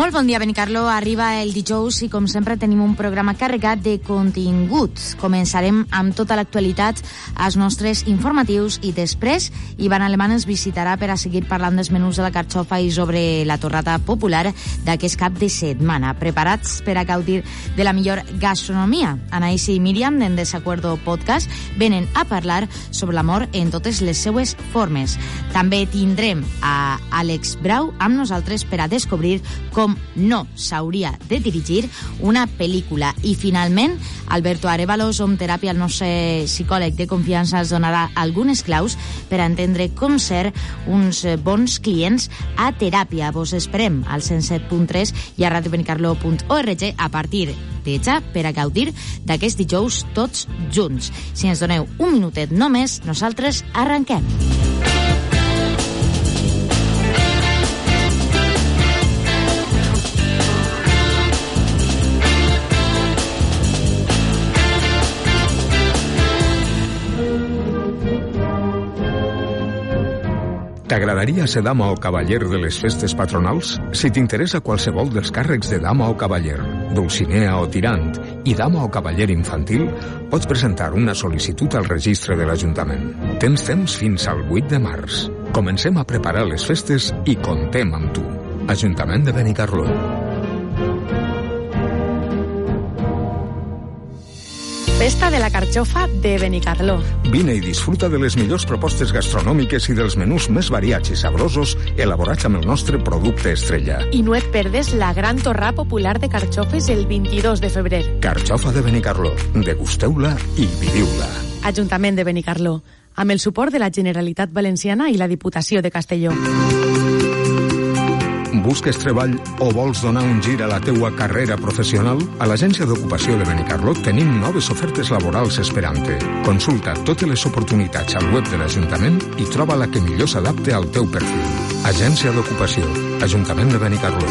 Molt bon dia, Benicarló. Arriba el dijous i, com sempre, tenim un programa carregat de continguts. Començarem amb tota l'actualitat als nostres informatius i després Ivan Alemán ens visitarà per a seguir parlant dels menús de la carxofa i sobre la torrada popular d'aquest cap de setmana. Preparats per a gaudir de la millor gastronomia? Anaïs i Míriam, d'en Desacuerdo Podcast, venen a parlar sobre l'amor en totes les seues formes. També tindrem a Àlex Brau amb nosaltres per a descobrir com no s'hauria de dirigir una pel·lícula. I finalment, Alberto Arévalos, Teràpia, el nostre psicòleg de confiança, ens donarà algunes claus per a entendre com ser uns bons clients a teràpia. Vos esperem al 107.3 i a radiobenicarló.org a partir de ja per a gaudir d'aquest dijous tots junts. Si ens doneu un minutet només, nosaltres arrenquem. T'agradaria ser dama o cavaller de les festes patronals? Si t'interessa qualsevol dels càrrecs de dama o cavaller, dulcinea o tirant i dama o cavaller infantil, pots presentar una sol·licitud al registre de l'Ajuntament. Tens temps fins al 8 de març. Comencem a preparar les festes i comptem amb tu. Ajuntament de Benicarló. Festa de la carxofa de Benicarló. Vine i disfruta de les millors propostes gastronòmiques i dels menús més variats i sabrosos elaborats amb el nostre producte estrella. I no et perdes la gran torrada popular de carxofes el 22 de febrer. Carxofa de Benicarló. Degusteu-la i viviu-la. Ajuntament de Benicarló, amb el suport de la Generalitat Valenciana i la Diputació de Castelló. Busques treball o vols donar un gir a la teua carrera professional? A l'Agència d'Ocupació de Benicarló tenim noves ofertes laborals esperant-te. Consulta totes les oportunitats al web de l'Ajuntament i troba la que millor s'adapte al teu perfil. Agència d'Ocupació, Ajuntament de Benicarló.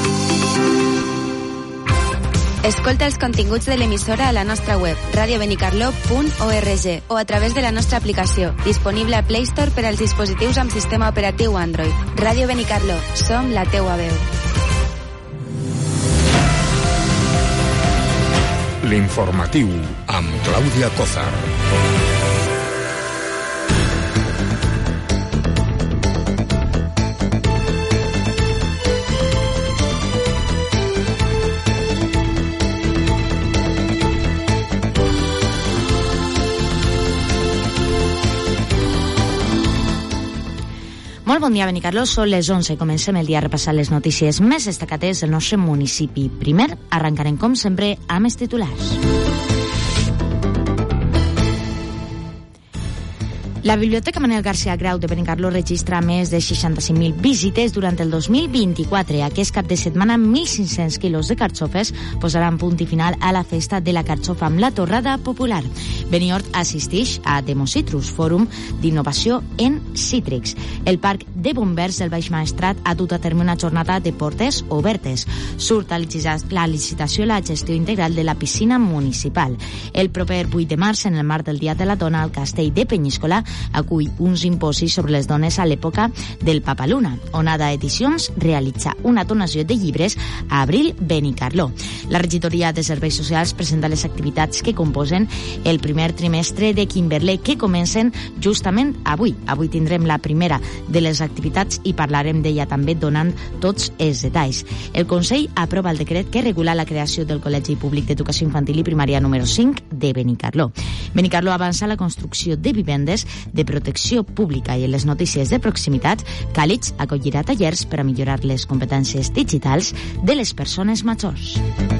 Escolta els continguts de l'emissora a la nostra web, radiobenicarló.org, o a través de la nostra aplicació, disponible a Play Store per als dispositius amb sistema operatiu Android. Ràdio Benicarló, som la teua veu. L'informatiu amb Clàudia Cózar. Molt bon dia, Benicarló. Són les 11. Comencem el dia repassant les notícies més destacades del nostre municipi. Primer, arrencarem, com sempre, amb els titulars. La Biblioteca Manel García Grau de Benicarló registra més de 65.000 visites durant el 2024. Aquest cap de setmana, 1.500 quilos de carxofes posaran punt i final a la festa de la carxofa amb la torrada popular. Benihort assisteix a Democitrus, Fòrum d'Innovació en Cítrics. El Parc de Bombers del Baix Maestrat ha dut a terme una jornada de portes obertes. Surt a la licitació la gestió integral de la piscina municipal. El proper 8 de març, en el marc del Dia de la Dona, el Castell de Penyíscola acull un simposi sobre les dones a l'època del Papaluna. Onada Edicions realitza una donació de llibres a Abril Benicarló. La regidoria de Serveis Socials presenta les activitats que composen el primer trimestre de Kimberley, que comencen justament avui. Avui tindrem la primera de les activitats i parlarem d'ella també donant tots els detalls. El Consell aprova el decret que regula la creació del Col·legi Públic d'Educació Infantil i Primària número 5 de Benicarló. Benicarló avança la construcció de vivendes de protecció pública i en les notícies de proximitat, Càlix acollirà tallers per a millorar les competències digitals de les persones majors.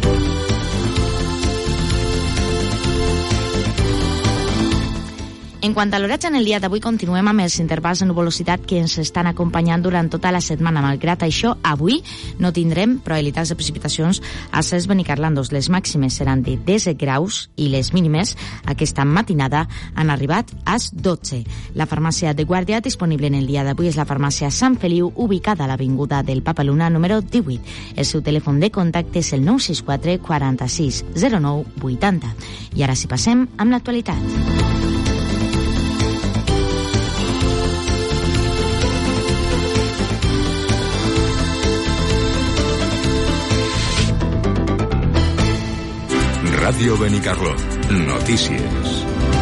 En quant a l'oratge, en el dia d'avui continuem amb els intervals de nuvolositat que ens estan acompanyant durant tota la setmana. Malgrat això, avui no tindrem probabilitats de precipitacions a cels benicarlandos. Les màximes seran de 10 graus i les mínimes aquesta matinada han arribat als 12. La farmàcia de Guàrdia disponible en el dia d'avui és la farmàcia Sant Feliu, ubicada a l'avinguda del Papaluna número 18. El seu telèfon de contacte és el 964 46 09 80. I ara sí passem amb l'actualitat. Ràdio Benicarló. Notícies.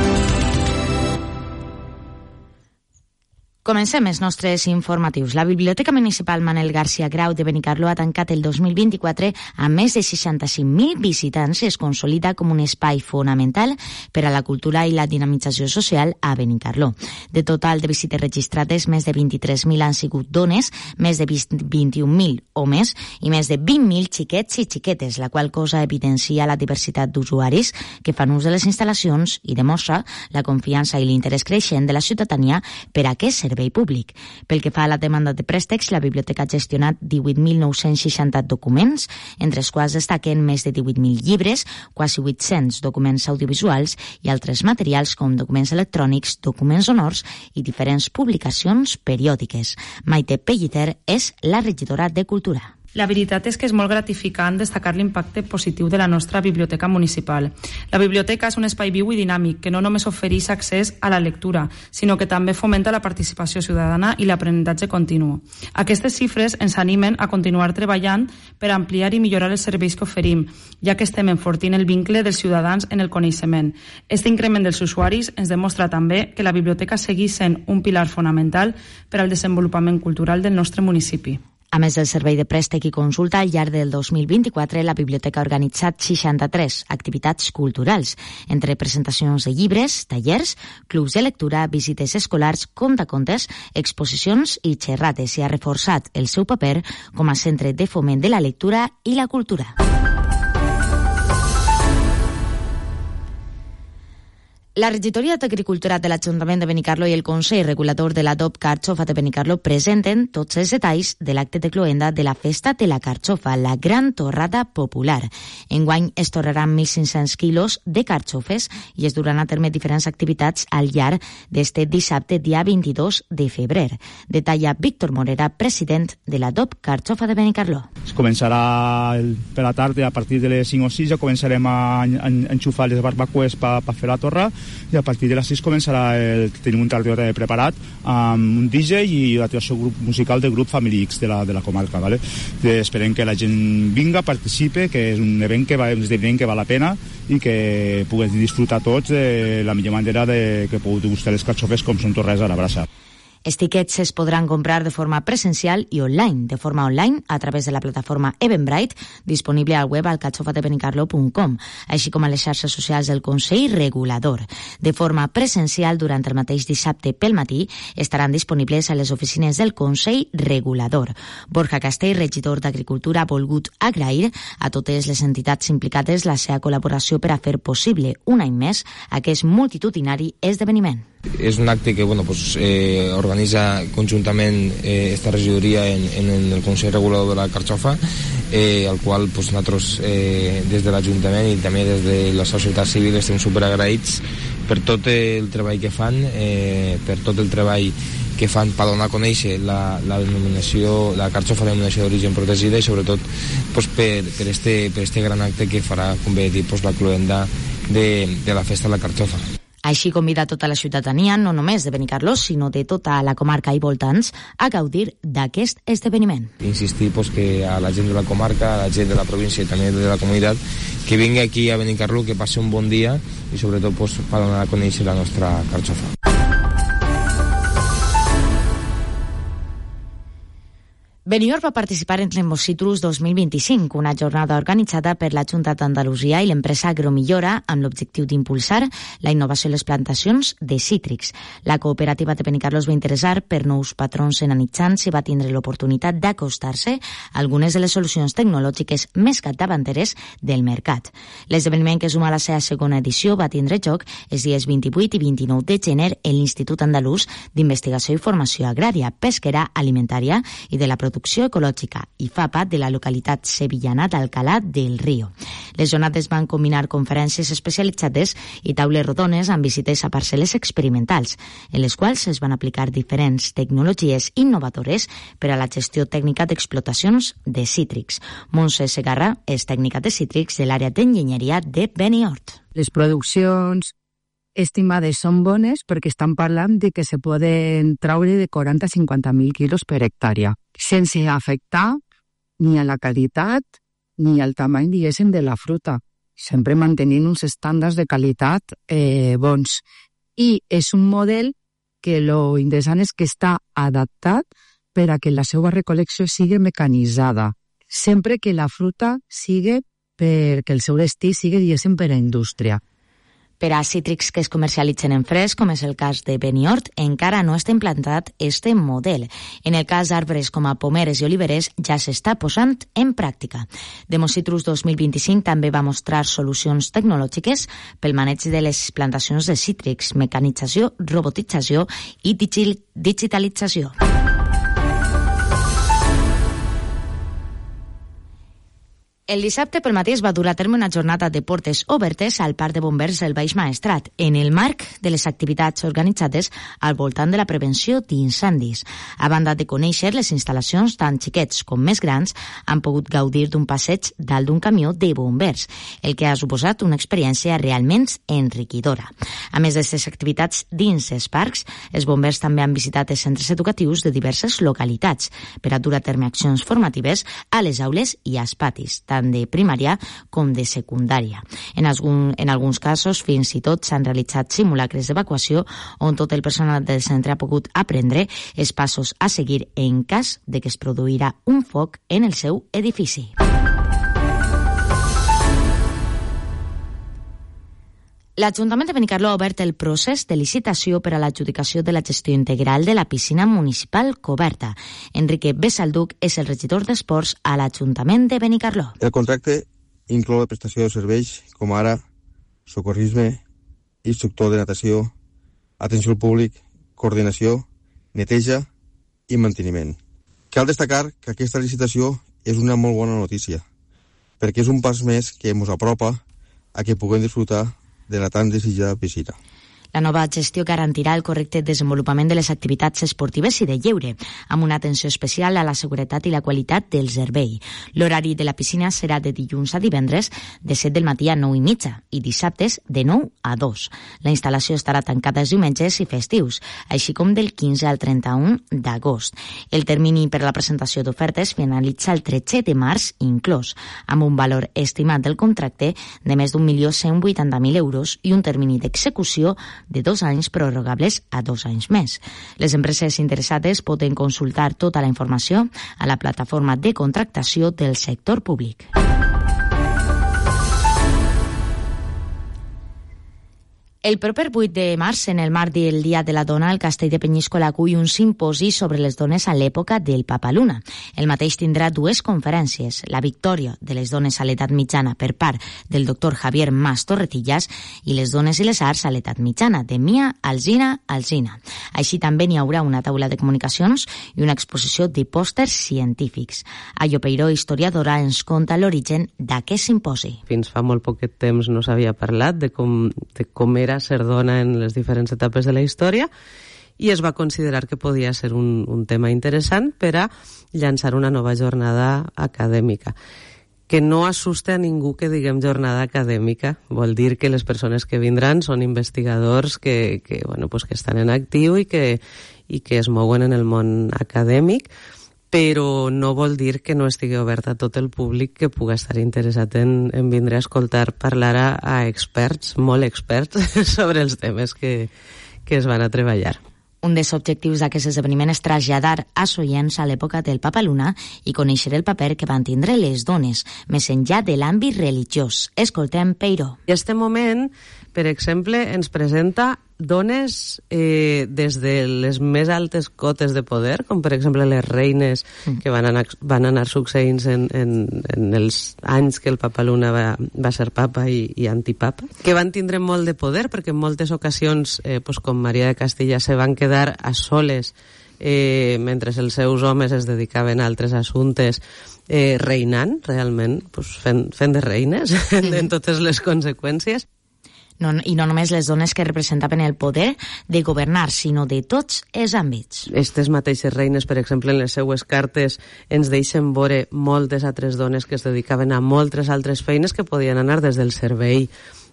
Comencem els nostres informatius. La Biblioteca Municipal Manel García Grau de Benicarló ha tancat el 2024 amb més de 65.000 visitants i es consolida com un espai fonamental per a la cultura i la dinamització social a Benicarló. De total de visites registrades, més de 23.000 han sigut dones, més de 21.000 homes i més de 20.000 xiquets i xiquetes, la qual cosa evidencia la diversitat d'usuaris que fan ús de les instal·lacions i demostra la confiança i l'interès creixent de la ciutadania per a aquest servei públic. Pel que fa a la demanda de préstecs, la biblioteca ha gestionat 18.960 documents, entre els quals destaquen més de 18.000 llibres, quasi 800 documents audiovisuals i altres materials com documents electrònics, documents honors i diferents publicacions periòdiques. Maite Pelliter és la regidora de Cultura. La veritat és que és molt gratificant destacar l'impacte positiu de la nostra biblioteca municipal. La biblioteca és un espai viu i dinàmic que no només ofereix accés a la lectura, sinó que també fomenta la participació ciutadana i l'aprenentatge continu. Aquestes xifres ens animen a continuar treballant per ampliar i millorar els serveis que oferim, ja que estem enfortint el vincle dels ciutadans en el coneixement. Este increment dels usuaris ens demostra també que la biblioteca segueix sent un pilar fonamental per al desenvolupament cultural del nostre municipi. A més del servei de préstec i consulta, al llarg del 2024 la biblioteca ha organitzat 63 activitats culturals, entre presentacions de llibres, tallers, clubs de lectura, visites escolars, contacontes, exposicions i xerrates, i ha reforçat el seu paper com a centre de foment de la lectura i la cultura. La regidoria d'Agricultura de l'Ajuntament de Benicarló i el Consell Regulador de la DOP Carxofa de Benicarló presenten tots els detalls de l'acte de cloenda de la Festa de la Carxofa, la gran torrada popular. Enguany es torraran 1.500 quilos de carxofes i es duran a terme diferents activitats al llarg d'este dissabte, dia 22 de febrer. Detalla Víctor Morera, president de la DOP Carxofa de Benicarló. Es començarà per la tarda, a partir de les 5 o 6 ja començarem a enxufar les barbacoes per fer la torra, i a partir de les 6 començarà tenim un tarda preparat amb un DJ i l'actuació musical del grup Family X de la comarca, ¿vale? Esperem que la gent vinga, participe, que és un esdeveniment que val la pena i que puguem disfrutar tots de la millor manera que pugueu degustar les carxofes com són torrades a la brasa. Els tiquets es podran comprar de forma presencial i online. De forma online, a través de la plataforma Eventbrite, disponible al web alcarxofadebenicarlo.com, així com a les xarxes socials del Consell Regulador. De forma presencial, durant el mateix dissabte pel matí, estaran disponibles a les oficines del Consell Regulador. Borja Castell, regidor d'Agricultura, ha volgut agrair a totes les entitats implicades la seva col·laboració per a fer possible un any més aquest multitudinari esdeveniment. És un acte que organitza conjuntament esta regidoria en el Consell Regulador de la Carxofa, al qual nosaltres des de l'Ajuntament i també des de la societat civil estem superagraïts per tot el treball que fan, per tot el treball que fan per donar a conèixer la denominació, la carxofa de denominació d'origen protegida i sobretot per este gran acte que farà, com bé dit, la cloenda de la Festa de la Carxofa. Així convida tota la ciutadania, no només de Benicarló, sinó de tota la comarca i voltants, a gaudir d'aquest esdeveniment. Insistir que a la gent de la comarca, a la gent de la província i també de la comunitat, que vingui aquí a Benicarló, que passi un bon dia i sobretot per donar a conèixer la nostra carxofa. Benidorm va participar en Lemositrus 2025, una jornada organitzada per la Junta d'Andalusia i l'empresa Agromillora amb l'objectiu d'impulsar la innovació en les plantacions de cítrics. La cooperativa de Benicarló es va interessar per nous patrons enanitzants i va tindre l'oportunitat d'acostar-se a algunes de les solucions tecnològiques més capdavanteres del mercat. L'esdeveniment, que suma la seva segona edició, va tindre lloc els dies 28 i 29 de gener en l'Institut Andalús d'Investigació i Formació Agrària, Pesquera, Alimentària i de la Producció Ecològica, IFAPA, de la localitat sevillana d'Alcalá del Río. Les jornades van combinar conferències especialitzades i taules rodones amb visites a parcel·les experimentals, en les quals es van aplicar diferents tecnologies innovadores per a la gestió tècnica d'explotacions de cítrics. Montse Segarra és tècnica de cítrics de l'àrea d'enginyeria de Benihort. Les produccions estimades són bones perquè estan parlant de que se poden traure de 40 a 50.000 quilos per hectàrea, sense afectar ni a la qualitat ni al tamany, diguéssim, de la fruita, sempre mantenint uns estàndards de qualitat bons. I és un model que lo interessant és que està adaptat per a que la seva recol·lecció sigui mecanitzada, sempre que la fruta sigui perquè el seu destí sigui, diguéssim, per a indústria. Per a cítrics que es comercialitzen en fresc, com és el cas de Beniort, encara no està implantat este model. En el cas d'arbres com a pomeres i oliveres ja s'està posant en pràctica. Democitrus 2025 també va mostrar solucions tecnològiques pel maneig de les plantacions de cítrics, mecanització, robotització i digitalització. El dissabte pel matí es va dur a terme una jornada de portes obertes al Parc de Bombers del Baix Maestrat, en el marc de les activitats organitzades al voltant de la prevenció d'incendis. A banda de conèixer les instal·lacions, tant xiquets com més grans han pogut gaudir d'un passeig dalt d'un camió de bombers, el que ha suposat una experiència realment enriquidora. A més d'aquestes activitats dins els parcs, els bombers també han visitat els centres educatius de diverses localitats per a dur a terme accions formatives a les aules i als patis, tant de primària com de secundària. En alguns casos, fins i tot s'han realitzat simulacres d'evacuació on tot el personal del centre ha pogut aprendre els passos a seguir en cas de que es produirà un foc en el seu edifici. L'Ajuntament de Benicarló ha obert el procés de licitació per a l'adjudicació de la gestió integral de la piscina municipal coberta. Enrique Besalduc és el regidor d'Esports a l'Ajuntament de Benicarló. El contracte inclou la prestació de serveis com ara socorrisme, instructor de natació, atenció al públic, coordinació, neteja i manteniment. Cal destacar que aquesta licitació és una molt bona notícia, perquè és un pas més que ens apropa a que puguem disfrutar de la tan desitjada piscina. La nova gestió garantirà el correcte desenvolupament de les activitats esportives i de lleure, amb una atenció especial a la seguretat i la qualitat del servei. L'horari de la piscina serà de dilluns a divendres, de 7 del matí a 9:30 i dissabtes de 9 a 2. La instal·lació estarà tancada els diumenges i festius, així com del 15 al 31 d'agost. El termini per a la presentació d'ofertes finalitza el 13 de març inclòs, amb un valor estimat del contracte de més d'1.180.000 euros i un termini d'execució de 2 anys prorrogables a 2 anys més. Les empreses interessades poden consultar tota la informació a la plataforma de contractació del sector públic. El proper 8 de març, en el marc del Dia de la Dona, el Castell de Penyíscola acull un simposi sobre les dones a l'època del Papaluna. El mateix tindrà 2 conferències, la victòria de les dones a l'edat mitjana per part del doctor Javier Mas Torretillas i les dones i les arts a l'edat mitjana, de Mia Alzina. Així també n'hi haurà una taula de comunicacions i una exposició de pòsters científics. Ayo Peiró, historiadora, ens conta l'origen d'aquest simposi. Fins fa molt poquet temps no s'havia parlat de com era ser dona en les diferents etapes de la història i es va considerar que podia ser un tema interessant per a llançar una nova jornada acadèmica. Que no assusta a ningú que diguem jornada acadèmica. Vol dir que les persones que vindran són investigadors que estan en actiu i que es mouen en el món acadèmic, però no vol dir que no estigui oberta a tot el públic que pugui estar interessat en vindre a escoltar parlar a experts, molt experts, sobre els temes que es van a treballar. Un dels objectius d'aquest esdeveniment és traslladar als oients a l'època del Papaluna i conèixer el paper que van tindre les dones, més enllà de l'àmbit religiós. Escoltem Peiró. I aquest moment, per exemple, ens presenta dones des de les més altes cotes de poder, com per exemple les reines que van anar succeint en els anys que el Papaluna va ser papa i antipapa, que van tindre molt de poder perquè en moltes ocasions, com Maria de Castilla, se van quedar a soles mentre els seus homes es dedicaven a altres assumptes, reinant realment, fent de reines en totes les conseqüències. I no només les dones que representaven el poder de governar, sinó de tots els àmbits. Aquestes mateixes reines, per exemple, en les seues cartes ens deixen veure moltes altres dones que es dedicaven a moltes altres feines que podien anar des del servei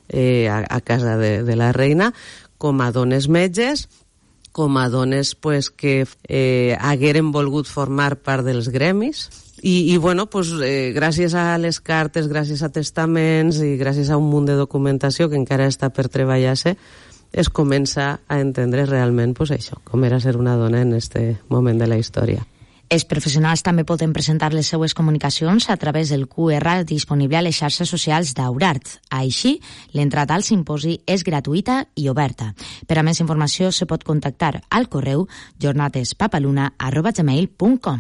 a casa de la reina, com a dones metges, com a dones que hagueren volgut formar part dels gremis, I bueno, pues, gràcies a les cartes, gràcies a testaments i gràcies a un munt de documentació que encara està per treballar-se, es comença a entendre realment pues, això, com era ser una dona en este moment de la història. Els professionals també poden presentar les seues comunicacions a través del QR disponible a les xarxes socials d'Aurart. Així, l'entrada al simposi és gratuïta i oberta. Per a més informació, se pot contactar al correu jornadespapaluna@gmail.com.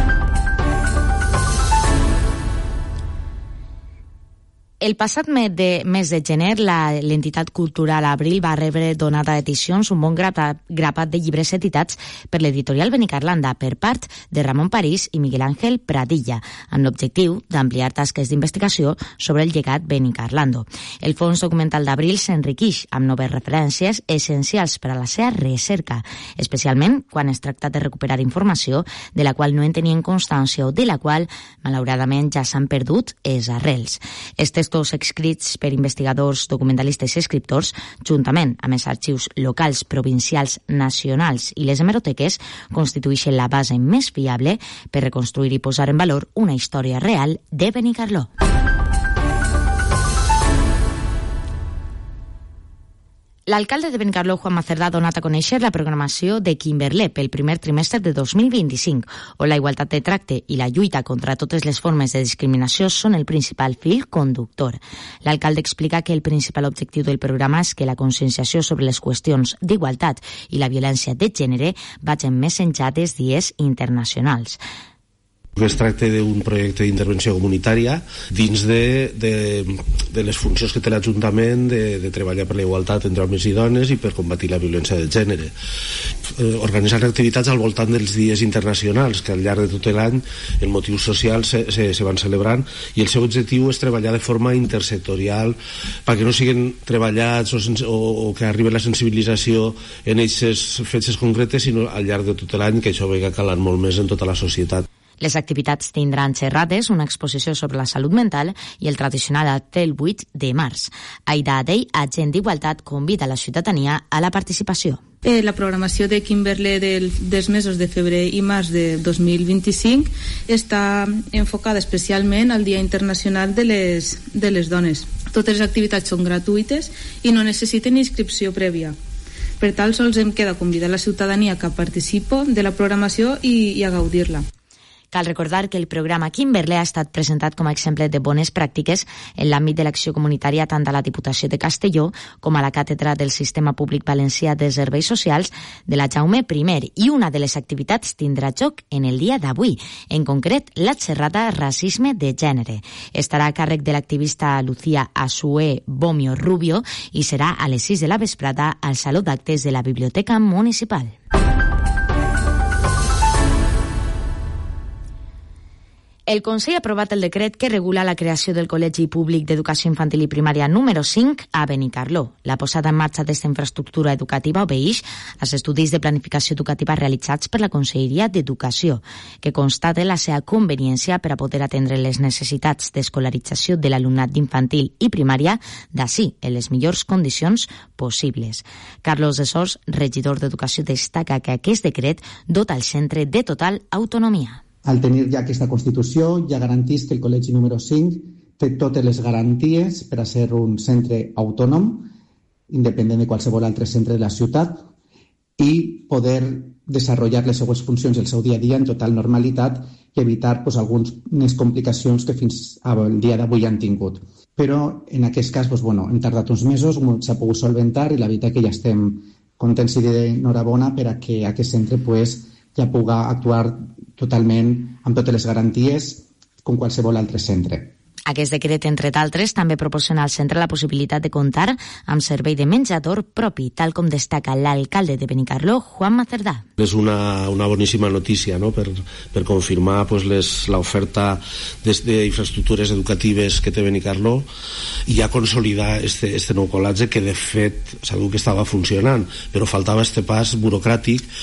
El passat mes de gener, l'entitat cultural Abril va rebre Donada Edicions un bon grapat de llibres editats per l'editorial Benicarlanda per part de Ramon París i Miguel Ángel Pradilla, amb l'objectiu d'ampliar tasques d'investigació sobre el llegat Benicarlando. El fons documental d'Abril s'enriqueix amb noves referències essencials per a la seva recerca, especialment quan es tracta de recuperar informació de la qual no en tenien constància o de la qual, malauradament, ja s'han perdut els arrels. Els textos escrits per investigadors, documentalistes i escriptors, juntament amb els arxius locals, provincials, nacionals i les hemeroteques, constitueixen la base més fiable per reconstruir i posar en valor una història real de Benicarló. L'alcalde de Benicarló, Juanma Cerdà, ha donat a conèixer la programació de Kimberlé pel primer trimestre de 2025, on la igualtat de tracte i la lluita contra totes les formes de discriminació són el principal fil conductor. L'alcalde explica que el principal objectiu del programa és que la conscienciació sobre les qüestions d'igualtat i la violència de gènere vagin més enllà dels dies internacionals. Es tracta d'un projecte d'intervenció comunitària dins de les funcions que té l'Ajuntament de treballar per la igualtat entre homes i dones i per combatir la violència de gènere. Organitzant activitats al voltant dels dies internacionals, que al llarg de tot l'any en motius socials se van celebrant, i el seu objectiu és treballar de forma intersectorial perquè no siguin treballats o que arribi la sensibilització en aquestes fetges concretes, sinó al llarg de tot l'any, que això vegi calant molt més en tota la societat. Les activitats tindran xerrades, una exposició sobre la salut mental i el tradicional acte el 8 de març. Aida Adey, agent d'Igualtat, convida la ciutadania a la participació. La programació de Kimberlé dels mesos de febrer i març de 2025 està enfocada especialment al Dia Internacional de les Dones. Totes les activitats són gratuïtes i no necessiten inscripció prèvia. Per tal, sols em queda convidar la ciutadania que participi de la programació i a gaudir-la. Cal recordar que el programa Kimberlé ha estat presentat com a exemple de bones pràctiques en l'àmbit de l'acció comunitària tant a la Diputació de Castelló com a la Càtedra del Sistema Públic Valencià de Serveis Socials de la Jaume I, i una de les activitats tindrà lloc en el dia d'avui, en concret la xerrada Racisme de Gènere. Estarà a càrrec de l'activista Lucía Asué Bomio Rubio i serà a les 6 de la vesprada al Saló d'Actes de la Biblioteca Municipal. El Consell ha aprovat el decret que regula la creació del Col·legi Públic d'Educació Infantil i Primària número 5 a Benicarló. La posada en marxa d'esta infraestructura educativa obeeix als estudis de planificació educativa realitzats per la Conselleria d'Educació, que constata la seva conveniència per a poder atendre les necessitats d'escolarització de l'alumnat d'infantil i primària d'ací, en les millors condicions possibles. Carlos de Sors, regidor d'Educació, destaca que aquest decret dota el centre de total autonomia. Al tenir ja aquesta Constitució, ja garantís que el Col·legi número 5 té totes les garanties per a ser un centre autònom, independent de qualsevol altre centre de la ciutat, i poder desenvolupar les seues funcions i el seu dia a dia en total normalitat i evitar algunes complicacions que fins al dia d'avui han tingut. Però en aquest cas hem tardat uns mesos, s'ha pogut solventar i la veritat que ja estem contents i d'enhorabona per a que aquest centre ja pugui actuar totalment amb totes les garanties com qualsevol altre centre. Aquest decret, entre d'altres, també proporciona al centre la possibilitat de comptar amb servei de menjador propi, tal com destaca l'alcalde de Benicarló, Juanma Cerdà. És una boníssima notícia, no?, per confirmar l'oferta d'infraestructures educatives que té Benicarló i ja consolidar este nou col·legi que, de fet, s'ha dit que estava funcionant, però faltava este pas burocràtic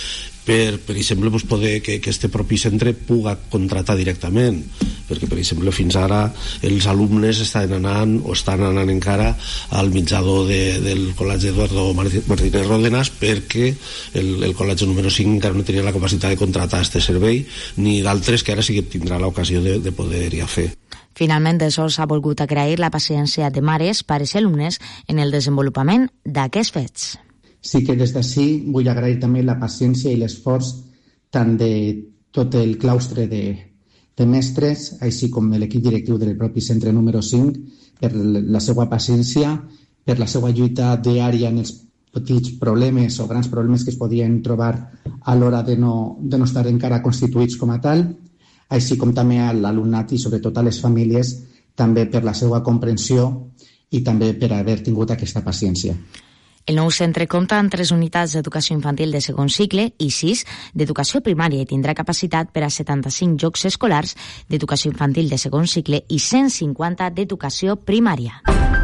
per exemple, poder que este propi centre puga contratar directament, perquè, per exemple, fins ara els alumnes estan anant encara al mitjador del col·legi Eduardo Martínez Ródenas, perquè el col·legi número 5 encara no tenia la capacitat de contratar este servei, ni d'altres que ara sí que tindrà l'ocasió de poder-hi fer. Finalment, de SOS ha volgut agrair la paciència de mares, pares i alumnes en el desenvolupament d'aquests fets. Sí que des d'ací vull agrair també la paciència i l'esforç tant de tot el claustre de mestres, així com de l'equip directiu del propi centre número 5, per la seva paciència, per la seva lluita diària en els petits problemes o grans problemes que es podien trobar a l'hora de no estar encara constituïts com a tal, així com també a l'alumnat i sobretot a les famílies, també per la seva comprensió i també per haver tingut aquesta paciència. El nou centre compta amb 3 unitats d'educació infantil de segon cicle i 6 d'educació primària i tindrà capacitat per a 75 jocs escolars d'educació infantil de segon cicle i 150 d'educació primària.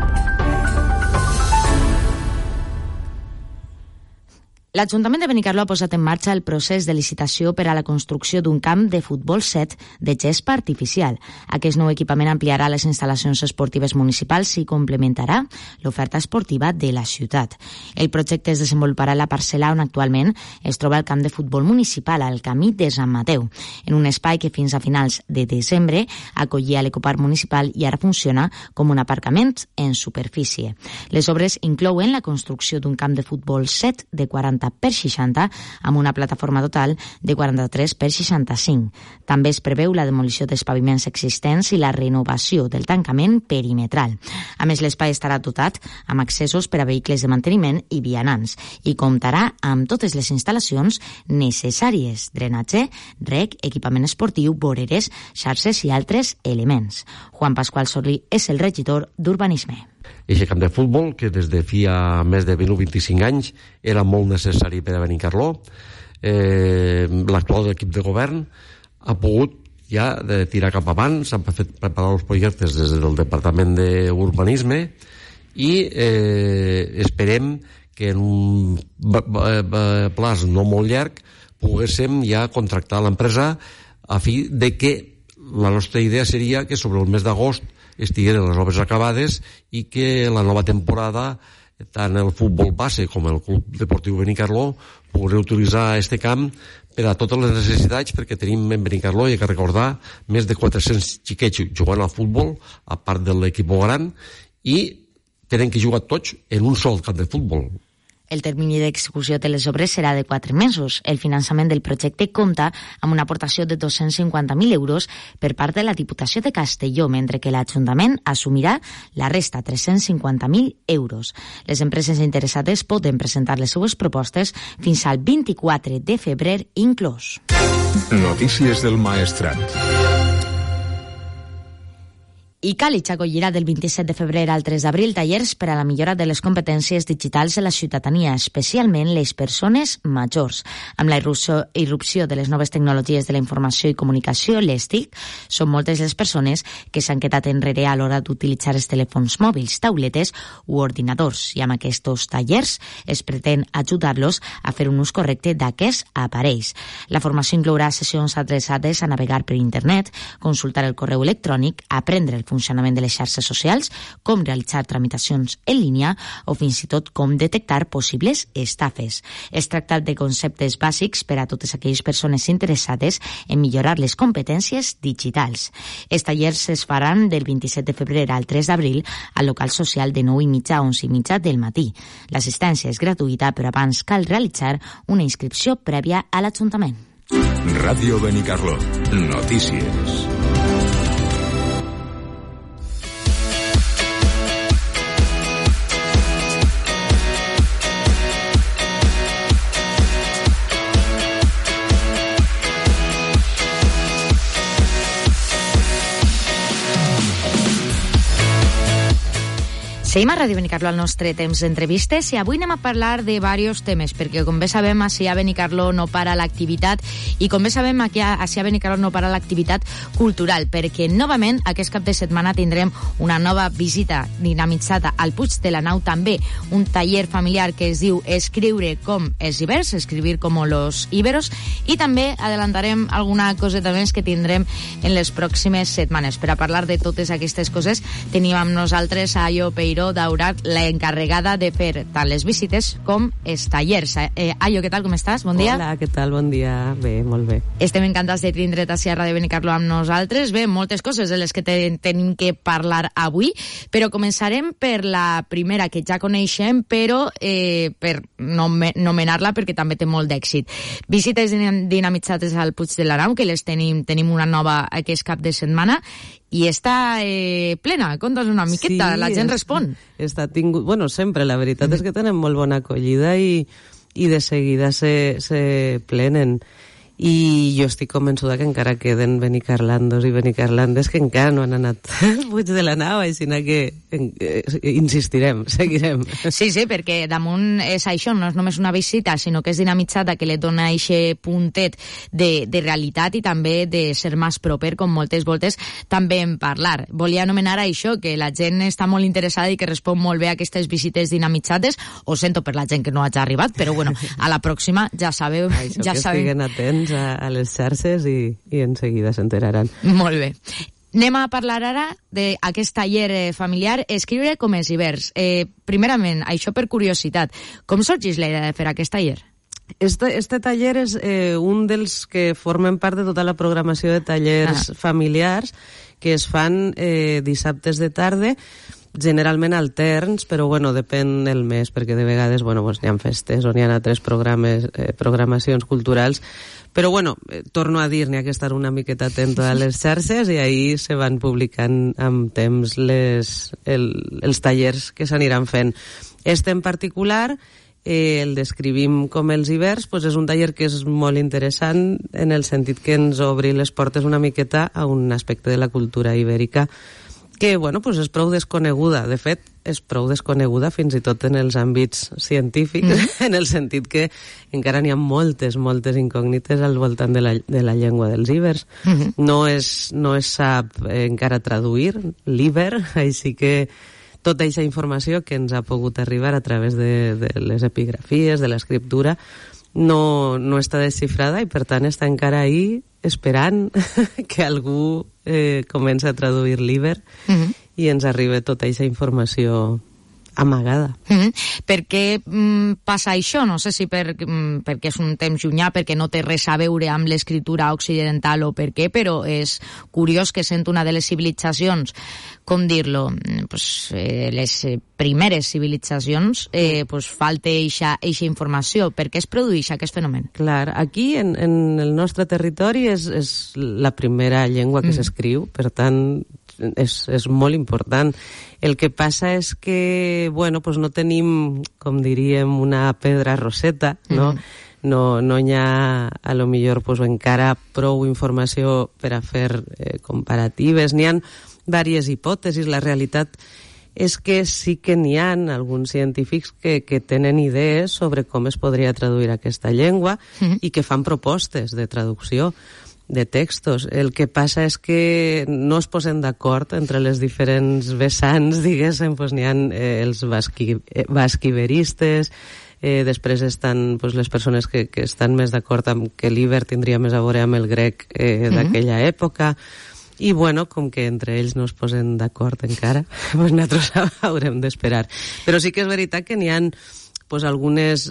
L'Ajuntament de Benicarló ha posat en marxa el procés de licitació per a la construcció d'un camp de futbol 7 de gespa artificial. Aquest nou equipament ampliarà les instal·lacions esportives municipals i complementarà l'oferta esportiva de la ciutat. El projecte es desenvoluparà a la parcel·la on actualment es troba el camp de futbol municipal al camí de Sant Mateu, en un espai que fins a finals de desembre acollia l'ecoparc municipal i ara funciona com un aparcament en superfície. Les obres inclouen la construcció d'un camp de futbol 7 de 40 per 60 amb una plataforma total de 43 per 65. També es preveu la demolició dels paviments existents i la renovació del tancament perimetral. A més, l'espai estarà dotat amb accessos per a vehicles de manteniment i vianants i comptarà amb totes les instal·lacions necessàries: drenatge, rec, equipament esportiu, voreres, xarxes i altres elements. Juan Pascual Sorlí és el regidor d'Urbanisme. Aquest camp de futbol, que des de feia més de 20 o 25 anys era molt necessari per a Benicarló, l'actual equip de govern ha pogut ja tirar cap avant, s'han fet preparar els projectes des del Departament d'Urbanisme i esperem que en un plaç no molt llarg poguéssim ja contractar l'empresa a fi de que la nostra idea seria que sobre el mes d'agost estigueren les obres acabades i que la nova temporada, tant el futbol base com el Club Deportiu Benicarló, pogués utilitzar aquest camp per a totes les necessitats, perquè tenim en Benicarló, i hay que recordar, més de 400 xiquets jugant al futbol, a part de l'equip gran, i tenen que jugar tots en un sol camp de futbol. El termini d'execució de les obres serà de 4 mesos. El finançament del projecte compta amb una aportació de 250.000 euros per part de la Diputació de Castelló, mentre que l'Ajuntament assumirà la resta, 350.000 euros. Les empreses interessades poden presentar les seues propostes fins al 24 de febrer inclòs. Notícies del Maestrat. I Càlig acollirà del 27 de febrer al 3 d'abril tallers per a la millora de les competències digitals de la ciutadania, especialment les persones majors. Amb la irrupció de les noves tecnologies de la informació i comunicació, les TIC, són moltes les persones que s'han quedat enrere a l'hora d'utilitzar els telèfons mòbils, tauletes o ordinadors, i amb aquests tallers es pretén ajudar-los a fer un ús correcte d'aquests aparells. La formació inclourà sessions adreçades a navegar per internet, consultar el correu electrònic, aprendre el funcionament de les xarxes socials, com realitzar tramitacions en línia o fins i tot com detectar possibles estafes. Es tracta de conceptes bàsics per a totes aquelles persones interessades en millorar les competències digitals. Els tallers es faran del 27 de febrer al 3 d'abril al local social de 9:30 a 11:30 del matí. L'assistència és gratuïta, però abans cal realitzar una inscripció prèvia a l'Ajuntament. Ràdio Benicarló. Notícies. Seguim a Ràdio Benicarló al nostre temps d'entrevistes i avui anem a parlar de diversos temes, perquè com bé sabem, així a Benicarló no para l'activitat i com bé sabem, així a Benicarló no para l'activitat cultural, perquè novament aquest cap de setmana tindrem una nova visita dinamitzada al Puig de la Nau, també un taller familiar que es diu Escriure com els ibers, escribir com los íberos, i també adelantarem alguna coseta més que tindrem en les pròximes setmanes. Per a parlar de totes aquestes coses tenim amb nosaltres a Ayo Peiró Daurat, la encarregada de fer tant les visites com els tallers. Ayo, què tal, com estàs? Bon dia. Hola, què tal? Bon dia. Bé, molt bé. Estem encantats de tindre't a Ràdio Benicarló amb nosaltres. Bé, moltes coses de les que tenim que parlar avui, però començarem per la primera, que ja coneixem, però per nomenar-la perquè també té molt d'èxit. Visites dinamitzades al Puig de la Nau, que les tenim una nova aquest cap de setmana, i està plena. Conta's una miqueta, sí, la gent respon. Està tingut... Bueno, sempre, la veritat és que tenen molt bona acollida i de seguida se plenen. I jo estic convençuda que encara queden benicarlandos i benicarlandes que encara no han anat al Puig de la Nau, així que insistirem, seguirem. Sí, perquè damunt és això, no és només una visita, sinó que és dinamitzada, que li dona aquest puntet de realitat i també de ser més proper, com moltes voltes també en parlar. Volia anomenar això, que la gent està molt interessada i que respon molt bé a aquestes visites dinamitzades. Ho sento per la gent que no hagi arribat, però bueno, a la pròxima ja sabeu... Això ja que estiguen atents a les xarxes i en seguida s'enteraran. Molt bé. Anem a parlar ara d'aquest taller familiar Escriure com els ibers. Primerament, això per curiositat, com sorgeix la idea de fer aquest taller? Este taller és un dels que formen part de tota la programació de tallers familiars que es fan dissabtes de tarda, generalment alterns, però bueno, depèn del mes, perquè de vegades n'hi ha festes o n'hi ha altres programacions culturals. Però bueno, torno a dir, n'hi ha que estar una miqueta atento a les xarxes i ahir se van publicant amb temps els tallers que s'aniran fent. Este en particular, el descrivim com els ibers, és un taller que és molt interessant en el sentit que ens obri les portes una miqueta a un aspecte de la cultura ibèrica que, és prou desconeguda. De fet, és prou desconeguda fins i tot en els àmbits científics, en el sentit que encara n'hi ha moltes incògnites al voltant de la llengua dels ibers. No es sap encara traduir l'íber, així que tota aquesta informació que ens ha pogut arribar a través de les epigrafies, de l'escriptura, no està desxifrada i per tant està encara ahí esperant que algú comença a traduir l'íber i ens arriba tota aquesta informació amagada. Per què passa això? No sé si perquè és un temps llunyà, perquè no té res a veure amb l'escriptura occidental o per què, però és curiós que sent una de les civilitzacions, com dir-lo, les primeres civilitzacions, falta eixa informació. Per què es produeix aquest fenomen? Clar, aquí en el nostre territori és la primera llengua que s'escriu, per tant és molt important. El que passa és que, no tenim, com diríem, una pedra roseta, no? No hi ha, a lo millor, encara prou informació per a fer comparatives. N'hi ha diverses hipòtesis. La realitat és que sí que n'hi ha alguns científics que tenen idees sobre com es podria traduir aquesta llengua i que fan propostes de traducció de textos. El que passa és que no es posen d'acord entre les diferents vessants, diguéssim, n'hi ha els basquiveristes, després estan les persones que estan més d'acord amb que l'íber tindria més a veure amb el grec d'aquella època, i com que entre ells no es posen d'acord encara, nosaltres haurem d'esperar. Però sí que és veritat que n'hi ha algunes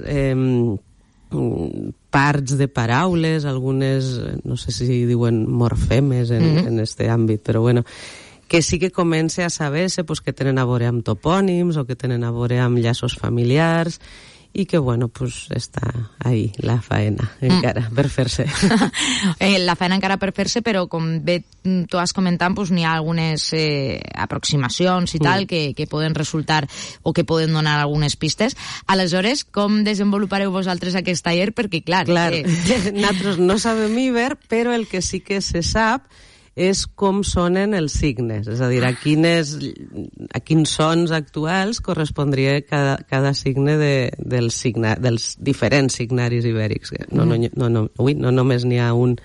parts de paraules, algunes, no sé si diuen morfemes en este àmbit, però que sí que comença a saber-se que tenen a veure amb topònims o que tenen a veure amb llaços familiars i que, està ahí la faena encara per fer-se. La faena encara per fer-se, però com bé tu has comentat, n'hi ha algunes aproximacions i tal que poden resultar o que poden donar algunes pistes. Aleshores, com desenvolupareu vosaltres aquest taller? Perquè, clar... Nosaltres no sabem íber, però el que sí que se sap és com sonen els signes, és a dir, a quins sons actuals correspondria cada signe dels diferents signaris ibèrics. No només n'hi ha un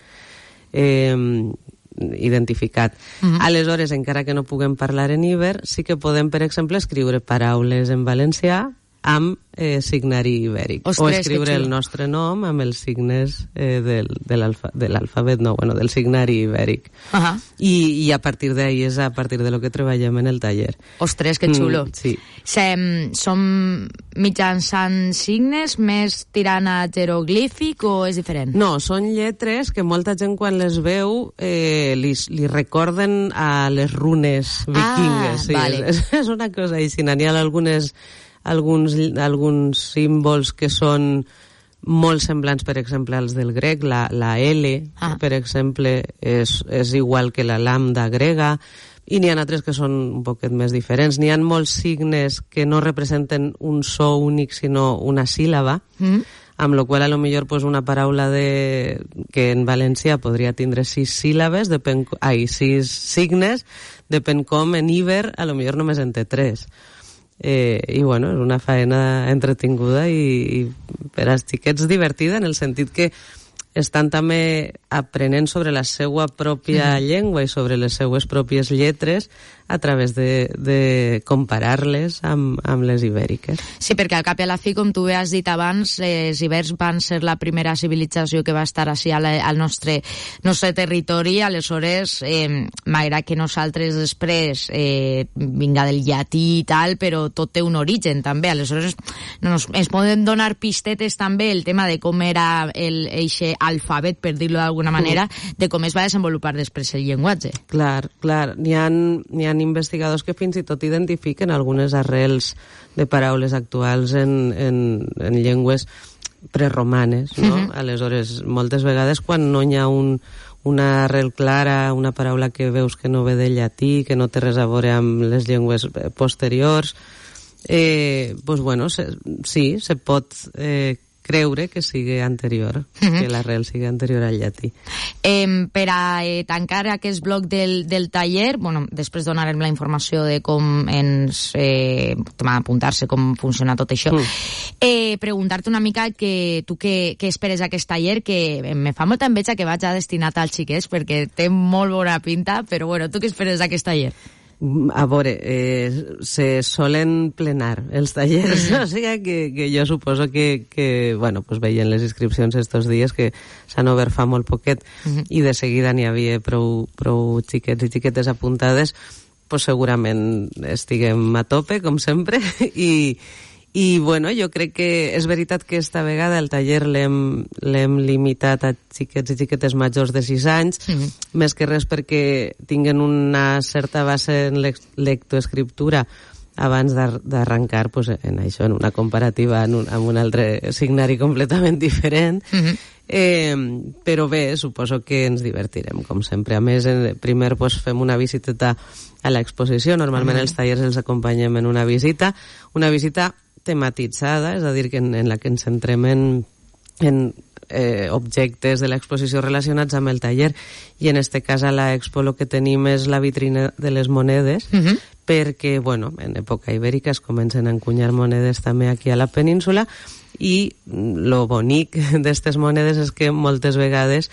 identificat. Aleshores, encara que no puguem parlar en íber, sí que podem, per exemple, escriure paraules en valencià amb signari ibèric. O escriure el nostre nom amb els signes de l'alfabet, del signari ibèric. I a partir d'ahí és a partir de lo que treballem en el taller. Ostres, que xulo. Sí. Som mitjançant signes, més tirant a jeroglífic o és diferent? No, són lletres que molta gent quan les veu li recorden a les runes vikingues. Vale. És una cosa així. N'hi ha alguns símbols que són molt semblants, per exemple, als del grec. La L, per exemple, és igual que la lambda grega, i n'hi ha altres que són un poquet més diferents. N'hi ha molts signes que no representen un so únic, sinó una síl·laba, amb la qual a lo millor una paraula que en valencià podria tindre 6 síl·labes, 6 signes, depèn com en íber a lo millor només en té 3. I bueno, és una faena entretinguda i per als xiquets divertida, en el sentit que estan també aprenent sobre la seva pròpia llengua i sobre les seues pròpies lletres a través de comparar-les amb les ibèriques. Sí, perquè al cap i a la fi, com tu has dit abans, els ibers van ser la primera civilització que va estar així al nostre territori, aleshores, malgrat que nosaltres després vinga del llatí i tal, però tot té un origen també, aleshores ens poden donar pistetes també el tema de com era eixe alfabet, per dir-lo d'alguna manera, de com es va desenvolupar després el llenguatge. Clar. N'hi ha investigadors que fins i tot identifiquen algunes arrels de paraules actuals en llengües preromanes, no? Aleshores, moltes vegades quan no hi ha una arrel clara, una paraula que veus que no ve del llatí, que no té res a veure amb les llengües posteriors, sí, se pot creure que sigui anterior, que l'arrel sigui anterior al llatí. Per a tancar aquest bloc del taller, després donarem la informació de com apuntar-se, com funciona tot això. Preguntar-te una mica que tu què esperes d'aquest taller, que me fa molta enveja que vaig destinat als xiquets, perquè té molt bona pinta, però tu què esperes d'aquest taller? A veure, se solen plenar els tallers, o sigui que jo suposo que veient les inscripcions estos dies que s'han obert fa molt poquet i de seguida n'hi havia prou xiquets i xiquetes apuntades, segurament estiguem a tope, com sempre, i jo crec que és veritat que esta vegada el taller l'hem limitat a xiquets i xiquetes majors de 6 anys, més que res perquè tinguen una certa base en lectoescriptura abans d'arrencar en això, en una comparativa amb un altre signari completament diferent. Però bé, suposo que ens divertirem, com sempre. A més, primer fem una visiteta a l'exposició. Normalment els tallers els acompanyem en una visita tematitzada, és a dir, en la que ens centrem en objectes de l'exposició relacionats amb el taller, i en este cas a l'expo el que tenim és la vitrina de les monedes, perquè, en època ibèrica es comencen a encunyar monedes també aquí a la península, i lo bonic d'aquestes monedes és que moltes vegades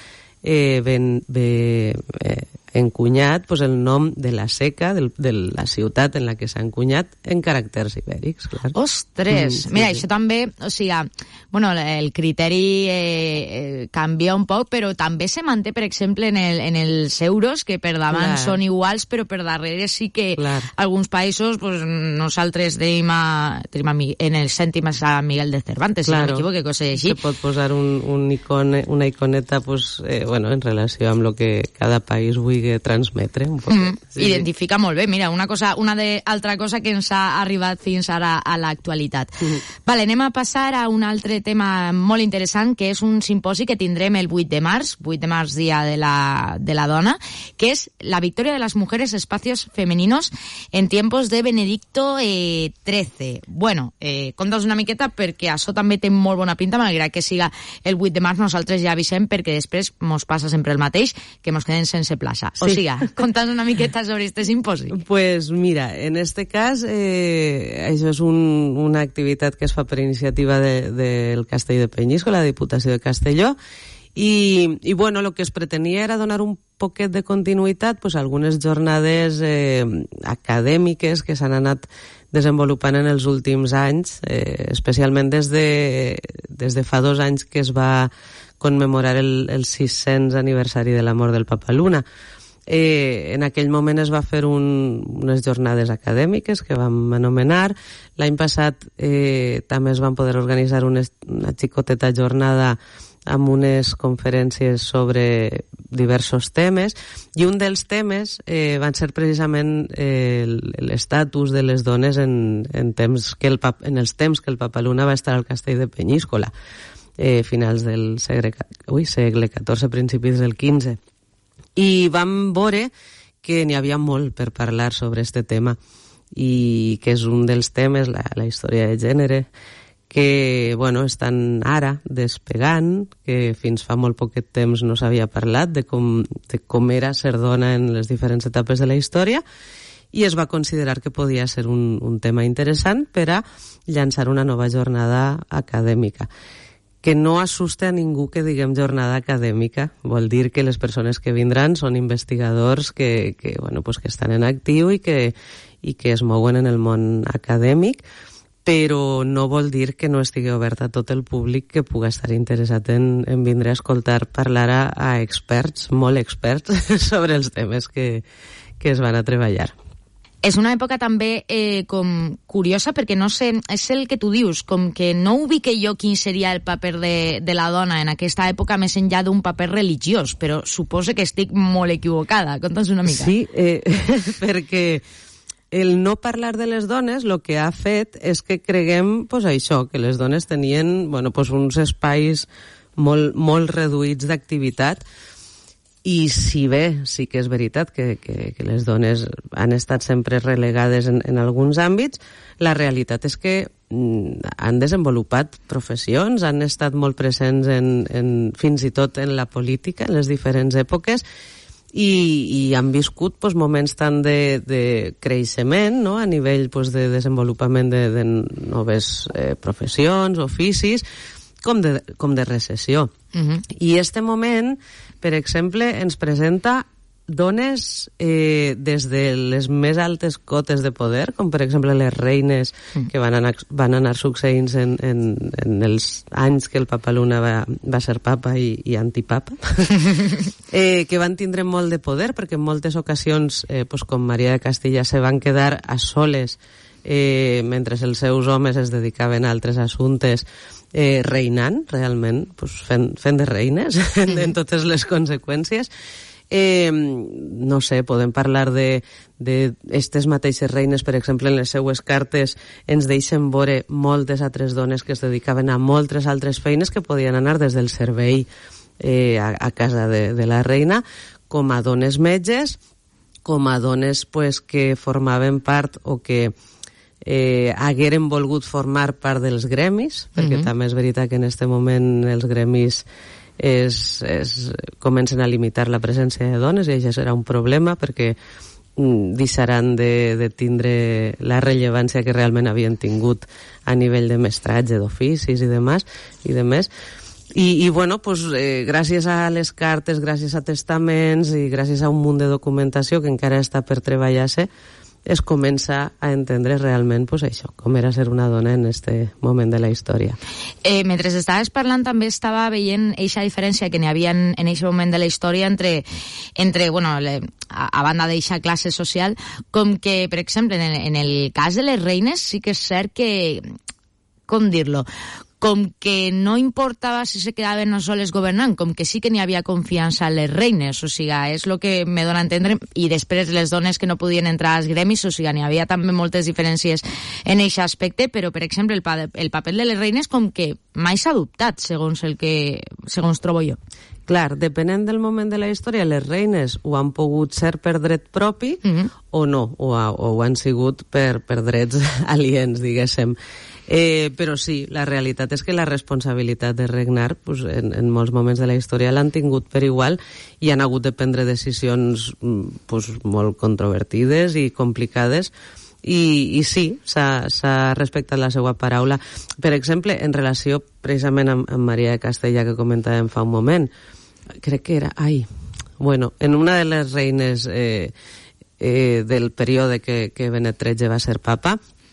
ve encunyat el nom de la seca, de la ciutat en la que s'ha encunyat, en caràcters ibèrics, clar. Ostres! Mira, això també, o sigui, el criteri canvia un poc, però també se manté, per exemple, en els euros, que per davant són iguals, però per darrere sí que alguns països, nosaltres tenim en els cèntims a Miguel de Cervantes, si no m'equivoco, cosa així. Se pot posar una iconeta en relació amb el que cada país vulgui transmetre un poc. Identifica molt bé. Mira, una altra cosa que ens ha arribat fins ara a l'actualitat. Vale, anem a passar a un altre tema molt interessant, que és un simposi que tindrem el 8 de març, Dia de la Dona, que és la victòria de les mujeres espacios femeninos en tiempos de Benedicto XIII. Conta's una miqueta, perquè això també té molt bona pinta, malgrat que siga el 8 de març, nosaltres ja avisem, perquè després mos passa sempre el mateix, que mos quedem sense plaça. cosa. O sigui, conta'ns una miqueta sobre este simposi. Pues mira, en este cas, això és una activitat que es fa per iniciativa del Castell de Penyíscola, la Diputació de Castelló, i bueno, el que es pretenia era donar un poquet de continuïtat pues, a algunes jornades acadèmiques que s'han anat desenvolupant en els últims anys, especialment des de fa 2 anys que es va conmemorar el 600 aniversari de la mort del Papa Luna. En aquell moment es va fer unes jornades acadèmiques que vam anomenar. L'any passat també es van poder organitzar una xicoteta jornada amb unes conferències sobre diversos temes, i un dels temes van ser precisament l'estatus de les dones en els temps que el Papa Luna va estar al Castell de Penyíscola, finals del segle XIV, principis del XV. I vam veure que n'hi havia molt per parlar sobre aquest tema, i que és un dels temes, la història de gènere, que bueno, estan ara despegant, que fins fa molt poquet temps no s'havia parlat de com era ser dona en les diferents etapes de la història, i es va considerar que podia ser un tema interessant per a llançar una nova jornada acadèmica. Que no assuste a ningú que diguem jornada acadèmica, vol dir que les persones que vindran són investigadors que estan en actiu i que es mouen en el món acadèmic, però no vol dir que no estigui obert a tot el públic que pugui estar interessat en vindre a escoltar parlar a experts, molt experts, sobre els temes que es van a treballar. És una època també com curiosa, perquè no sé, és el que tu dius, com que no ubique jo quin seria el paper de la dona en aquesta època més enllà d'un paper religiós, però suposo que estic molt equivocada. Conta'ns una mica. Sí, perquè el no parlar de les dones el que ha fet és que creguem això, que les dones tenien uns espais molt reduïts d'activitat, i si bé sí que és veritat que les dones han estat sempre relegades en alguns àmbits, la realitat és que han desenvolupat professions, han estat molt presents fins i tot en la política en les diferents èpoques, i han viscut moments tant de creixement, no?, a nivell de desenvolupament de noves professions, oficis, com de recessió. I este moment, per exemple, ens presenta dones des de les més altes cotes de poder, com per exemple les reines que van anar succeint en els anys que el Papa Luna va ser papa i antipapa, que van tindre molt de poder, perquè en moltes ocasions, com Maria de Castilla, se van quedar a soles mentre els seus homes es dedicaven a altres assumptes, reinant, realment, fent de reines en totes les conseqüències. No sé, podem parlar d'estes mateixes reines, per exemple, en les seues cartes ens deixen veure moltes altres dones que es dedicaven a moltes altres feines que podien anar des del servei a casa de la reina, com a dones metges, com a dones que formaven part o que hagueren volgut formar part dels gremis, perquè també és veritat que en aquest moment els gremis comencen a limitar la presència de dones, i això serà un problema perquè deixaran de tindre la rellevància que realment havien tingut a nivell de mestratge, d'oficis i demés. I gràcies a les cartes, gràcies a testaments i gràcies a un munt de documentació que encara està per treballar-se, es comença a entendre realment això, com era ser una dona en aquest moment de la història. Mentre estaves parlant també estava veient aquesta diferència que n'hi havia en aquest moment de la història entre a banda d'eixa classe social, com que, per exemple, en el cas de les reines sí que és cert que, com dir-lo, com que no importava si se quedaven no soles governant, com que sí que n'hi havia confiança en les reines, o sigui, és el que me dona a entendre, i després les dones que no podien entrar als gremis, o sigui, n'hi havia també moltes diferències en aquest aspecte, però, per exemple, el paper de les reines com que mai s'ha adoptat, segons trobo jo. Clar, depenent del moment de la història, les reines ho han pogut ser per dret propi o no, o ho han sigut per drets aliens, diguéssim. Però sí, la realitat és que la responsabilitat de regnar pues, en molts moments de la història l'han tingut per igual i han hagut de prendre decisions pues, molt controvertides i complicades i sí, s'ha respectat la seva paraula. Per exemple, en relació precisament amb Maria de Castella que comentàvem fa un moment, crec que era... en una de les reines del període que Benet XIII va ser papa,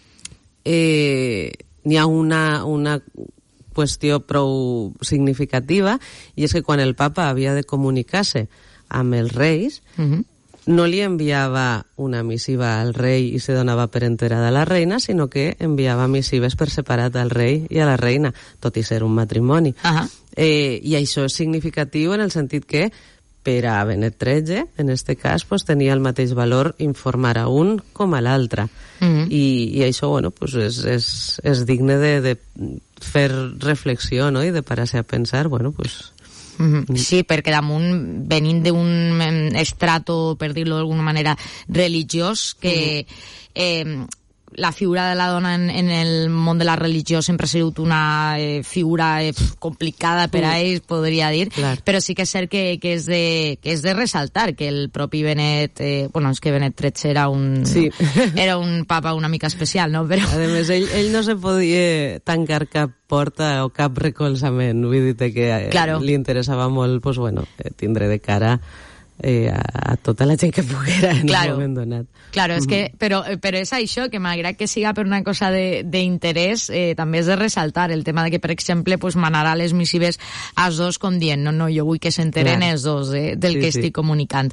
n'hi ha una qüestió prou significativa i és que quan el papa havia de comunicar-se amb els reis no li enviava una missiva al rei i se donava per enterada a la reina, sinó que enviava missives per separat al rei i a la reina, tot i ser un matrimoni. I això és significatiu en el sentit que per a Benet XIII, en aquest cas, pues, tenia el mateix valor informar a un com a l'altre. I això, bueno, pues és digne de fer reflexió, no?, i de parar-se a pensar, bueno, pues... Sí, perquè damunt, venint d'un estrato, per dir-lo d'alguna manera, religiós, que la figura de la dona en el món de la religió sempre ha sigut una figura complicada per a ells, podria dir, però sí que és cert que és de ressaltar que el propi Benet, és que Benet XIII era un papa una mica especial, no? Però... A més, ell no se podia tancar cap porta o cap recolzament, vull dir que li interessava molt tindre de cara a tota la gent que poguera en un moment donat. Claro, és que, però és això, que malgrat que siga per una cosa d'interès, també és de ressaltar el tema de que, per exemple, manarà les missives als dos com dient, no, jo vull que s'enteren els dos del que estic comunicant.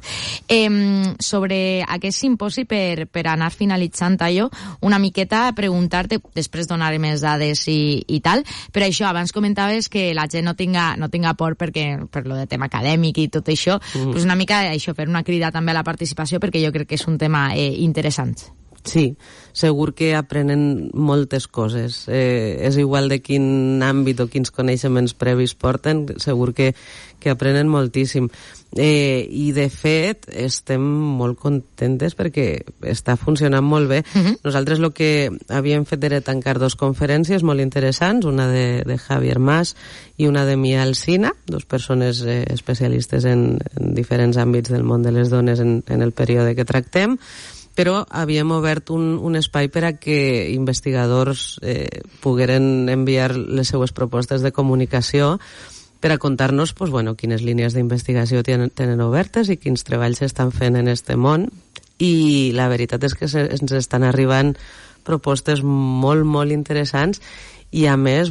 Sobre aquest simposi, per anar finalitzant allò, una miqueta preguntar-te, després donaré més dades i tal, però això, abans comentaves que la gent no tinga por perquè, per lo de tema acadèmic i tot això, pues una mica això, fer una crida també a la participació, perquè jo crec que és un tema interessant. Sí, segur que aprenen moltes coses. És igual de quin àmbit o quins coneixements previs porten, segur que aprenen moltíssim. I, de fet, estem molt contentes perquè està funcionant molt bé. Nosaltres el que havíem fet era tancar 2 conferències molt interessants, una de Javier Mas i una de Mia Alsina, 2 persones especialistes en diferents àmbits del món de les dones en el període que tractem, però havíem obert un espai per a que investigadors pogueren enviar les seues propostes de comunicació per a contar-nos quines línies d'investigació tenen obertes i quins treballs s'estan fent en este món. I la veritat és que ens estan arribant propostes molt, molt interessants i, a més,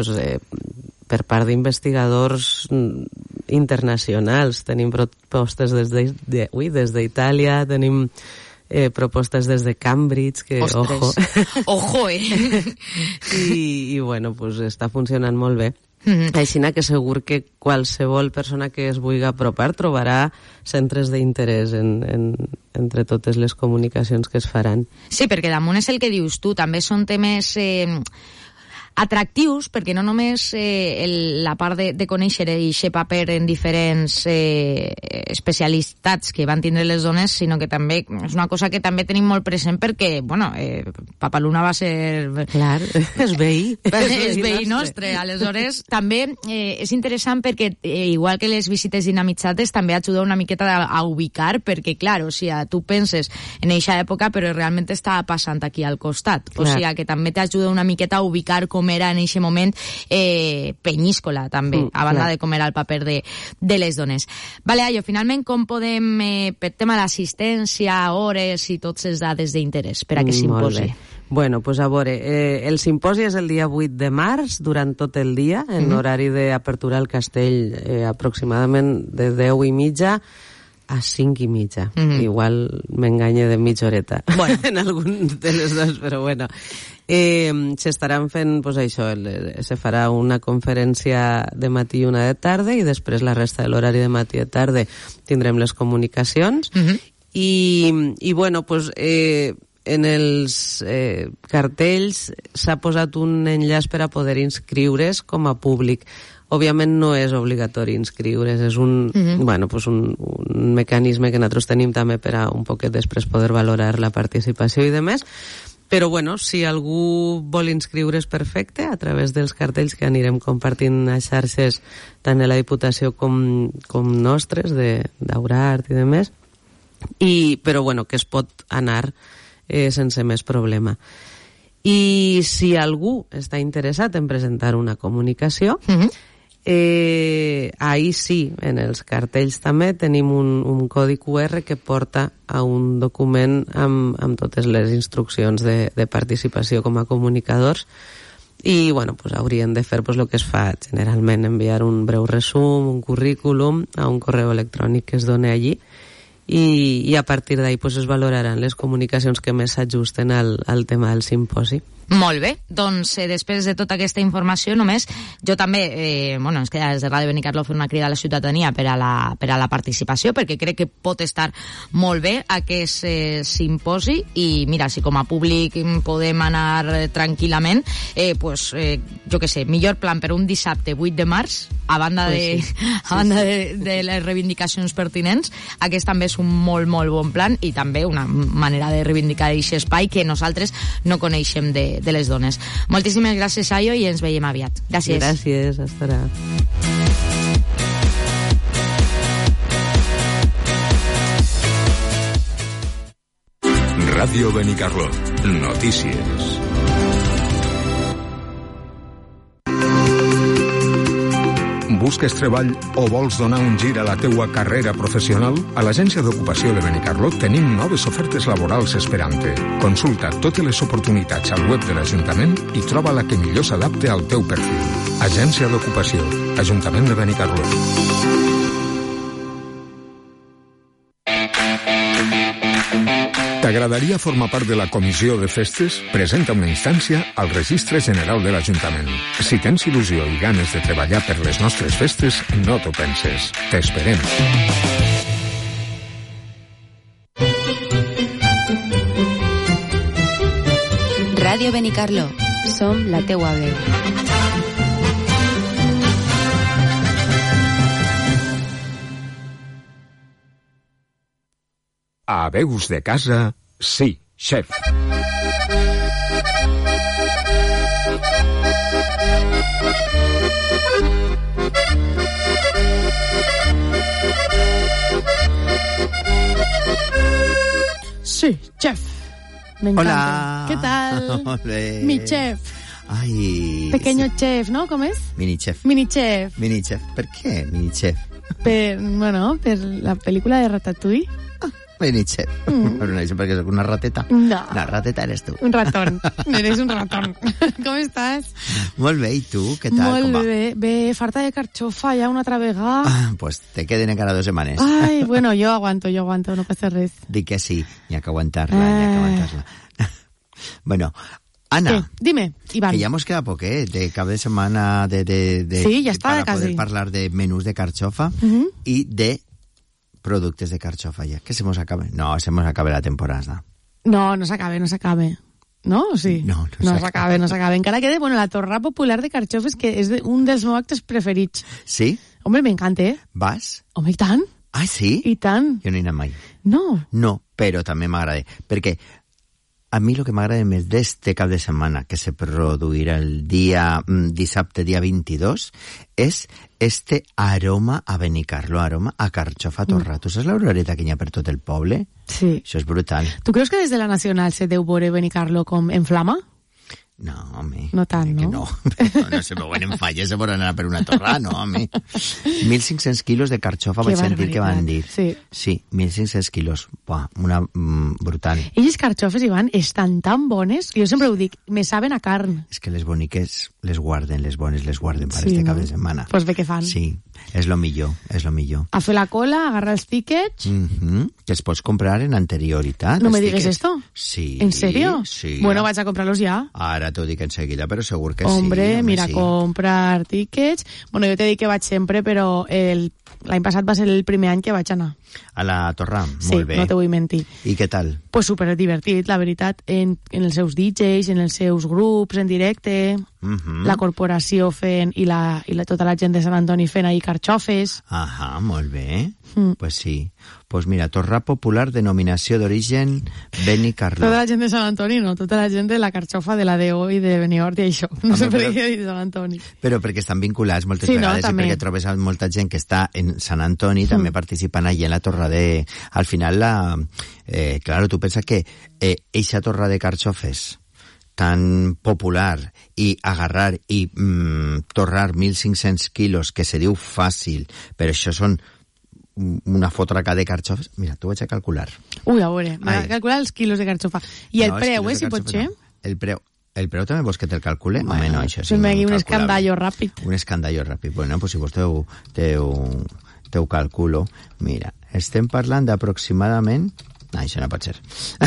per part d'investigadors internacionals. Tenim propostes des d'Itàlia, tenim propostes des de Cambridge, que ojo, i està funcionant molt bé. Així que segur que qualsevol persona que es vulgui apropar trobarà centres d'interès entre totes les comunicacions que es faran. Sí, perquè damunt és el que dius tu, també són temes atractius, perquè no només la part de conèixer aquest paper en diferents especialitats que van tindre les dones, sinó que també és una cosa que també tenim molt present perquè, Papaluna va ser... Clar, és veí. És veí nostre. Aleshores, també és interessant perquè, igual que les visites dinamitzades, també ajuda una miqueta a ubicar, perquè, clar, tu penses en eixa època, però realment estava passant aquí al costat. O sigui, que també t'ajuda una miqueta a ubicar com era en aquest moment Penyíscola, també, a banda de com era el paper de les dones. Vale, Ayo, finalment, com podem, per tema d'assistència, hores i totes les dades d'interès per a aquest simposi? Bueno, pues a veure, el simposi és el dia 8 de març, durant tot el dia, en horari d'apertura al castell, aproximadament de 10:30 a 5:30. Igual m'enganye de mitja horeta en algun de les dos, però bueno. S'estaran fent, això, se farà una conferència de matí i una de tarda, i després la resta de l'horari de matí i de tarda tindrem les comunicacions. I bueno, en els cartells s'ha posat un enllaç per a poder inscriure's com a públic. Òbviament no és obligatori inscriure's, és un mecanisme que nosaltres tenim també per a un poquet després poder valorar la participació i demés, Però, bueno, si algú vol inscriure's, perfecte, a través dels cartells que anirem compartint a xarxes tant de la Diputació com nostres, d'Aurart i demés, però, bueno, que es pot anar sense més problema. I si algú està interessat en presentar una comunicació, ahí sí, en els cartells també tenim un codi QR que porta a un document amb totes les instruccions de participació com a comunicadors, i bueno, pues haurien de fer el que es fa generalment, enviar un breu resum, un currículum a un correu electrònic que es dona allí, i a partir d'ahí pues es valoraran les comunicacions que més s'ajusten al tema del simposi. Molt bé, doncs després de tota aquesta informació només, jo també, és que des de Ràdio Benicarló fer una crida a la ciutadania per a la participació, perquè crec que pot estar molt bé aquest simposi, i mira, si com a públic podem anar tranquil·lament, jo què sé, millor plan per un dissabte 8 de març, a banda de les reivindicacions pertinents, aquest també és un molt, molt bon plan, i també una manera de reivindicar aquest espai que nosaltres no coneixem de les dones. Moltíssimes gràcies, Ayo, i ens veiem aviat. Gràcies. Gràcies, hasta ara. Ràdio Benicarló. Notícies. Busques treball o vols donar un gir a la teua carrera professional? A l'Agència d'Ocupació de Benicarló tenim noves ofertes laborals esperant-te. Consulta totes les oportunitats al web de l'Ajuntament i troba la que millor s'adapte al teu perfil. Agència d'Ocupació, Ajuntament de Benicarló. T'agradaria formar part de la comissió de festes? Presenta una instància al Registre General de l'Ajuntament. Si tens il·lusió i ganes de treballar per les nostres festes, no t'ho penses. T'esperem. Ràdio Benicarló. Som la teua veu. A Veus de Casa, sí, xef. Sí, chef. Me encanta. Hola. ¿Qué tal? Olé. Mi chef. Ay. Pequeño chef, ¿no? ¿Cómo es? Mini chef. Mini chef. Mini chef. ¿Por qué mini chef? Per la película de Ratatouille. Mini chef. Pero no dice porque soy una rateta. No. La rateta eres tú. Un ratón. Eres un ratón. ¿Cómo estás? Molt bé, ¿y tú? ¿Qué tal? Molt bé. Ve, farta de carchofa ya una altra vegada. Ah, pues te queden encara 2 setmanes. Ay, bueno, yo aguanto, no pasa res. Di que sí, n'hi ha que aguantar-la, Bueno, Ana, ¿qué? Dime, Iván. Que ya hemos quedado poquet de cap de setmana sí, ya está, para casi. Poder parlar de menús de carchofa y de productes de carchofa ya. Que se nos acabe. No, se nos acabe la temporada. No s'acabe. No? O sí? No s'acabe. Encara queda, la torrada popular de carxofes, que és un dels meus actes preferits. Sí? Home, m'encanta, eh? Vas? Home, i tant. Ah, sí? I tant. Jo no he anat mai. No? No, però també m'agrada. Perquè a mi el que m'agrada més d'este cap de setmana, que se produirà el dissabte, dia 22, és este aroma a Benicarló, aroma a carxofa torrada. Tu saps l'oloreta que hi ha per tot el poble? Sí. Això és brutal. Tu creus que des de la Nacional se deu veure Benicarló com en flama? No, home. No tant, no? No se veuen en falles per anar per una torrada, no, home. 1.500 quilos de carxofa vaig sentir que van dir. Sí, 1.500 quilos. Buah, una brutal. I les carxofes, Ivan, estan tan bones, jo sempre ho dic, me saben a carn. És que les boniques les guarden, les bones les guarden per este cap de setmana. Pues bé que fan. Sí, és lo millor. A fer la cola, agarrar els tickets... Que els pots comprar en anterioritat. No me digues esto. Sí. ¿En serio? Sí. Bueno, vaig a comprarlos ya. Ara t'ho dic enseguida, però segur que Hombre, sí. Mira, comprar tickets. Bueno, jo t'he dit que vaig sempre, però l'any passat va ser el primer any que vaig anar. A la Torrà? Sí, molt bé. No te vull mentir. I què tal? Pues super divertit, la veritat, en els seus DJs, en els seus grups, en directe, la corporació fent i tota la gent de Sant Antoni fent ahí carxofes. Molt bé. Pues sí. Pues mira, torrà popular, denominació d'origen Benicarló. Tota la gent de Sant Antoni, no, tota la gent de la carxofa, de la DO i de Benidorm i això. No sé per què he dit Sant Antoni. Però perquè estan vinculats moltes vegades, i perquè trobes molta gent que està en Sant Antoni també participant allí en la torra de... Al final, claro, tu pensa que eixa torra de carxofes tan popular i agarrar i torrar 1.500 quilos, que se diu fàcil, però això són una fotraca de carxofes. Mira, t'ho vaig a calcular. Ui, a veure, m'ha de calcular els quilos de carxofa. I el preu, si pot ser? El preu també vols que te'l calcule? Bueno, home, no, això sí. M'ha un escandallo ràpid. Un escandallo ràpid. Bueno, pues si vos teu calculo. Mira, estem parlant d'aproximadament... No, això no pot ser.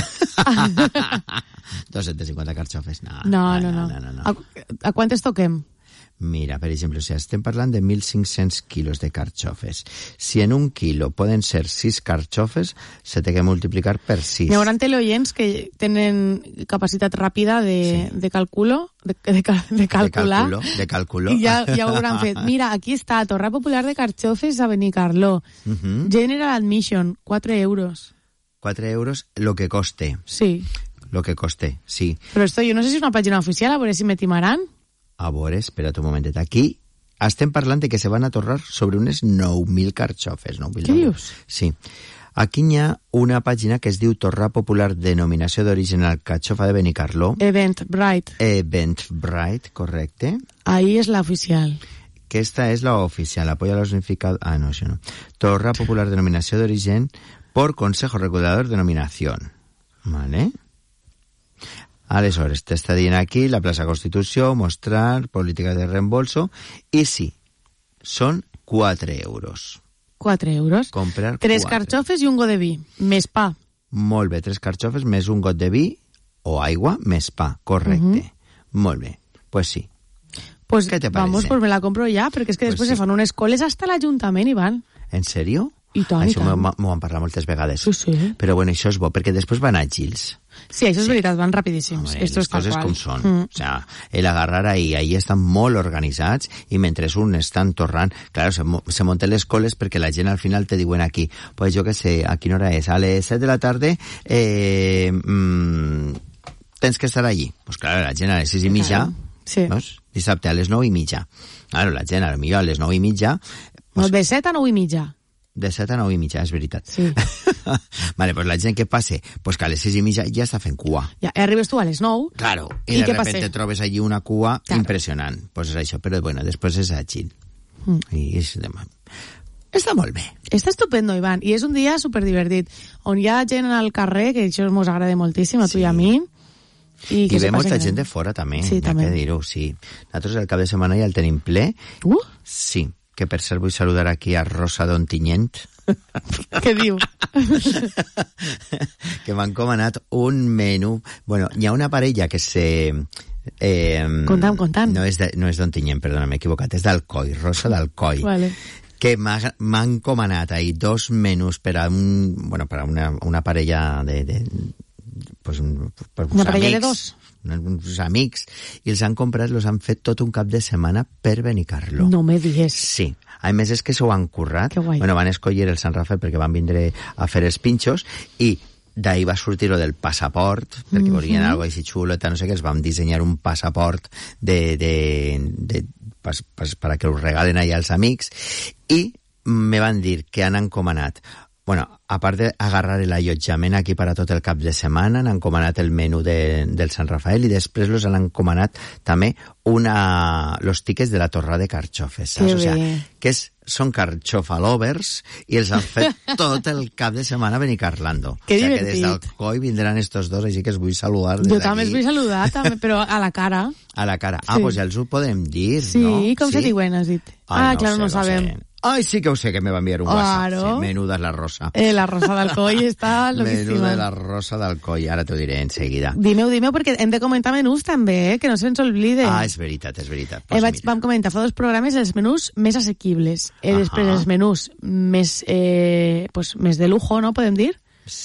250 carxofes. No. A quantes toquem? Mira, per exemple, estem parlant de 1.500 quilos de carxofes. Si en un quilo poden ser 6 carxofes, se té que multiplicar per 6. Hi haurà teleoients que tenen capacitat ràpida de calculo, de calcular. De calculo. I ja ho hauran fet. Mira, aquí està, torra popular de carxofes a Benicarló. General Admission, 4 euros. 4 euros, lo que coste. Sí. Lo que coste, sí. Però esto jo no sé si és una pàgina oficial, a veure si me timaran. A veure, espera't un momentet. Aquí estem parlant de que se van a torrar sobre unes 9.000 carxofes. Què dius? Sí. Aquí hi ha una pàgina que es diu Torrà Popular, denominació d'origen Alcachofa de Benicarló. Eventbrite, correcte. Ahí és la oficial. Que esta es la oficial. Apoya los unificados... Ah, no, això no. Torrà Popular, denominació d'origen por Consejo Regulador de Denominación. ¿Vale? Aleshores, t'està dient aquí la plaça Constitució, mostrar, política de reembolso, i sí, són 4 euros. 4 euros. Comprar 3 carxofes i un got de vi, més pa. Molt bé, 3 carxofes més un got de vi o aigua més pa, correcte. Molt bé, pues sí. Pues ¿qué te parece? Vamos, pues me la compro ya, perquè és que després se fan unes coles hasta l'Ajuntament, Ivan. ¿En serio? I tant, això m'ho han parlat moltes vegades. Sí. Però bueno, això és bo, perquè després van àgils. Sí, això és veritat, van rapidíssims. Home, les coses com són. O sea, el agarrar ahí estan molt organitzats i mentre un estan torrant, claro, se monten les coles perquè la gent al final te diuen aquí, pues jo que sé, a quina hora és? A les 7 de la tarde tens que estar allí. Pues claro, la gent a les 6 i mitja, dissabte a les 9 i mitja. Claro, la gent a les 9 i mitja... Pues, de 7 a 9 i mitja. De 7 a 9 i mitja, és veritat. Sí. Vale, pues la gent que passe, pues que a les 6 i mitja ja està fent cua. Ja, arribes tu a les 9. Claro, i de repente trobes allí una cua impressionant. Pues és això, però bueno, després és àgil. I és demà. Està molt bé. Està estupendo, Ivan, i és un dia superdivertit, on hi ha gent al carrer, que això mos agrada moltíssim, a tu i a mi. I ve molta gent de fora també, sí, també. Que dir-ho, sí. Nosaltres el cap de setmana ja el tenim ple. Sí. Que per cert vull saludar aquí a Rosa Dontinyent. Què diu? Que m'han encomanat un menú... Bueno, hi ha una parella que se... Contam. No és Dontinyent, perdona, m'he equivocat, és d'Alcoi, Rosa d'Alcoi. Vale. Que m'ha encomanat ahí 2 menús per a una parella de una parella de 2? Uns amics, i els han comprat, els han fet tot un cap de setmana per Benicarló. No me digues. Sí. A més, és que s'ho han currat. Que guai. Bueno, van escollir el Sant Rafael perquè van vindre a fer els pinxos i d'ahí va sortir lo del passaport, perquè volien algo així xulo, no sé què, els vam dissenyar un passaport para que us regalen allà als amics, i me van dir que han encomanat, bueno, a part d'agarrar l'allotjament aquí per a tot el cap de setmana, han encomanat el menú del Sant Rafael i després los han encomanat també los tickets de la torra de carxofes, saps? O sigui, que són carxofa lovers i els han fet tot el cap de setmana a Benicarlando. Que divertit. O sigui, que des d'Alcoi vindran estos dos, així que els vull saludar des d'aquí. Jo també els vull saludar, també, però a la cara. A la cara. Ah, doncs ja els ho podem dir, sí, no? Sí, com se diuen, has dit? Claro, no sabem. Ay, sí que ho sé, que me va enviar un WhatsApp. Claro. Sí, menuda la Rosa. La Rosa d'Alcoi està loquíssima. Menuda la Rosa d'Alcoi, ara t'ho diré enseguida. Dimeu, perquè hem de comentar menús també, que no se'ns oblide. És veritat. Pues vam comentar fa 2 programes els menús més assequibles. Després els menús més de lujo, no podem dir?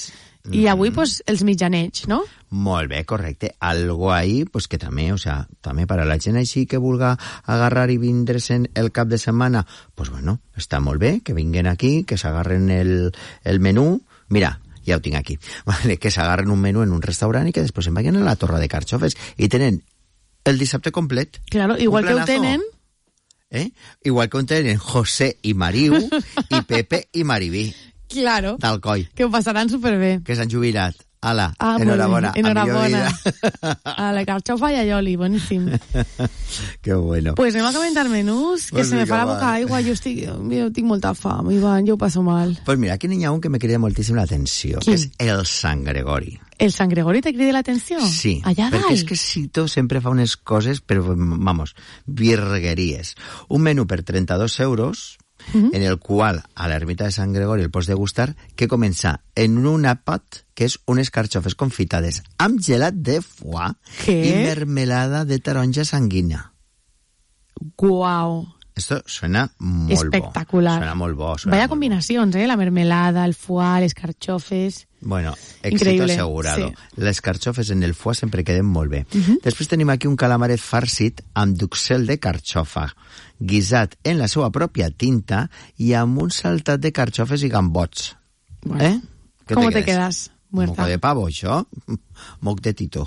I avui, pues, els mitjanets, no? Molt bé, correcte. Algo ahí, pues que també, o sea, també para la gent així que vulga agarrar i vindre's el cap de setmana, pues bueno, està molt bé, que vinguen aquí, que s'agarren el menú. Mira, ja ho tinc aquí, vale, que s'agarren un menú en un restaurant i que després se'n vagin a la Torre de Carxofes i tenen el dissabte complet. Claro, igual que ho tenen... Igual que ho tenen José i Mariu i Pepe i Maribí. Claro. D'Alcoi. Que ho passaran superbé. Que s'han jubilat. Ala, enhorabona. Enhorabona. A la carxofa i a Ioli, boníssim. Que bueno. Pues anem a comentar menús, que se me fa la boca aigua, jo tinc molta fam, Ivan, jo ho passo mal. Pues mira, aquí n'hi ha un que me crida moltíssim l'atenció, que és el Sant Gregori. El Sant Gregori te crida l'atenció? Sí, allà dalt. perquè és que Sito sempre fa unes coses, però, vamos, virgueries. Un menú per 32 euros, en el qual a l'ermita de Sant Gregori el pots degustar, que comença en un àpat, que és unes carxofes confitades amb gelat de foie i mermelada de taronja sanguina. Guau. Esto suena molt espectacular. Suena molt bo. Vaya combinacions, la mermelada, el foie, les carxofes... Bueno, éxito increïble, asegurado. sí. Les carxofes en el foie sempre queden molt bé. Després tenim aquí un calamaret farcit amb duxel de carxofa, guisat en la seva pròpia tinta i amb un saltat de carxofes i gambots. Bueno, ¿cómo te quedas? Muerta. Moco de pavo, això? Moc de tito.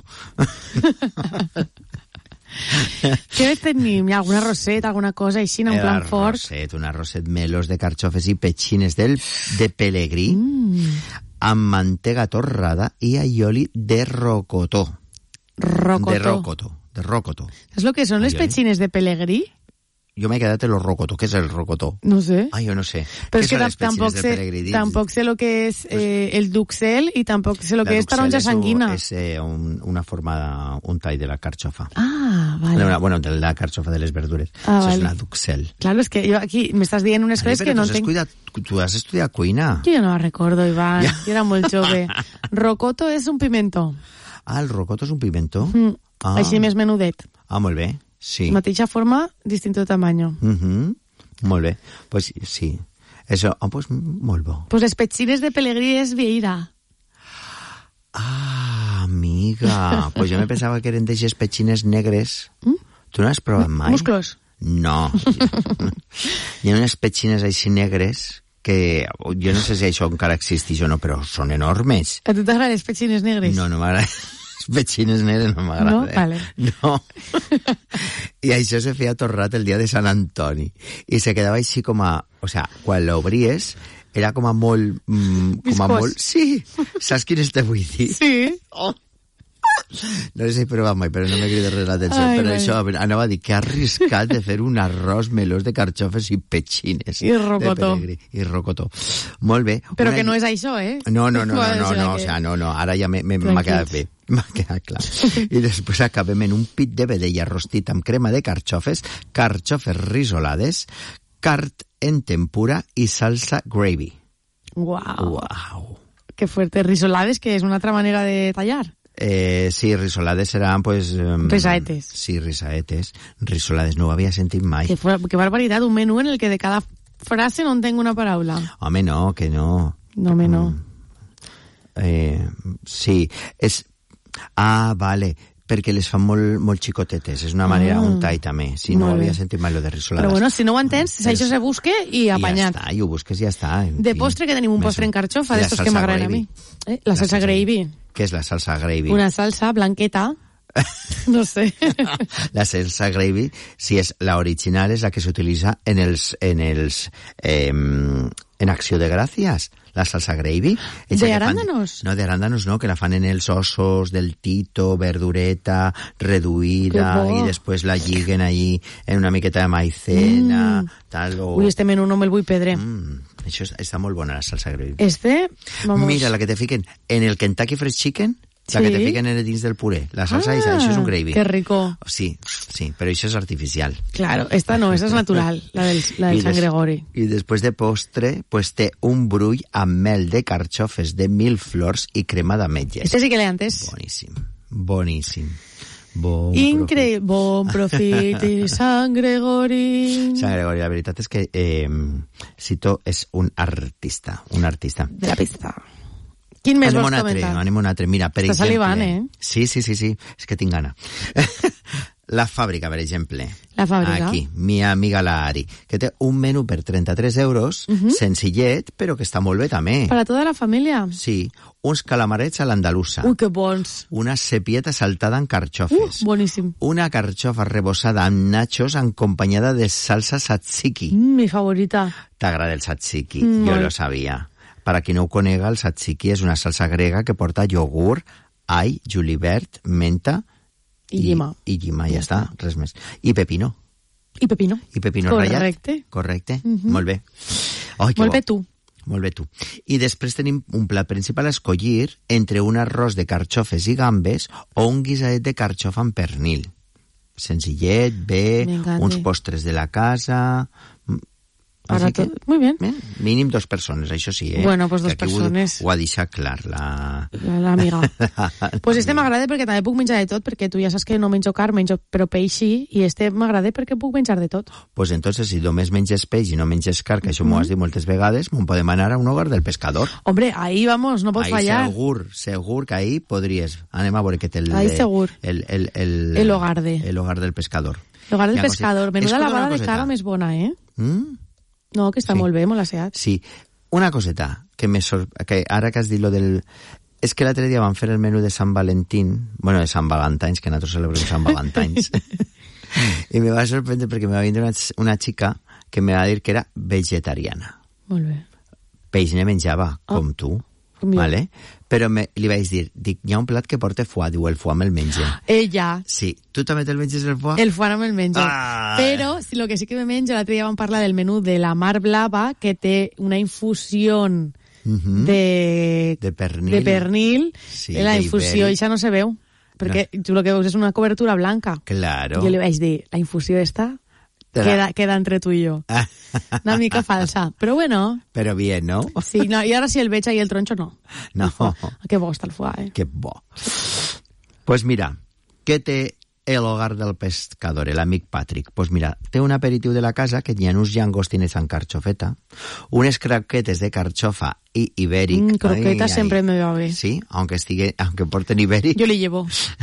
Què tenim? Alguna roseta, alguna cosa així, en un plan fort? Un arrosset melos de carxofes i petxines de pelegrí amb mantega torrada i aioli de rocotó. Rocotó. De rocotó. ¿Es lo que son les petxines de pelegrí? Jo m'he quedat en los rocotó. ¿Qué es el rocotó? No sé. Yo no sé. Pero es que tampoco sé lo que es el duxel y tampoco sé lo que es taronja sanguina. Es una forma, un tall de la carxofa. Ah, vale. Bueno, de la carxofa de les verdures. Vale. Es una duxel. Claro, es que yo aquí me estás dient unes coses que no entenc. Tu has estudiat cuina. Jo no la recordo, Iván. Jo era molt jove. Rocoto és un pimento. Ah, el rocoto és un pimento? Així més menudet. Ah, molt bé. Sí. Mateixa forma, distinto tamaño. Molt bé. Pues sí. Eso, pues molt bo. Pues les petxines de pelegrí és vieira. Ah, amiga. Pues jo me pensava que eren d'eixes petxines negres. Tu no has provat mai? Musclos? No. Hi ha unes petxines així negres que jo no sé si això encara existeix o no, però són enormes. A tu t'agraden les petxines negres? No m'agrada. Petxines negres no m'agrada. No? Vale. No. I això se feia torrat el dia de Sant Antoni. I se quedava així com a... O sea, quan l'obries, era com a molt... com a molt... Sí. Saps quines te vull dir? Sí. Oh. No les he provat mai, però no m'he cridat res l'atenció. Però això, anava a dir que ha arriscat de fer un arròs melós de carxofes i petxines. I rocotó. I rocotó. Molt bé. Però que no és això, No, o sea, no, ara ja m'ha quedat bé. M'ha quedat clar. I després acabem en un pit de vedella rostit amb crema de carxofes, carxofes risolades, cart en tempura i salsa gravy. Uau. Que fuerte. Risolades, que és una altra manera de tallar. Sí, risolades seran, pues... risaetes. Sí, risaetes. Risolades, no ho havia sentit mai. Que barbaritat, un menú en el que de cada frase no entenc una paraula. Home, no, que no. No, home, no. Sí, és... Ah, vale, perquè les fan molt xicotetes. És una manera, un tall també. Si no havia sentit mai lo de risolades. Però bueno, si no ho entens, això se busque i apanyat. I ja està, i ho busques i ja està. De postre, que tenim un postre en carxofa, d'estos que m'agraden a mi. La salsa gravy. Què és la salsa gravy? Una salsa blanqueta. No sé. La salsa gravy, si és la original, és la que s'utilitza en Acció de Gràcies. La salsa gravy. ¿De arándanos? No, de arándanos no, que la fan en els ossos del tito, verdureta, reduïda, i després la lliguen allí en una miqueta de maicena, tal, o... Ui, este menú no me'l vull perdre. Això està molt bona, la salsa gravy. Vamos... Mira, la que te fiquen en el Kentucky Fried Chicken, la que te fiquen dins del puré. La salsa, això és un gravy. Que rico. Sí, però això és artificial. Claro, esta no, esta és natural, la del Sant Gregori. I després de postre, pues té un brull amb mel de carxofes de 1000 flors i crema d'ametlles. Este sí que l'he antes. Boníssim. Increïble. Bon profit i Sant Gregori. Sant Gregori, la veritat és que Sito és un artista. De la pista. Quin més vols comentar? Anem un altre. Mira, per Està salivant, Sí, és que tinc gana. La Fàbrica, per exemple. La Fàbrica. Aquí, mi amiga la Ari, que té un menú per 33 euros, senzillet, però que està molt bé també. Para toda la família. Sí, uns calamarets a l'andalusa. Ui, que bons. Una cepieta saltada en carxofes. Boníssim. Una carxofa rebossada amb nachos acompanyada de salsa tzatziki. Mi favorita. T'agrada el tzatziki? Jo lo sabia. Per a qui no ho conega, el tzatziki és una salsa grega que porta iogurt, all, julivert, menta i llima. I llima, ja està, res més. I pepino. I pepino. I pepino Correcte. ratllat. Correcte. Molt bé. Oh, molt bé tu. Molt bé tu. I després tenim un plat principal a escollir entre un arròs de carxofes i gambes o un guisadet de carxofa amb pernil. Senzillet, bé, uns postres de la casa... Para todo. Muy bien. Mínim 2 persones, això sí, Bueno, pues 2 persones. Ho ha deixat clar, l'amiga. Pues este m'agrada perquè també puc menjar de tot, perquè tu ja saps que no menjo carn, menjo però peix sí, i este m'agrada perquè puc menjar de tot. Pues entonces, si només menges peix i no menges carn, que això m'ho has dit moltes vegades, m'ho podem anar a un hogar del pescador. Hombre, ahí vamos, no pot fallar. Segur que ahí podries. Anem a veure què té ahí segur. El hogar del pescador. L'hogar del pescador. Menuda lavada de cara més bona, No, que està molt bé, molt asseat. Sí. Una coseta, que ara que has dit lo del... És que l'altre dia van fer el menú de Sant Valentín, bueno, de Sant Valentines, que nosaltres celebrem Sant Valentines, i me va sorprendre perquè me va vindre una xica que me va dir que era vegetariana. Molt bé. Peix ne menjava, com tu, vale? Però li vaig dir, hi ha un plat que porta foie, diu, el foie me'l menja. Ella. Sí. Tu també te'l menges, el foie? El foie no me'l menja. Però, lo que sí que me menjo, l'altre dia vam parlar del menú de la Mar Blava, que té una infusió de pernil. Sí, la infusió, això no se veu, perquè tu el que veus és una cobertura blanca. Claro. Jo li vaig dir, la infusió esta queda entre tu i jo. Una mica falsa, però bueno. Però bien, ¿no? Sí, no, i ara sí el veig i el tronxo no. No. Que bo està el foie, Que bo. Pues mira, què té el hogar del pescador, l'amic Patrick? Pues mira, té un aperitiu de la casa que hi ha uns llangostines amb carxofeta, unes croquetes de carxofa i ibèric. Croqueta sempre me va bé. Sí, aunque porten ibèric. Jo li llevo.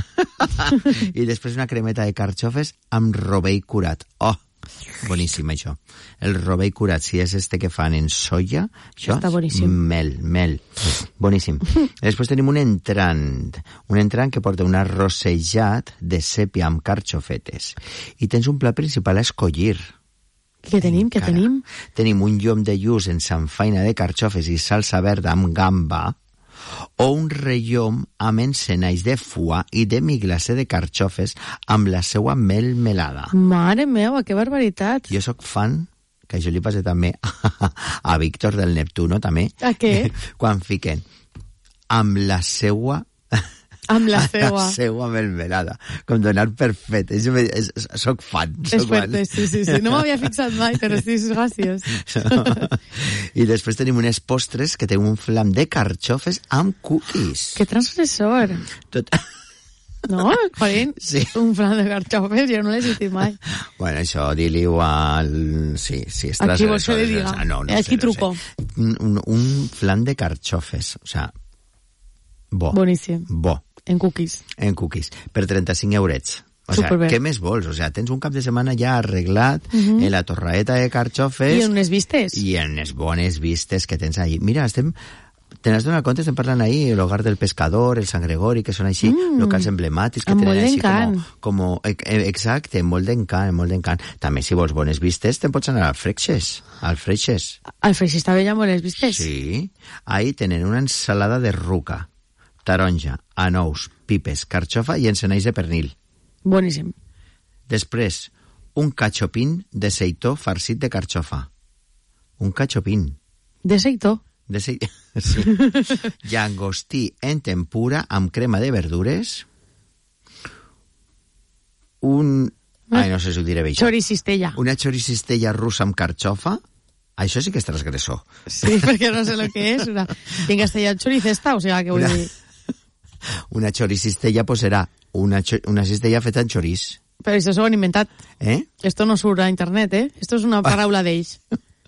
I després una cremeta de carxofes amb rovell curat. Oh, boníssim, això. El rovell curat, si és este que fan en soia, això està boníssim. Mel. Boníssim. Després tenim un entrant que porta un arrossejat de sèpia amb carxofetes. I tens un plat principal a escollir. Què tenim? Tenim un llom de lluç en samfaina de carxofes i salsa verda amb gamba, o un rellom amb encenalls de foie i demi-glacé de carxofes amb la seua melmelada. Mare meva, que barbaritat. Jo sóc fan, que això li passa també a Víctor del Neptuno, també. A què? Quan fiquen amb la seua... Amb la seua melmelada. Com donar per fet. Soc fan. És fuerte, sí. No m'havia fixat mai, però sí, és graciós. I després tenim unes postres que tenen un flam de carxofes amb cookies. Que transgressor. No, Jorín, sí. Un flan de carxofes, jo no l'he sentit mai. Bueno, això, di-li igual... Sí, és transgressor. Aquí vols que li diga? No aquí sé, truco. Un flan de carxofes, o sea, bo. Boníssim. Bo. En cookies. Per 35 eurets. O sea, què més vols? O sea, tens un cap de setmana ja arreglat en la torraeta de carxofes. I en unes vistes. I en les bones vistes que tens ahí. Mira, te n'has donat compte, estem parlant ahí, el hogar del pescador, el Sant Gregori, que són així locals emblemàtics, que tenen així com... Exacte, molt d'encant. També, si vols bones vistes, te'n pots anar al Freixes. Al Freixes també hi ha bones vistes? Sí. Ahí tenen una ensalada de ruca, taronja, anous, pipes, carxofa i encenalls de pernil. Boníssim. Després, un cachopín de seitó farcit de carxofa. Un cachopín. De seitó? Sí. Llangostí en tempura amb crema de verdures. Ai, no sé si ho diré bé. Choricistella. Una choricistella russa amb carxofa. Això sí que és transgressor. Sí, perquè no sé lo que és. En castellà choricesta, o sigui, què vull dir? Una choricistella, pues serà una cistella feta en choriç. Però això s'ho han inventat. Esto no surt a internet, Esto és una paraula d'ells.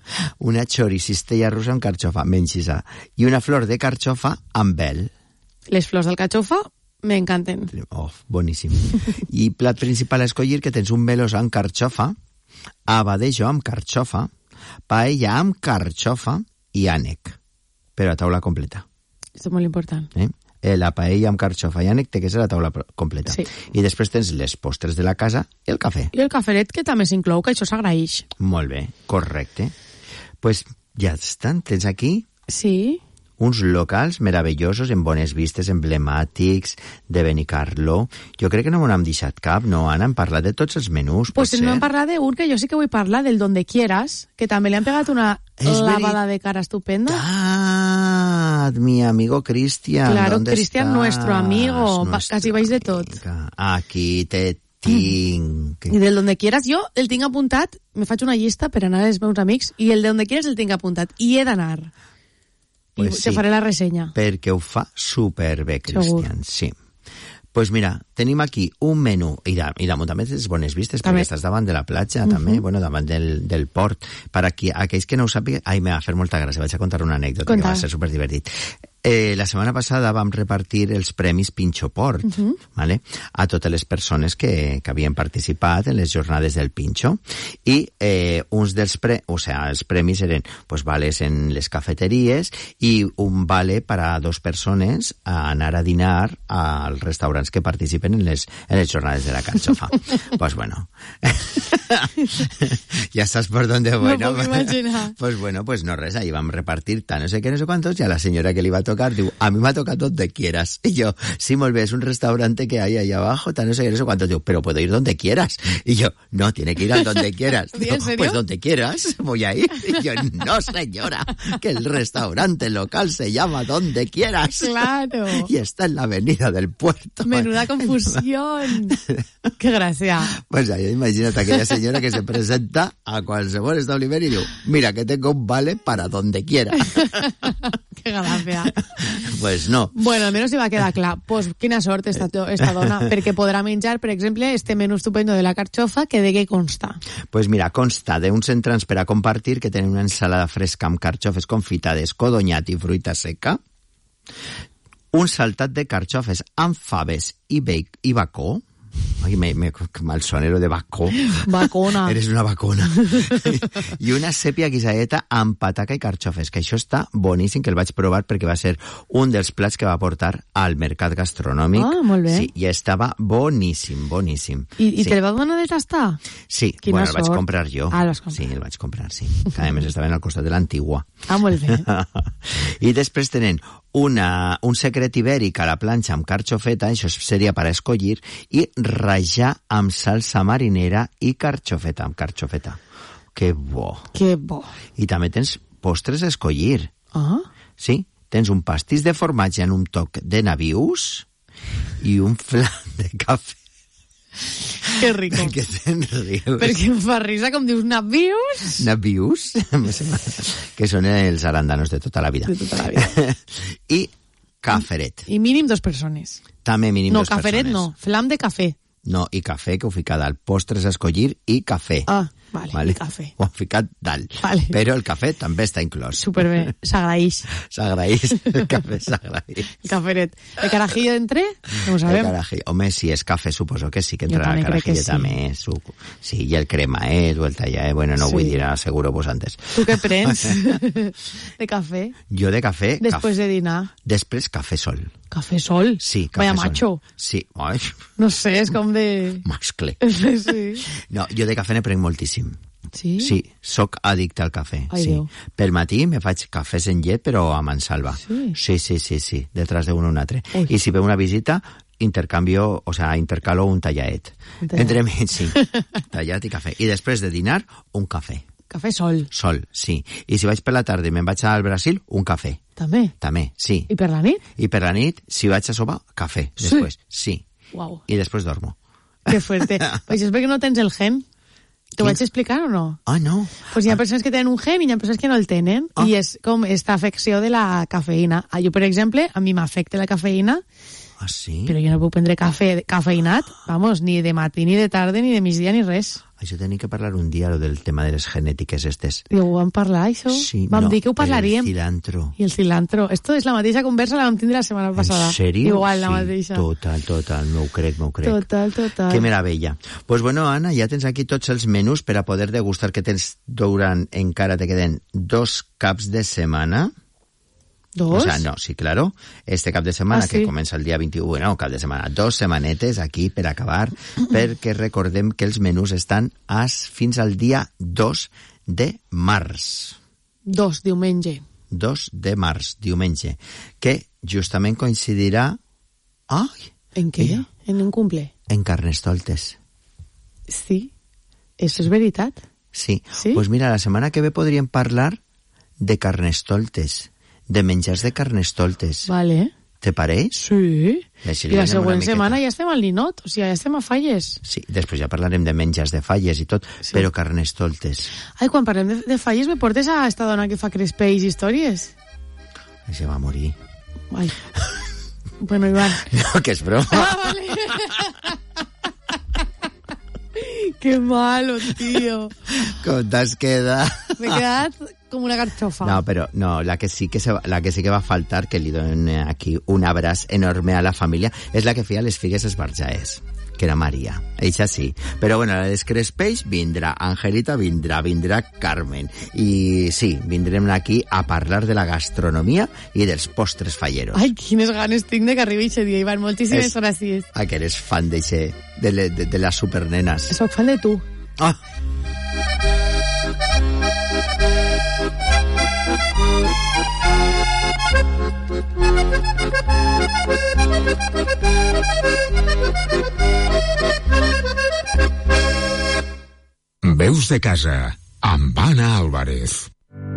una choricistella russa amb carxofa, menys-la, i una flor de carxofa amb vel. Les flors del carxofa m'encanten. Oh, boníssim. I plat principal a escollir, que tens un melós amb carxofa, abadejo amb carxofa, paella amb carxofa i ànec, però a taula completa. Això és molt important. La paella amb carxofa i ànec té que ser la taula completa. Sí. I després tens les postres de la casa i el cafè. I el caferet, que també s'inclou, que això s'agraeix. Molt bé, correcte. Pues ja estan, tens aquí... Sí. Uns locals meravellosos, amb bones vistes, emblemàtics, de Benicarló. Jo crec que no m'ho hem deixat cap, no, Anna? Hem parlat de tots els menús, pues no hem parlat d'un, que jo sí que vull parlar del Donde Quieras, que també li han pegat una lavada de cara estupenda. Mi amigo Cristian. Claro, Cristian, nuestro amigo. Casi vais de tot. Aquí te tinc. I del Donde Quieras, jo el tinc apuntat, me faig una llista per anar als meus amics, i el de Donde Quieras el tinc apuntat, i he d'anar. Pues i te faré la ressenya. Perquè ho fa superbé, Cristian. Sí. Pues mira, tenim aquí un menú, i damunt també tens bones vistes, també. Perquè estàs davant de la platja, també, bueno, davant del port. Per aquí, aquells que no ho sàpiguen... Ai, me va fer molta gràcia, vaig a contar una anècdota que va ser superdivertit. La setmana passada vam repartir els premis Pinxo Port, ¿vale? A totes les persones que havien participat en les jornades del Pinxo, i uns dels els premis eren pues, vales en les cafeteries i un vale per a 2 persones a anar a dinar als restaurants que participen en les jornades de la carxofa. Pues bueno, ja saps per dónde voy, ¿no? No puc imaginar. Pues bueno, pues no res, ahí vam repartir tant no sé què, no sé quantos, i a la senyora que li va tocar diu, a mi m'ha tocat donde quieras. Y yo, sí, molt bé, es un restaurante que hay ahí abajo, tal no sé qué, no sé cuántos. Digo, pero puedo ir donde quieras. Y yo, no, tiene que ir a donde quieras. Digo, ¿en serio? Pues donde quieras, voy a ir. Y yo, no señora, que el restaurante local se llama Donde Quieras. Claro. Y está en la avenida del puerto. Menuda confusión. Qué gracia. Pues ahí imagínate aquella señora que se presenta a qualsevol establiment y diu, mira que tengo un vale para donde quiera. Qué gracia. Pues no. Bueno, almenys hi va quedar clar. Pues quina sort esta dona, perquè podrà menjar, per exemple, este menú estupendo de la carxofa, que de què consta? Pues mira, consta d'uns entrants per a compartir, que tenen una ensalada fresca amb carxofes confitades, codonyat i fruita seca, un saltat de carxofes amb faves i bacó. Ai, mal sonero de bacó. Bacona. Eres una bacona. I una sèpia guisadeta amb pataca i carxofes, que això està boníssim, que el vaig provar perquè va ser un dels plats que va portar al mercat gastronòmic. Ah, molt bé. Sí, i estava boníssim, boníssim. I sí. Te'l va donar de tastar? Sí, Quina bueno, el vaig comprar jo. Ah, el vas comprar. Sí, el vaig comprar, sí. Que a més estaven al costat de l'Antigua. Ah, molt bé. I després tenen un secret ibèric a la planxa amb carxofeta, això seria per a escollir, i rajar amb salsa marinera i carxofeta, amb carxofeta. Que bo. Que bo. I també tens postres a escollir. Ah. Sí, tens un pastís de formatge en un toc de nabius i un flan de cafè. Que rico. Que te'n rius. Perquè em fa risa, com dius, nabius. Nabius, que són els arandanos de tota la vida. De tota la vida. I caferet. I mínim 2 persones. També mínim 2 persones. No, caferet no, flam de cafè. No, i cafè, que ho fica dalt. Postres a escollir i cafè. Ah, vale. I cafè. Ho han ficat dalt. Vale. Però el cafè també està inclòs. Superbé, s'agraeix. S'agraeix, el cafè s'agraeix. El caferet. El carajillo d'entre? No ho sabem. El carajillo. Home, si és cafè, suposo que sí que entrarà el carajillo sí. també. Sí, i el cremaet o el tallaet. Bueno, no sí. vull dir, asseguro-vos antes. Tu què prens de cafè? Jo de cafè... Després de dinar. Després cafè sol. Cafè sol? Sí, cafè Vaya sol. macho. Sí. Ai. No sé, és com de... Mascle. Sí. No, jo de cafè ne prenc moltíssim. Sí? Sí, soc addicte al cafè. Ai, sí. Déu. Per matí me faig cafès en llet, però a mansalva. Sí? Sí. Detrás de un altre. Ui. I si ve una visita, intercalo un tallaet. Entre mi, sí. Tallat i cafè. I després de dinar, un cafè. Cafè sol. Sol, sí. I si vaig per la tarda i me'n vaig al Brasil, un cafè. També? També, sí. I per la nit? I per la nit, si vaig a sopar, cafè. Després, sí. Uau. I després dormo. Que fuerte. Pues és perquè no tens el gen. T'ho vaig explicar o no? Ah, no. Pues hi ha persones que tenen un gen i hi ha persones que no el tenen. I és com esta afecció de la cafeïna. Jo, per exemple, a mi m'afecta la cafeïna. Ah, sí? Però jo no puc prendre cafè cafeïnat, vamos, ni de matí, ni de tarda, ni de migdia, ni res. Això tenim que parlar un dia, lo del tema de les genètiques estes. I ho vam parlar, això? Sí, vam dir que ho parlaríem. El cilantro. I el cilantro. Esto és la mateixa conversa, la vam tindre la setmana passada. En sèrio? Igual, la sí, mateixa. Total, m'ho crec. Total. Que meravella. Pues bueno, Anna, ja tens aquí tots els menús per a poder degustar, que tens durant, encara te queden 2 caps de setmana. ¿2? O sea, no, sí, claro. Este cap de setmana, que comença el dia 21, bueno, cap de setmana, 2 setmanetes aquí per acabar, perquè recordem que els menús estan fins al dia 2 de març. 2, diumenge. 2 de març, diumenge, que justament coincidirà... Ai! ¿En què? En un cumple. En Carnestoltes. Sí, eso és veritat. Sí, pues mira, la setmana que ve podríem parlar de Carnestoltes, de menjars de Carnestoltes. Vale. Te pareix? Sí. I la següent setmana ja estem al ninot, o sigui, ja estem a Falles. Sí, després ja parlarem de menjars de Falles i tot, però Carnestoltes. Ai, quan parlem de Falles me portes a esta dona que fa crespells i històries? Se va morir. Ai. Bueno, Iván. No, que és broma. Ah, vale. Qué malo, tío. Com t'has quedat? Me he quedat com una carxofa. No, però no, la que sí que va faltar, que li donen aquí un abraç enorme a la família, és la que feia les figues esbarjaes, que era Maria. Eixa sí. Però bueno, la dels crespells vindrà, Angelita vindrà Carmen. I sí, vindrem aquí a parlar de la gastronomia i dels postres falleros. Ai, quines ganes tinc de que arribi aquest dia, Iván. Moltíssimes gràcies. Ah, que eres fan de les supernenes. Soc fan de tu. Ah! Veus de casa, amb Anna Álvarez.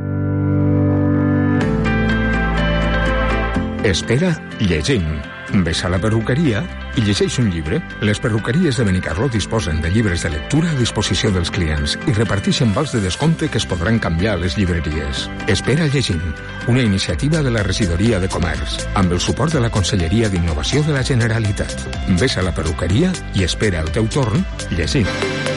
Espera llegint. Ves a la perruqueria i llegeix un llibre. Les perruqueries de Benicarló disposen de llibres de lectura a disposició dels clients i reparteixen vals de descompte que es podran canviar a les llibreries. Espera llegint, una iniciativa de la Regidoria de Comerç, amb el suport de la Conselleria d'Innovació de la Generalitat. Ves a la perruqueria i espera el teu torn llegint.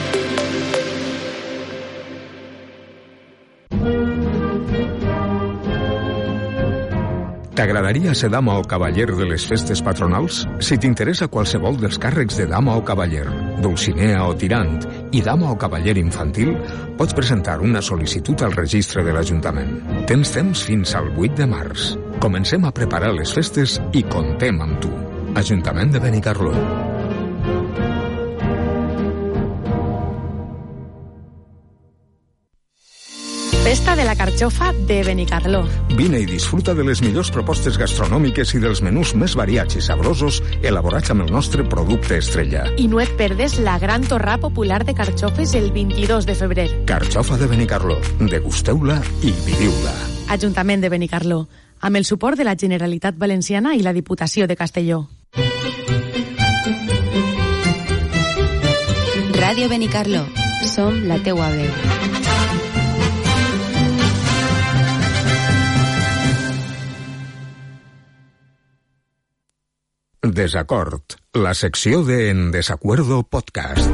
T'agradaria ser dama o cavaller de les festes patronals? Si t'interessa qualsevol dels càrrecs de dama o cavaller, dulcinea o tirant i dama o cavaller infantil, pots presentar una sol·licitud al registre de l'Ajuntament. Tens temps fins al 8 de març. Comencem a preparar les festes i contem amb tu. Ajuntament de Benicarló. Festa de la Carxofa de Benicarló. Vine i disfruta de les millors propostes gastronòmiques i dels menús més variats i sabrosos elaborats amb el nostre producte estrella. I no et perdes la gran torrà popular de carxofes el 22 de febrer. Carxofa de Benicarló. Degusteu-la i viviu-la. Ajuntament de Benicarló, amb el suport de la Generalitat Valenciana i la Diputació de Castelló. Ràdio Benicarló. Som la teua veu. Desacord, la secció de En Desacuerdo Podcast.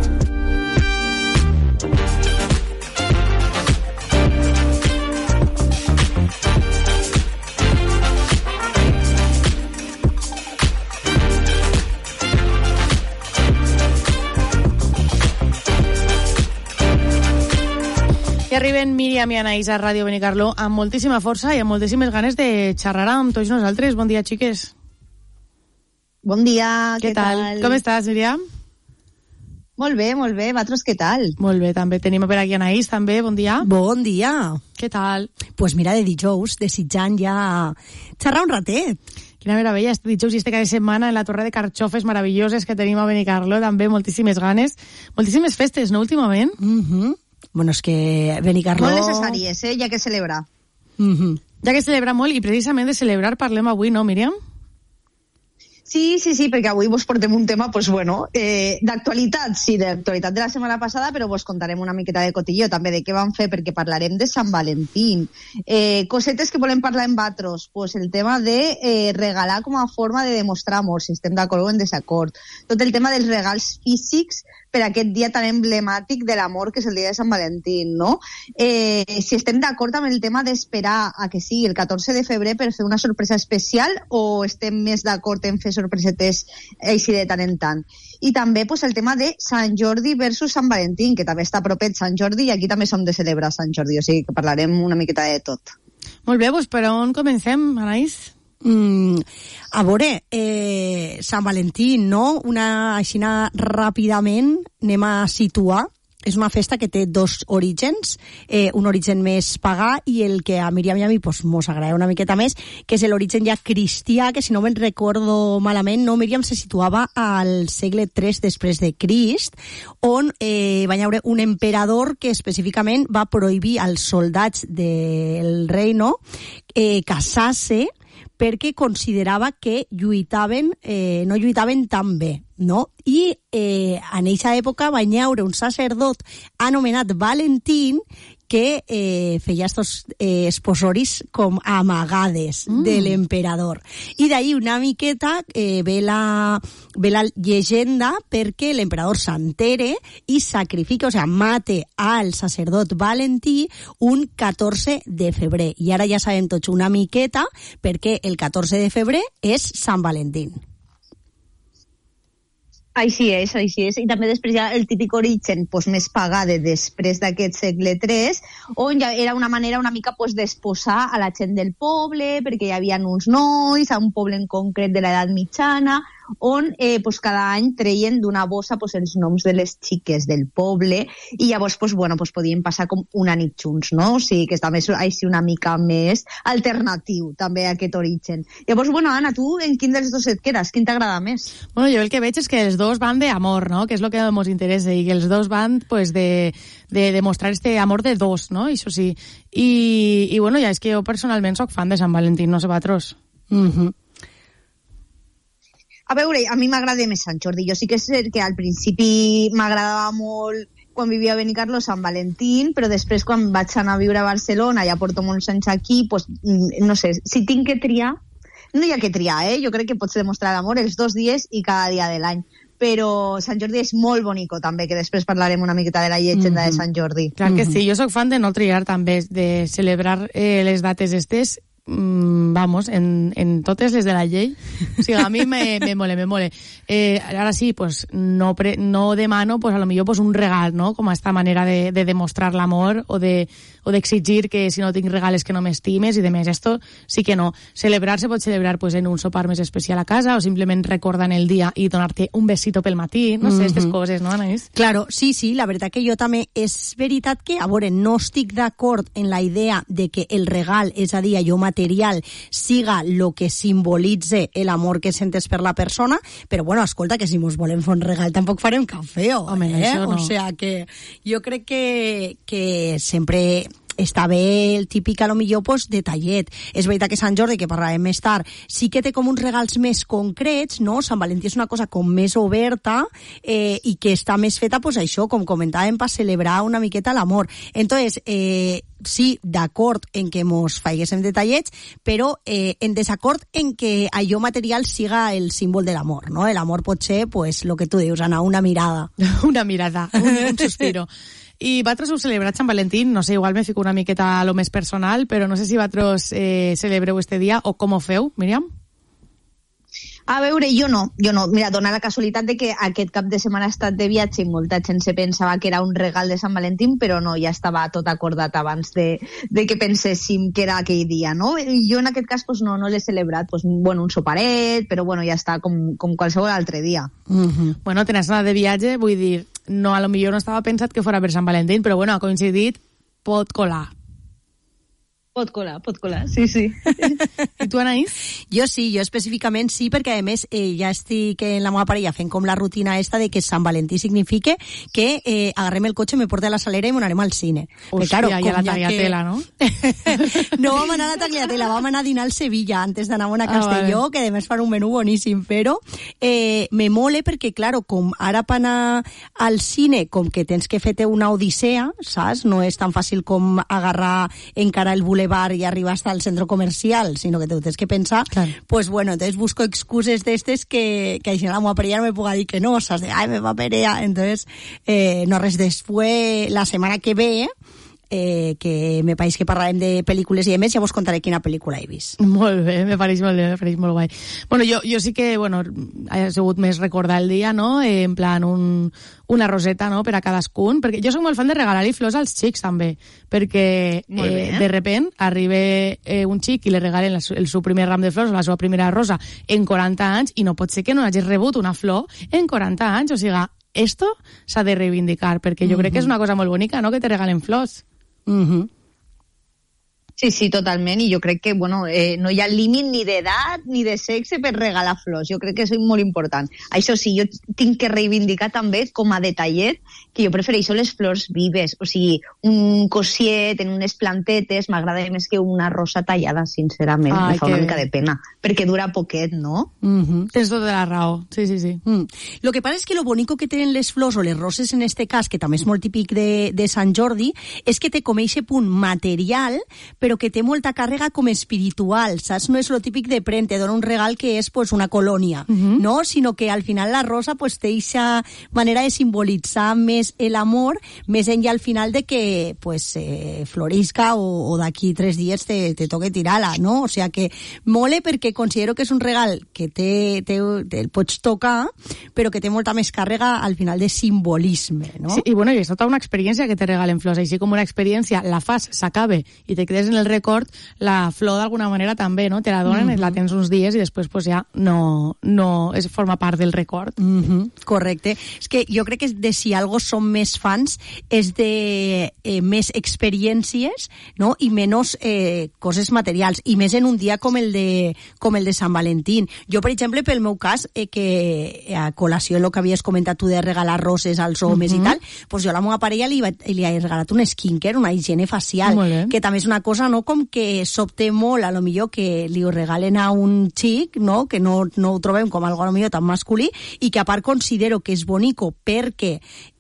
I arriben Míriam i Anaïs a Ràdio Benicarló amb moltíssima força i amb moltíssimes ganes de xerrar amb tots nosaltres. Bon dia, xiques. Bon dia, què tal? Com estàs, Míriam? Molt bé, vosaltres què tal? Molt bé, també tenim per aquí Anaïs, també, bon dia. Bon dia. Què tal? Pues mira, de dijous, desitjant ja xerrar un ratet. Quina meravella, este dijous i este cada setmana en la torre de carxofes meravelloses que tenim a Benicarló, també moltíssimes ganes, moltíssimes festes, no, últimament? Bueno, és que Benicarló... Molt necessàries, hi ha que celebrar. Hi ha que celebrar molt i precisament de celebrar parlem avui, no, Míriam? Sí, perquè avui vos portem un tema, pues bueno, d'actualitat, sí, d'actualitat de la setmana passada, però vos contarem una miqueta de cotilló també de què vam fer, perquè parlarem de Sant Valentín. Cosetes que volem parlar amb vosaltres, pues el tema de regalar com a forma de demostrar amor, si estem d'acord o en desacord. Tot el tema dels regals físics per aquest dia tan emblemàtic de l'amor que és el dia de Sant Valentín, no? Si estem d'acord amb el tema d'esperar a que sigui el 14 de febrer per fer una sorpresa especial o estem més d'acord en fer sorpresetes així de tant en tant. I també pues, el tema de Sant Jordi versus Sant Valentín, que també està propet Sant Jordi i aquí també som de celebrar Sant Jordi, o sigui que parlarem una miqueta de tot. Molt bé, doncs per on comencem, Anaïs? A veure, Sant Valentín, no? Així ràpidament anem a situar. És una festa que té dos orígens, un origen més pagà i el que a Míriam i a mi pues, mos agrada una miqueta més, que és l'origen ja cristià, que si no me'n recordo malament, no, Míriam, se situava al segle III després de Crist, on va haver un emperador que específicament va prohibir als soldats del rei casar-se perquè considerava que no lluitaven tan bé, no? I en aquesta època va haver un sacerdot anomenat Valentín que feia estos esposoris com amagades de l'emperador. I d'ahí una miqueta ve la llegenda perquè l'emperador s'entere i sacrifica, o sigui, mate al sacerdot Valentí un 14 de febrer. I ara ja sabem tots una miqueta perquè el 14 de febrer és Sant Valentín. Així és. I també després hi ha el típic origen pues, més pagà de després d'aquest segle III, on ja era una manera una mica pues, d'exposar a la gent del poble, perquè hi havia uns nois, a un poble en concret de l'edat mitjana, on pues, cada any treien d'una bossa pues, els noms de les xiques del poble i llavors pues, bueno, pues, podien passar com una nit junts, no? O sigui que també és així una mica més alternatiu també aquest origen. Llavors, bueno, Anna, tu en quin dels dos et quedes? Quin t'agrada més? Bueno, jo el que veig és que els dos van de amor, ¿no? Que és el que ens interessa i que els dos van pues, de demostrar este amor de dos, ¿no? Això sí. I bueno, ja és que jo personalment soc fan de Sant Valentín, no sé vosaltres. A veure, a mi m'agrada més Sant Jordi. Jo sí que és cert que al principi m'agradava molt quan vivia a Benicarló Sant Valentín, però després quan vaig anar a viure a Barcelona, ja porto molts anys aquí, pues, no sé, si tinc que triar, no hi ha que triar, jo crec que pots demostrar l'amor els 2 dies i cada dia de l'any. Però Sant Jordi és molt bonico també, que després parlarem una miqueta de la llegenda de Sant Jordi. Clar que sí, jo soc fan de no triar també, de celebrar les dates estes, vamos, en totes les de la llei. O sigui, a mi me mole. Ara sí, pues no demano, pues a lo millor pues un regal, ¿no? Com esta manera de demostrar l'amor o d'exigir que si no tinc regales que no m'estimes i demés. Esto sí que no. Celebrar se pot celebrar pues en un sopar més especial a casa o simplement recordar el dia i donar-te un besito pel matí, no sé, aquestes coses, no, Anaïs? Claro, sí, la veritat que jo també és veritat que, a veure, no estic d'acord en la idea de que el regal, és a dir, allò material, siga lo que simbolitze l'amor que sentes per la persona, però bueno, escolta, que si mos volem fer un regal tampoc farem cap feo, això no. O sea que jo crec que sempre està bé el típic, a lo millor, pues, detallet. És veritat que Sant Jordi, que parlarem més tard, sí que té com uns regals més concrets, no? Sant Valentí és una cosa com més oberta i que està més feta, pues, això, com comentàvem, per celebrar una miqueta l'amor. Entonces, sí, d'acord en que mos faiguéssim detallets, però en desacord en que allò material siga el símbol de l'amor, no? L'amor pot ser, pues, lo que tu dius, Anna, una mirada. Una mirada, un suspiro. I vosaltres heu celebrat Sant Valentín, no sé, igual me fico una miqueta a lo més personal, però no sé si vosaltres celebreu este dia o com ho feu, Míriam? A veure, jo no. Mira, dona la casualitat de que aquest cap de setmana he estat de viatge i molta gent se pensava que era un regal de Sant Valentín, però no, ja estava tot acordat abans de que penséssim que era aquell dia, no? I jo en aquest cas pues, no l'he celebrat, pues, bueno, un soparet, però bueno, ja està com qualsevol altre dia. Bueno, te n'has anat de viatge, vull dir, no, a lo millor no estava pensat que fora per Sant Valentín, però bueno, ha coincidit, pot colar. Pot colar, sí. I tu, Anaïs? Jo sí, jo específicament sí, perquè a més ja estic en la meva parella fent com la rutina esta de que Sant Valentí signifique que agarrem el cotxe, me porta a la salera i m'anarem al cine. Hòstia, claro, i a la Tagliatella, no? No vam anar a la Tagliatella, vam anar a dinar al Sevilla antes d'anar a Castelló, que a més fan un menú boníssim, però me mole perquè, claro, com ara per anar al cine, com que tens que fer-te una odissea, saps? No és tan fàcil com agarrar encara el Boulevard bar i arribar hasta el centre comercial, sinó que te ho tens que pensar, pues bueno, entonces busco excuses d'estes que així la meva parella no me puga dir que no, saps de, me va perear, entonces no res, després la setmana que ve que me pareix que parlarem de pel·lícules i més, ja vos contaré quina pel·lícula he vist. Molt bé, me pareix molt guai. Bueno, jo sí que, ha sigut més recordar el dia, no?, en plan una roseta, no?, per a cadascun, perquè jo soc molt fan de regalar-li flors als xics, també, perquè de repent arriba un xic i li regalen el seu primer ram de flors, la seva primera rosa, en 40 anys, i no pot ser que no hagis rebut una flor en 40 anys, o sigui, esto s'ha de reivindicar, perquè jo crec que és una cosa molt bonica, no?, que te regalen flors. Sí, totalment, i jo crec que no hi ha límit ni d'edat ni de sexe per regalar flors, jo crec que és molt important. Això sí, jo tinc que reivindicar també com a detallet que jo prefereixo les flors vives, o sigui, un cosiet en unes plantetes m'agrada més que una rosa tallada, sincerament. Em fa una mica de pena, perquè dura poquet, no? Tens tota la raó, sí. Lo que passa és que lo bonico que tenen les flors o les roses en este cas, que també és molt típic de Sant Jordi, és que té com eixe punt material, però que té molta càrrega com espiritual, saps? No és lo típic de pren, te dona un regal que és pues una colònia, no? Sinó que al final la rosa pues té eixa manera de simbolitzar més el amor, més enllà al final de que pues florisca o d'aquí 3 dies te toque tirar-la, no? O sea que mole perquè considero que és un regal que el pots tocar, però que té molta més càrrega al final de simbolisme, no? Sí, i bueno, i és tota una experiència que te regalen flors, així com una experiència la fas, s'acabe i te quedes en el record, la flor d'alguna manera també, no? Te la donen, la tens uns dies i després pues ja no forma part del record. Correcte. És que jo crec que de si algo som més fans és de més experiències, no? I menys coses materials, i més en un dia com el de Sant Valentín. Jo, per exemple, pel meu cas, que a col·lació el que havies comentat tu de regalar roses als homes i tal, pues jo a la meva parella li he regalat un skincare, una higiene facial, que també és una cosa, no, com que sobte molt, a lo millor que li ho regalen a un xic, no, que no ho trobem com algo a lo millor tan masculí, i que a part considero que és bonico perquè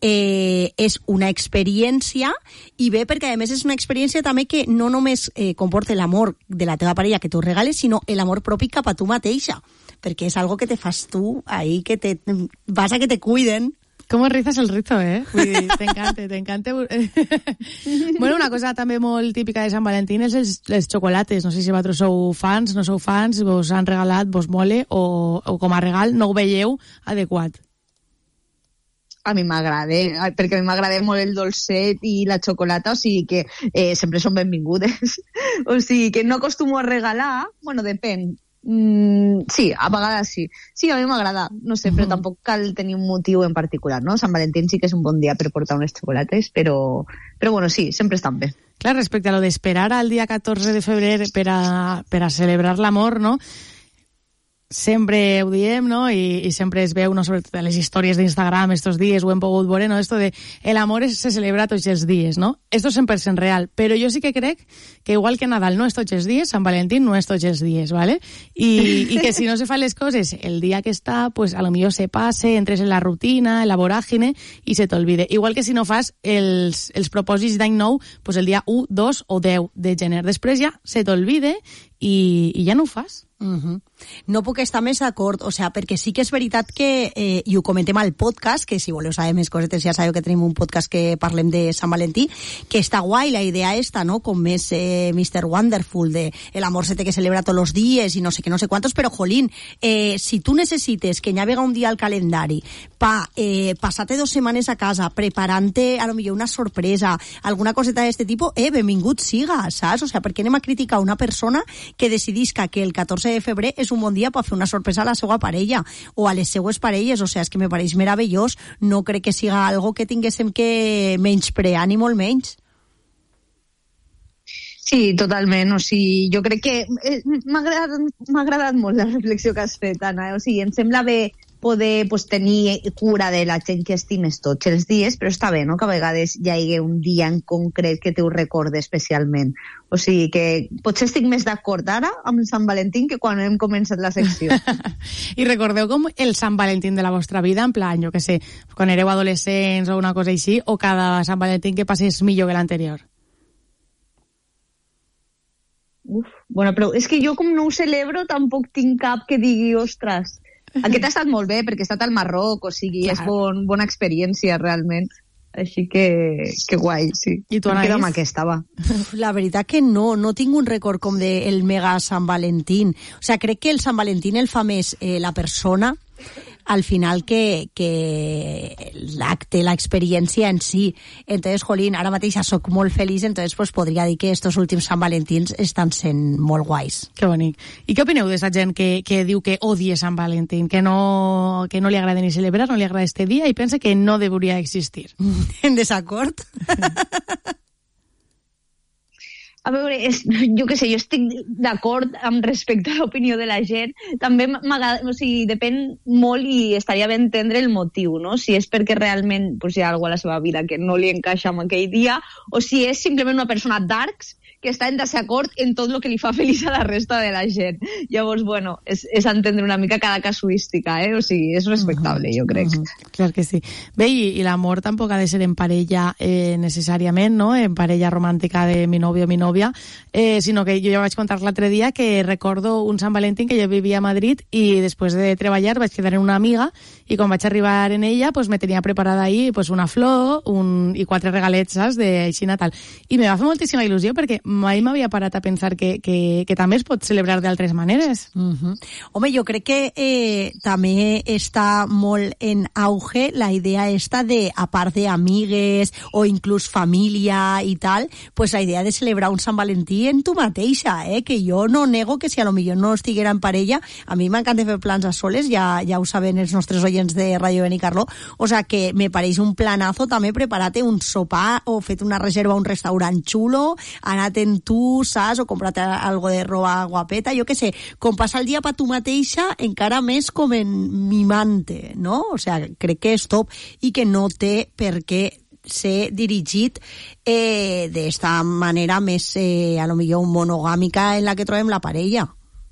és una experiència, i bé perquè a més és una experiència també que no només comporta l'amor de la teva parella que t'ho regales, sinó l'amor propi cap a tu mateixa, perquè és algo que te fas tu ahí, que vas a que te cuiden. Com rizas el rizo, Vull dir, t'encanta. Bueno, una cosa també molt típica de Sant Valentín és les xocolates. No sé si vosaltres sou fans, no sou fans, vos han regalat, vos mole, o com a regal no ho veieu adequat. A mi m'agrada, perquè a mi m'agrada molt el dolcet i la xocolata, o sigui que sempre són benvingudes. O sigui que no acostumo a regalar, bueno, depèn. Sí, a vegades sí. Sí, a mi m'agrada, no sé, però tampoc cal tenir un motiu en particular, no? Sant Valentín sí que és un bon dia per portar unes xocolates, però bueno, sí, sempre estan bé. Clar, respecte a lo d'esperar al dia 14 de febrer per a celebrar l'amor, no? Sempre ho diem, no? I sempre es veu, no, sobretot a les històries d'Instagram estos dies, ho hem pogut veure, no? Esto de el amor se celebra tots els dies, no? Esto és 100% real, però jo sí que crec que igual que Nadal no és tots els dies, Sant Valentín no és tots els dies, ¿vale? I que si no se fan les coses el dia que està, pues a lo millor se passe, entres en la rutina, en la voràgine i se t'olvide. Igual que si no fas els propòsits d'any nou, pues el dia 1, 2 o 10 de gener. Després ja se t'olvide i ja no ho fas. No puc estar més d'acord, o sea, perquè sí que és veritat que, i ho comentem al podcast, que si voleu saber més cosetes ja sabeu que tenim un podcast que parlem de Sant Valentí, que està guai, la idea esta, no?, com més Mr. Wonderful, de el amor se té que celebra tots els dies i no sé què, no sé quantos, però jolín, si tu necessites que hi haga un dia al calendari pa passar-te 2 setmanes a casa preparant-te a lo millor una sorpresa, alguna coseta d'aquest tipus, benvingut siga, saps? O sea, per què anem a criticar una persona que decidisca que el 14 de febrer és un bon dia per fer una sorpresa a la seva parella o a les seues parelles? O sea, és que me pareix meravellós, no crec que siga algo que tinguéssim que menysprear ni molt menys. Sí, totalment, o sigui, jo crec que m'ha agradat molt la reflexió que has fet, Anna, o sigui, em sembla bé poder tenir cura de la gent que estimes tots els dies, però està bé, no?, que a vegades hi hagi un dia en concret que te ho recorde especialment. O sigui que potser estic més d'acord ara amb Sant Valentín que quan hem començat la secció. I recordeu com el Sant Valentín de la vostra vida, en plan, jo què sé, quan éreu adolescents o una cosa així, o cada Sant Valentín que passés millor que l'anterior? Bueno, però és que jo com no ho celebro tampoc tinc cap que digui, ostres, aquest ha estat molt bé perquè ha estat al Marroc, o sigui, és bona experiència realment. Així que guai, sí. I tu, Anaïs? Queda amb aquesta, va. La veritat que no tinc un record com del mega Sant Valentín. O sea, crec que el Sant Valentín el fa més la persona al final que l'acte, la experiència en si. Entonces, jolín, ara mateix soc molt feliç, entonces pues, podria dir que estos últims Sant Valentins estan sent molt guais. Que bonic. I què opineu d'aquesta gent que diu que odia Sant Valentín, que no li agrada ni celebrar, no li agrada este dia i pensa que no hauria existir? En desacord? A veure, jo què sé, jo estic d'acord amb respecte a l'opinió de la gent. També o sigui, depèn molt i estaria bé entendre el motiu, no? Si és perquè realment hi ha alguna a la seva vida que no li encaixa amb aquell dia, o si és simplement una persona darks que està en desacord en tot el que li fa feliç a la resta de la gent. Llavors, bueno, és entendre una mica cada casuística, o sigui, és respectable, jo crec. Clar que sí. Bé, i l'amor tampoc ha de ser en parella necessàriament, no? En parella romàntica de mi novio o mi novia, sinó que jo ja vaig contar l'altre dia que recordo un Sant Valentín que jo vivia a Madrid i després de treballar vaig quedar en una amiga i quan vaig arribar en ella pues me tenia preparada ahí pues una flor i 4 regalets, saps, d'així Natal. I me va fer moltíssima il·lusió perquè mai m'havia parat a pensar que també es pot celebrar d'altres maneres. Home, jo crec que també està molt en auge la idea esta de, a part d'amigues o inclús família i tal, pues la idea de celebrar un Sant Valentí en tu mateixa, que jo no nego que si a lo millor no estiguera en parella, a mi m'encanta fer plans a soles, ja ho saben els nostres oients de Ràdio Benicarló, o sea que me pareix un planazo també preparar-te un sopar o fet una reserva a un restaurant xulo, anar-te en tu, saps, o comprar-te algo de roba guapeta, jo què sé, com passar el dia per tu mateixa, encara més com en mimante, no? O sea, crec que és top i que no té per què ser dirigit d'esta manera més, a lo millor, monogàmica en la que trobem la parella.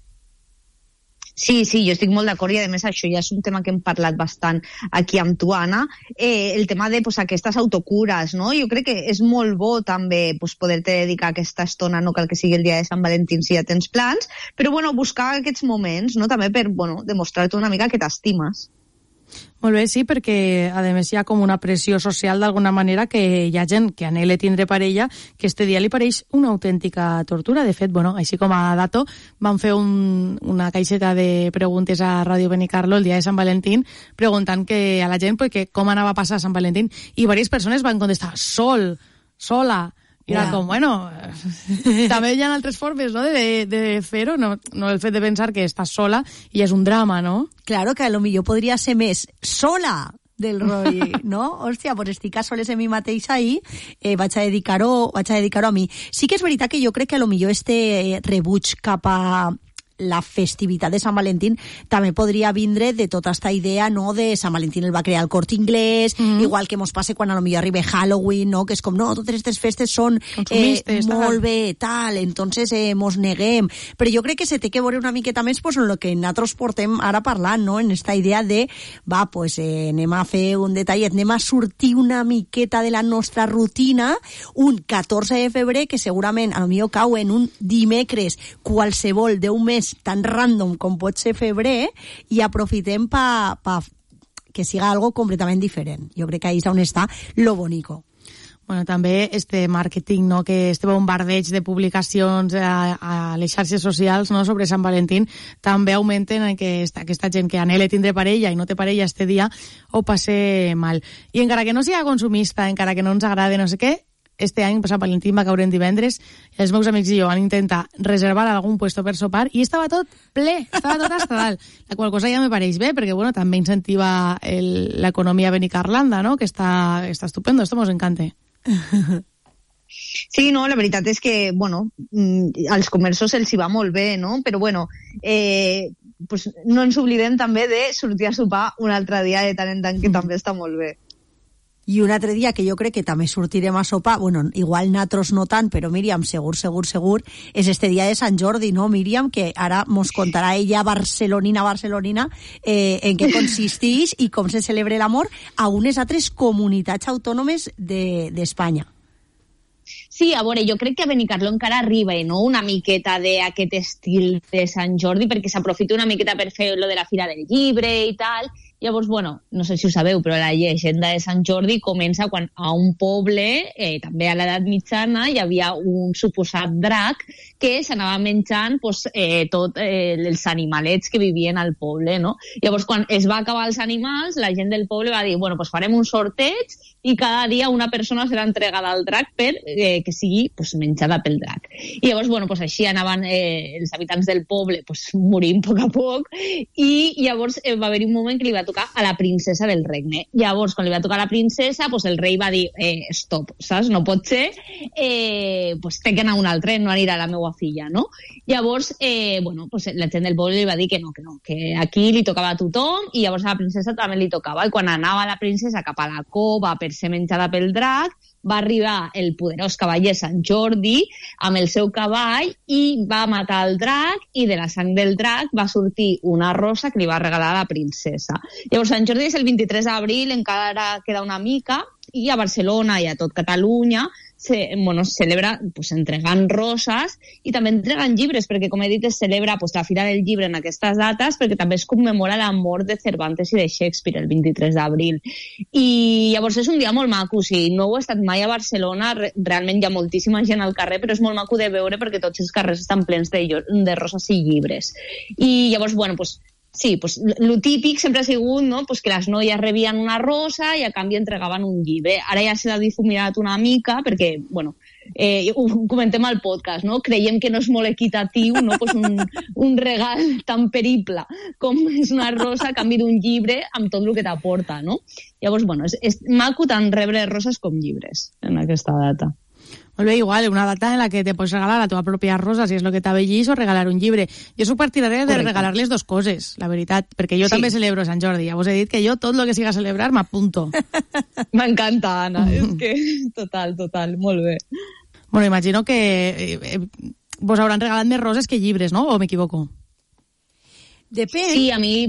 Sí, jo estic molt d'acord i a més això ja és un tema que hem parlat bastant aquí amb tu, Anna, el tema de aquestes autocures, no? Jo crec que és molt bo també poder-te dedicar aquesta estona, no cal que sigui el dia de Sant Valentín si ja tens plans, però buscar aquests moments, no? També per demostrar-te una mica que t'estimes. Molt bé, sí, perquè a més hi ha com una pressió social d'alguna manera que hi ha gent que anhela tindre parella que este dia li pareix una autèntica tortura. De fet, així com a dato, van fer una caixeta de preguntes a Ràdio Benicarló el dia de Sant Valentín preguntant que a la gent com anava a passar Sant Valentín i diverses persones van contestar sola. I era com, també hi ha altres formes, no?, de fer-ho, no el fet de pensar que estàs sola i és un drama, no? Claro, que a lo millor podria ser més sola del roi, no? Hòstia, pues estic a soles en mi mateixa i vaig a dedicar-ho a mi. Sí que és veritat que jo crec que a lo millor este rebuig cap a la festivitat de Sant Valentín també podria vindre de tota esta idea, no?, de Sant Valentín el va crear el Corte Inglés, igual que mos passa quan a lo millor arriba Halloween, no?, que és com, no, totes aquestes festes són molt bé, tal, entonces mos neguem. Però jo crec que se té que veure una miqueta més pues, en el que nosaltres portem ara parlant, no?, en esta idea de, anem a fer un detallet, anem a sortir una miqueta de la nostra rutina un 14 de febrer, que segurament a lo millor cau en un dimecres qualsevol d'un mes tan random com pot ser febrer i aprofitem que siga algo completament diferent. Jo crec que ahí és on està lo bonico. Bueno, també este màrqueting, no?, que este bombardeig de publicacions a les xarxes socials, no?, sobre Sant Valentín, també augmenten que aquesta gent que anhela tindre parella i no té parella este dia ho passe mal. I encara que no sigui consumista, encara que no ens agrade no sé què, este any, Sant Valentín va caure en divendres, els meus amics i jo van intentar reservar algun puesto per sopar i estava tot ple, estava tot hasta dalt. La qual cosa ja me pareix bé, perquè també incentiva l'economia benicarlanda, no?, que està estupendo, esto mos encanta. Sí, no, la veritat és que, als comerços els hi va molt bé, no? Però, no ens oblidem també de sortir a sopar un altre dia de tant en tant, que també està molt bé. I un altre dia que jo crec que també sortirem a sopar, igual natros no tant, però Míriam, segur, és este dia de Sant Jordi, no, Míriam? Que ara mos contarà ella barcelonina, en què consisteix i com se celebra l'amor a unes altres comunitats autònomes d'Espanya. Sí, a veure, jo crec que a Benicarló encara arriba, no?, una miqueta d'aquest estil de Sant Jordi, perquè s'aprofita una miqueta per fer lo de la Fira del Llibre i tal. Llavors, bueno, no sé si ho sabeu, però la llegenda de Sant Jordi comença quan a un poble, també a l'edat mitjana, hi havia un suposat drac que s'anava menjant tots els animalets que vivien al poble, no? Llavors, quan es va acabar els animals, la gent del poble va dir, bueno, pues farem un sorteig i cada dia una persona serà entregada al drac per que sigui menjada pel drac. I llavors, bueno, pues així anaven els habitants del poble morint a poc a poc, i llavors va haver un moment que li va tocar a la princesa del regne. Llavors, quan li va tocar a la princesa, el rei va dir, stop, saps? No pot ser, té que anar un altre, no anirà la meva filla, no? Llavors, la gent del poble li va dir que no, que aquí li tocava a tothom, i llavors a la princesa també li tocava, i quan anava la princesa cap a la cova per ser menjada pel drac, va arribar el poderós cavaller Sant Jordi amb el seu cavall i va matar el drac, i de la sang del drac va sortir una rosa que li va regalar a la princesa. Llavors, Sant Jordi és el 23 d'abril, encara queda una mica, i a Barcelona i a tot Catalunya se celebra entregant roses i també entregant llibres, perquè, com he dit, es celebra la Fira del Llibre en aquestes dates, perquè també es commemora la mort de Cervantes i de Shakespeare el 23 d'abril. I llavors és un dia molt maco. Si no heu estat mai a Barcelona, realment hi ha moltíssima gent al carrer, però és molt maco de veure perquè tots els carrers estan plens de roses i llibres. I llavors, sí, lo típic sempre ha sigut, no?, que les noies rebien una rosa i a canvi entregaven un llibre. Ara ja s'ha difuminat una mica perquè, ho comentem al podcast, no? Creiem que no és molt equitatiu, no?, un regal tan perible com és una rosa a canvi d'un llibre amb tot el que t'aporta, no? Llavors, és maco tant rebre roses com llibres en aquesta data. Molt bé, igual, una data en la que te pots regalar la teva pròpia rosa, si és el que t'avellís, o regalar un llibre. Jo soc partidària de regalar les dues coses, la veritat, perquè jo també celebro Sant Jordi. Ja vos he dit que jo tot el que siga a celebrar m'apunto. M'encanta, Anna. És que total, molt bé. Bueno, imagino que vos hauran regalat més roses que llibres, no? O m'equivoco? Depèn. Sí, a mi...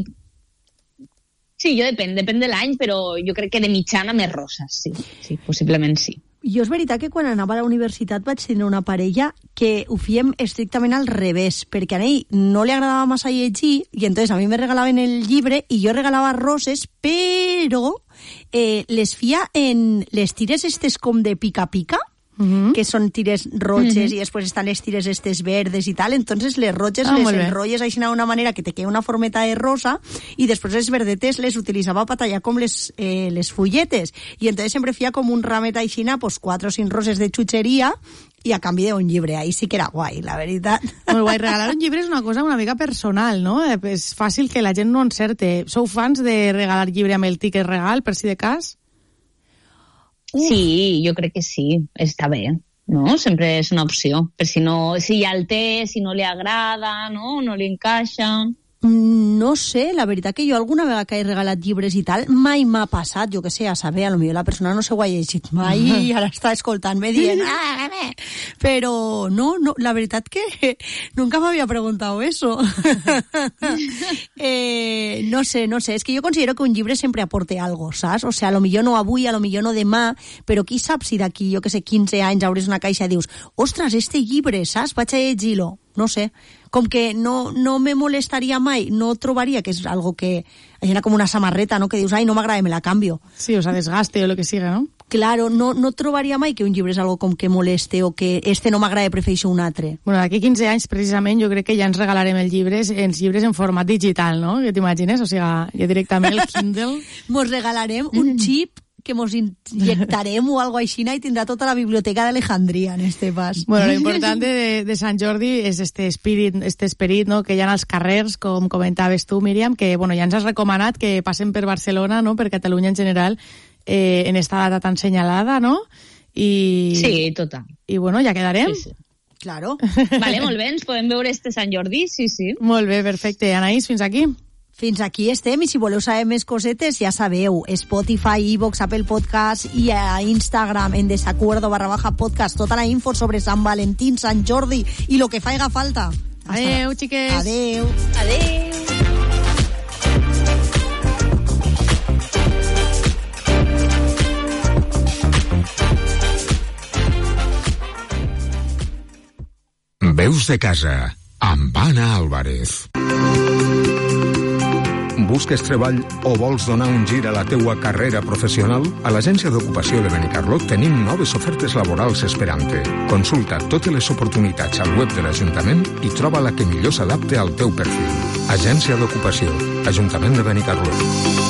Sí, depèn de l'any, però jo crec que de mitjana més roses, sí, possiblement sí. Jo és veritat que quan anava a la universitat vaig tenir una parella que ho fèiem estrictament al revés, perquè a ell no li agradava massa llegir i entonces a mi me regalaven el llibre i jo regalava roses, però les fia en les tires estes com de pica-pica, que són tires roges i després estan les tires estes verdes i tal, entonces les roges les enrotlles així d'una manera que te queda una formeta de rosa i després les verdetes les utilitzava per tallar com les fulletes i entonces sempre feia com un ramet aixina, 4 o 5 roses de xutxeria i a canvi d'un llibre. Ahí sí que era guai, la veritat. Molt guai. Regalar un llibre és una cosa una mica personal, no? És fàcil que la gent no encerte. Sou fans de regalar llibre amb el tiquet regal, per si de cas? Sí, jo crec que sí, està bé, no? Sempre és una opció, per si ja el té, si no li agrada, no li encaixa... No sé, la veritat que jo alguna vegada que he regalat llibres i tal, mai m'ha passat, jo que sé, a saber, a lo millor la persona no s'ho ha llegit mai i ara està escoltant-me dient però no, la veritat que nunca m'havia preguntado eso. No sé, és que jo considero que un llibre sempre aporte algo, saps? O sea, a lo millor no avui, a lo millor no demà, però qui sap si d'aquí, jo que sé, 15 anys obres una caixa i dius, ostres, este llibre, saps? Vaig a llegir-lo. No sé, com que no me molestaria mai, no trobaria que és algo que... Hi ha com una samarreta, no?, que dius, ai, no m'agrada, me la cambio. Sí, o sea, desgaste o lo que siga, ¿no? Claro, no trobaria mai que un llibre és algo com que moleste o que este no m'agrada, prefereixo un altre. Bueno, d'aquí 15 anys, precisament, jo crec que ja ens regalarem els llibres en format digital, no? Que t'imagines? O sigui, ja directament el Kindle... Mos regalarem un xip que mos inyectarem o algo així i tindrà tota la biblioteca d'Alejandria en este pas. Bueno, lo importante de Sant Jordi és este esperit, no?, que hi ha als carrers, com comentaves tu, Míriam, que bueno, ja ens has recomanat que passen per Barcelona, no?, per Catalunya en general, en esta data tan senyalada, no? Sí, total. I bueno, ja quedarem. Sí. Claro. Vale, molt bé, ens podem veure este Sant Jordi, sí. Molt bé, perfecte. Anaïs, fins aquí. Fins aquí estem, i si voleu saber més cosetes, ja sabeu, Spotify, iVoox, Apple Podcast i a Instagram en desacuerdo_podcast, tota la info sobre Sant Valentín, Sant Jordi i lo que faiga falta. Adeu, xiques. Adeu. Veus de casa, amb Anna Álvarez. Busques treball o vols donar un gir a la teua carrera professional? A l'Agència d'Ocupació de Benicarló tenim noves ofertes laborals esperant-te. Consulta totes les oportunitats al web de l'Ajuntament i troba la que millor s'adapte al teu perfil. Agència d'Ocupació, Ajuntament de Benicarló.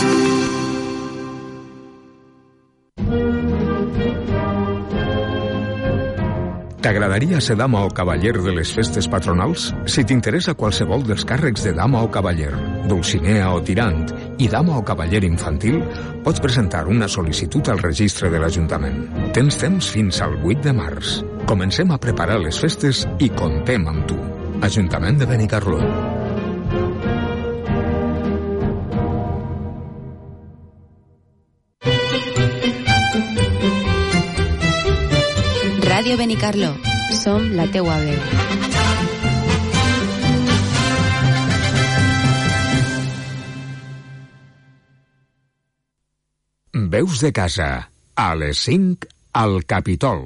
T'agradaria ser dama o cavaller de les festes patronals? Si t'interessa qualsevol dels càrrecs de dama o cavaller, dulcinea o tirant i dama o cavaller infantil, pots presentar una sol·licitud al registre de l'Ajuntament. Tens temps fins al 8 de març. Comencem a preparar les festes i comptem amb tu. Ajuntament de Benicarló. Ràdio Benicarló. Som la teua veu. Veus de casa. A les 5 al Capitol.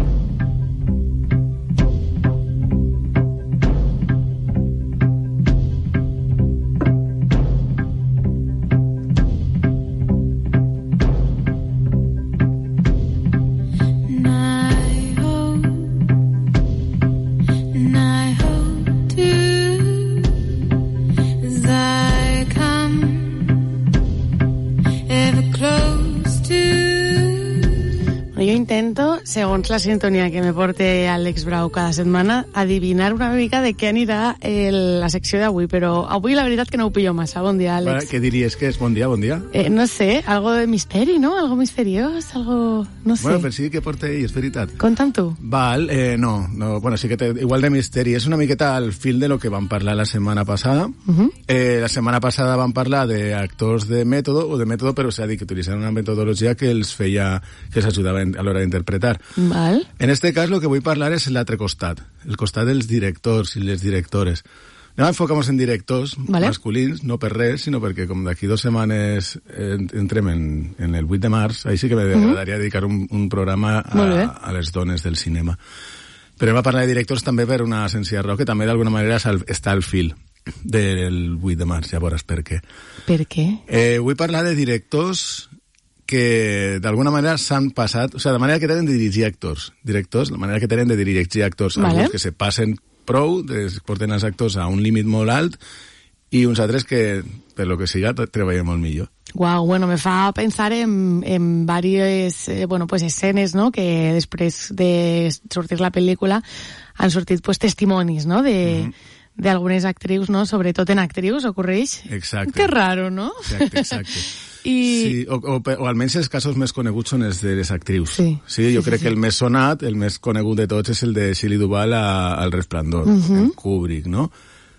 Segons la sintonia que me porta Àlex Brau cada setmana, adivinar una mica de què anirà la secció d'avui, però avui la veritat que no ho pillo massa. Bon dia, Àlex. Què diries que és? Bon dia, bon dia. No sé, algo de misteri, no? Algo misteriós, algo... no sé. Bueno, però sí que porta ell, és veritat. Conta'm tu. Val, no, bueno, sí que té igual de misteri. És una miqueta al fil de lo que vam parlar la setmana passada. La setmana passada vam parlar d'actors de mètode, però s'ha dit que utilitzaven una metodologia que els feia, que els ajudava a l'hora d'interpretar. Val. En este cas, el que vull parlar és l'altre costat, el costat dels directors i les directores. Anem a enfocar-nos en directors masculins, no per res, sinó perquè com d'aquí 2 setmanes entrem en el 8 de març, així que m'agradaria dedicar un programa a les dones del cinema. Però hem a parlar de directors també per una senzilla raó, que també d'alguna manera està al fil del 8 de març, ja veuràs per què. Per què? Vull parlar de directors que d'alguna manera s'han passat, o sigui, la manera que tenen de dirigir actors, directors, la manera que tenen de dirigir actors, alguns que se passen prou, porten els actors a un límit molt alt, i uns altres que, per lo que siga, treballen molt millor. Uau, bueno, me fa pensar en diverses escenes, no?, que després de sortir la pel·lícula han sortit testimonis, no?, d'algunes actrius, no?, sobretot en actrius, ocorreix? Exacte. Que raro, no? Exacte. Sí, o almenys els casos més coneguts són els de les actrius. Sí, jo crec que el més sonat, el més conegut de tots és el de Shelley Duvall al Resplendor, en Kubrick, no?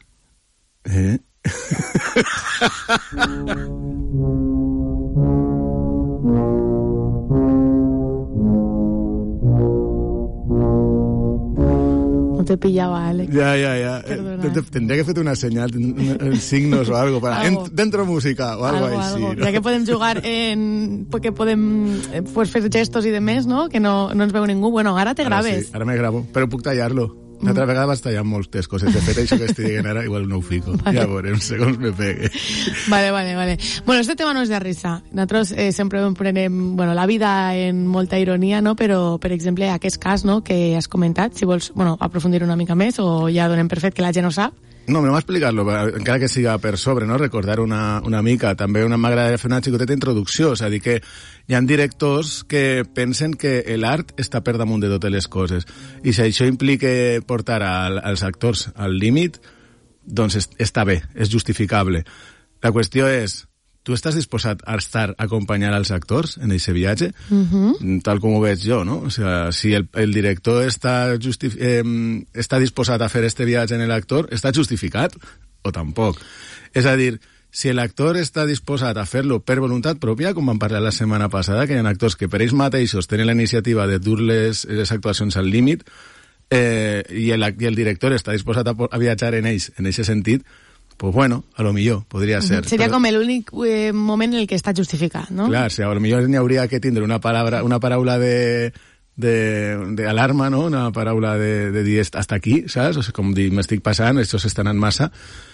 No te pillava, Àlex. Ja. Tendría que fer una señal, signos o algo, para dentro música o algo així. ¿No? Ja que podem jugar que podem fer gestos i demés, no? Que no ens veu ningú. Bueno, ara te graves. Sí, ara me gravo, però puc tallar-lo. L'altra vegada vas tallar moltes coses. De fet, això que estic dient ara, igual no ho fico. Vale. Ja veurem, segons me pegue. Vale. Bueno, este tema no és de risa. Nosaltres sempre prenem la vida en molta ironia, no? Però, per exemple, aquest cas, no?, que has comentat, si vols aprofundir una mica més o ja donem per fet que la gent ho sap. No, anem a explicar-lo, encara que siga per sobre, no? Recordar una mica. També m'agradaria fer una xicoteta introducció, és a dir, que hi ha directors que pensen que l'art està per damunt de totes les coses. I si això implica portar als actors al límit, doncs està bé, és justificable. La qüestió és, tu estàs disposat a estar a acompanyar als actors en aquest viatge? Tal com ho veig jo, no? O sigui, si el director està disposat a fer este viatge en l'actor, està justificat o tampoc? És a dir, si l'actor està disposat a fer-lo per voluntat pròpia, com vam parlar la setmana passada, que hi ha actors que per ells mateixos tenen la iniciativa de dur les actuacions al límit, i el director està disposat a viatjar en ells, en aquest sentit, pues bueno, a lo millor podria ser. Seria com l'únic moment en el que està justificat, no? Clar, si a lo millor n'hi hauria que tindre una paraula de d'alarma, no? Una paraula de dir hasta aquí, saps? O sigui, com dir, m'estic passant, això s'està anant massa.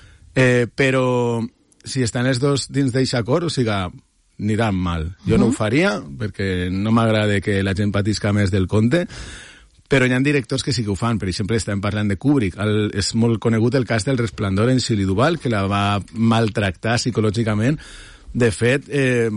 Però si estan els dos dins d'eixa acord, o sigui, aniran mal. Jo no ho faria, perquè no m'agrada que la gent patisca més del compte, però hi ha directors que sí que ho fan. Per exemple, estem parlant de Kubrick. És molt conegut el cas del Resplendor en Shelley Duvall, que la va maltractar psicològicament. De fet,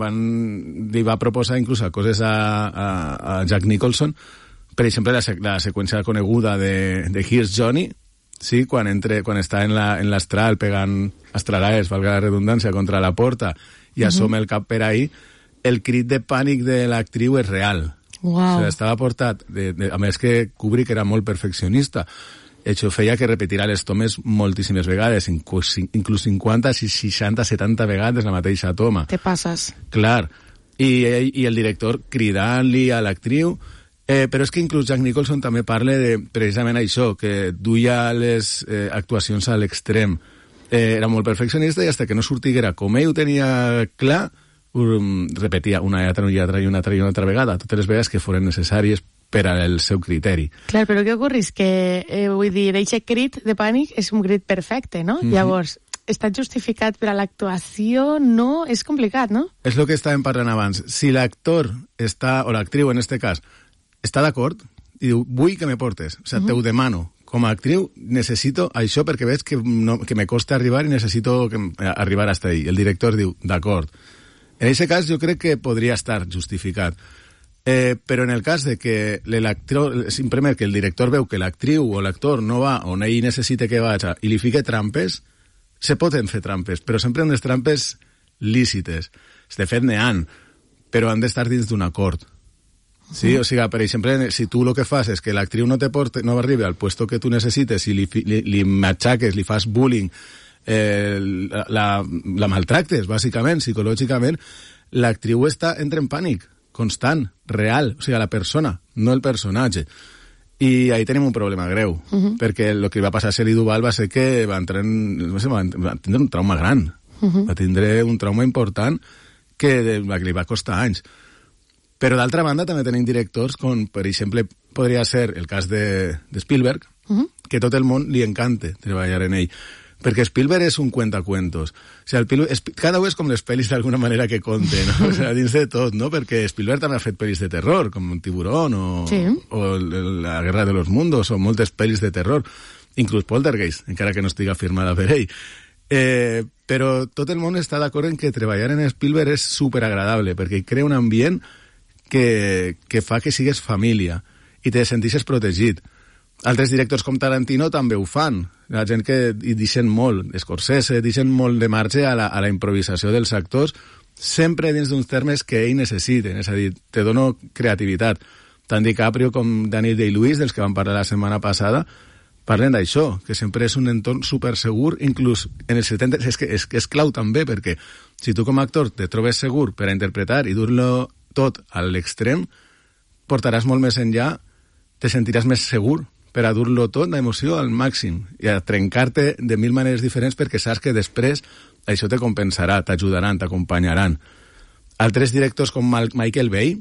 li va proposar inclús coses a Jack Nicholson. Per exemple, la seqüència coneguda de Here's Johnny, sí, quan està en l'astral pegant astralaes, valga la redundància, contra la porta i assoma el cap per ahí, el crit de pànic de l'actriu és real. Wow. O sigui, estava portat, a més que Kubrick era molt perfeccionista, això feia que repetirà les tomes moltíssimes vegades, inclús 50, 60, 70 vegades la mateixa toma. Te passes. Clar, i el director cridant-li a l'actriu, però és que inclús Jack Nicholson també parla de precisament això, que duia les actuacions a l'extrem. Era molt perfeccionista i hasta que no sortiguera com ell ho tenia clar, repetia una i altra vegada, totes les vegades que foren necessàries per al seu criteri. Clar, però què ocorris? Que, vull dir, aquest crit de pànic és un crit perfecte, no? Llavors, està justificat per a l'actuació? No? És complicat, no? És el que estàvem parlant abans. Si l'actor està, o l'actriu en este cas, està d'acord i diu, vull que me portes, o sigui, te ho demano, com a actriu necessito això perquè veig que me costa arribar i necessito arribar hasta ahí. El director diu, d'acord. En aquest cas jo crec que podria estar justificat. Però en el cas de que l'actor, simplement que el director veu que l'actriu o l'actor no va on ell necessita que vagi i li fique trampes, se poden fer trampes, però sempre unes trampes lícites. De fet, n'hi ha, però han d'estar dins d'un acord. Sí, o sigui, per exemple, si tu el que fas és que l'actriu no arribi al puesto que tu necessites i li matxaques, li fas bullying, la maltractes, bàsicament, psicològicament, l'actriu entra en pànic constant, real, o sigui, la persona, no el personatge. I ahí tenim un problema greu, perquè el que li va passar a Shelley Duvall va ser que va tindre un trauma gran, va tindre un trauma important que li va costar anys. Però d'altra banda també tenim directors com, per exemple, podria ser el cas de Spielberg, que tot el món li encanta treballar en ell. Perquè Spielberg és un cuentacuentos. O sigui, cada un és com les pel·lis d'alguna manera que conte, no? O sigui, dins de tot, no? Perquè Spielberg també ha fet pel·lis de terror, com Tiburón o La Guerra de los Mundos, o moltes pel·lis de terror, inclús Poltergeist, encara que no estigui firmada per ell. Però tot el món està d'acord en que treballar en Spielberg és superagradable, perquè crea un ambient que fa que sigues família i te sentixes protegit. Altres directors com Tarantino també ho fan. La gent que hi deixen molt, Scorsese, deixen molt de marge a la improvisació dels actors, sempre dins d'uns termes que ells necessiten. És a dir, te dono creativitat. Tant DiCaprio com Daniel Day-Lewis, dels que vam parlar la setmana passada, parlen d'això, que sempre és un entorn supersegur, inclús en els 70... És clau també, perquè si tu com a actor te trobes segur per a interpretar i dur-lo tot a l'extrem, portaràs molt més enllà, te sentiràs més segur per a dur-lo tot, l'emoció, al màxim, i a trencar-te de mil maneres diferents perquè saps que després això te compensarà, t'ajudaran, t'acompanyaran. Altres directors com Michael Bay,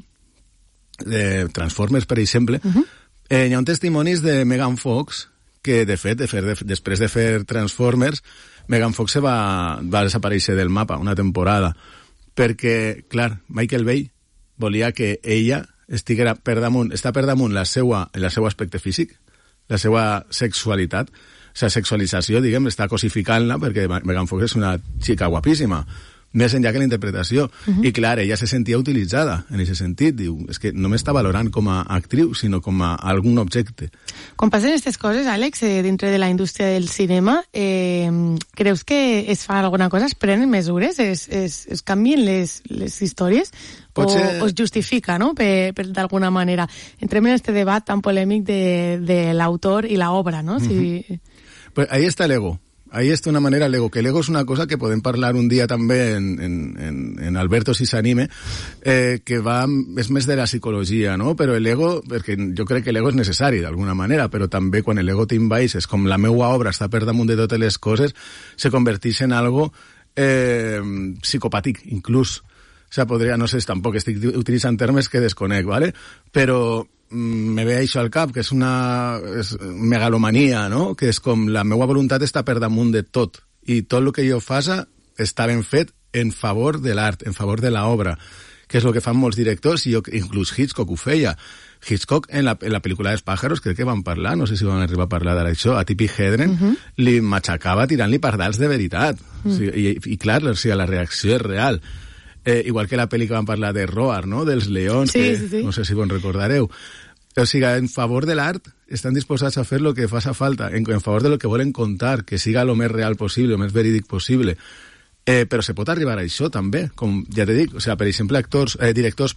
de Transformers, per exemple, hi ha un testimonis de Megan Fox, que, de fet, després de fer Transformers, Megan Fox va desaparèixer del mapa una temporada, perquè, clar, Michael Bay volia que ella està per damunt el seu aspecte físic, la seva sexualitat, o sigui, sexualització, diguem, està cosificant-la, perquè Megan Fox és una xica guapíssima, més enllà que la interpretació. I clar, ella se sentia utilitzada en aquest sentit. Diu, és que no m'està valorant com a actriu, sinó com a algun objecte. Quan passen aquestes coses, Àlex, dintre de la indústria del cinema, creus que es fa alguna cosa? Es prenen mesures? Es canvien les històries? Potser... O es justifica, no?, d'alguna manera. Entrem en este debat tan polèmic de l'autor i l'obra, no? Pues ahí está l'ego. Ahí està una manera l'ego, que l'ego és una cosa que podem parlar un dia també en Alberto si s'anime, que és més de la psicologia, no? Però l'ego, perquè jo crec que l'ego és necessari d'alguna manera, però també quan l'ego t'invaeix, és com la meua obra està per damunt de totes les coses, se converteix en algo psicopàtic, inclús. O sigui, podria, no sé, tampoc estic utilitzant termes que desconec, ¿vale? Però me ve això al cap, que és una megalomania, no? Que és com la meva voluntat està per damunt de tot, i tot el que jo faça està ben fet en favor de l'art, en favor de l'obra, que és el que fan molts directors, i inclús Hitchcock ho feia. Hitchcock, en la pel·lícula dels pàjaros, crec que van parlar, no sé si van arribar a parlar d'això, a Tippi Hedren, li matxacava tirant-li pardals de veritat. O sigui, i clar, o sigui, la reacció és real. Igual que la pel·li que van parlar de Roar, no?, dels leons, sí. No sé si vos recordareu. O sigui, en favor de l'art estan disposats a fer el que faça falta, en favor de lo que volen contar, que siga el més real possible, el més verídic possible. Però se pot arribar a això també, com ja t'he dit, o sigui, per exemple, directors,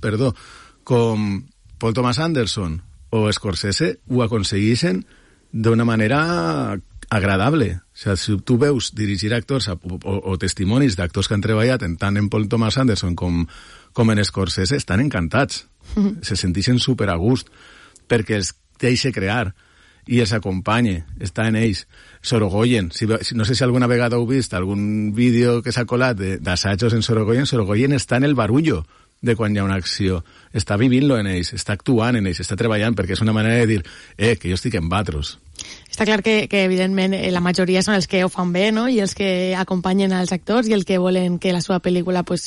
com Paul Thomas Anderson o Scorsese ho aconsegueixen d'una manera agradable. O sigui, si tu veus dirigir actors o testimonis d'actors que han treballat tant en Paul Thomas Anderson com en Scorsese, estan encantats. Se senteixen super a gust perquè els deixa crear i els acompanya, està en ells. Sorogoyen, no sé si alguna vegada heu vist algun vídeo que s'ha colat d'assajos en Sorogoyen està en el barullo de quan hi ha una acció, està vivint-lo en ells, està actuant en ells, està treballant, perquè és una manera de dir, que jo estic en batros. Està clar que evidentment la majoria són els que ho fan bé, no?, i els que acompanyen als actors i el que volen que la seva pel·lícula, pues,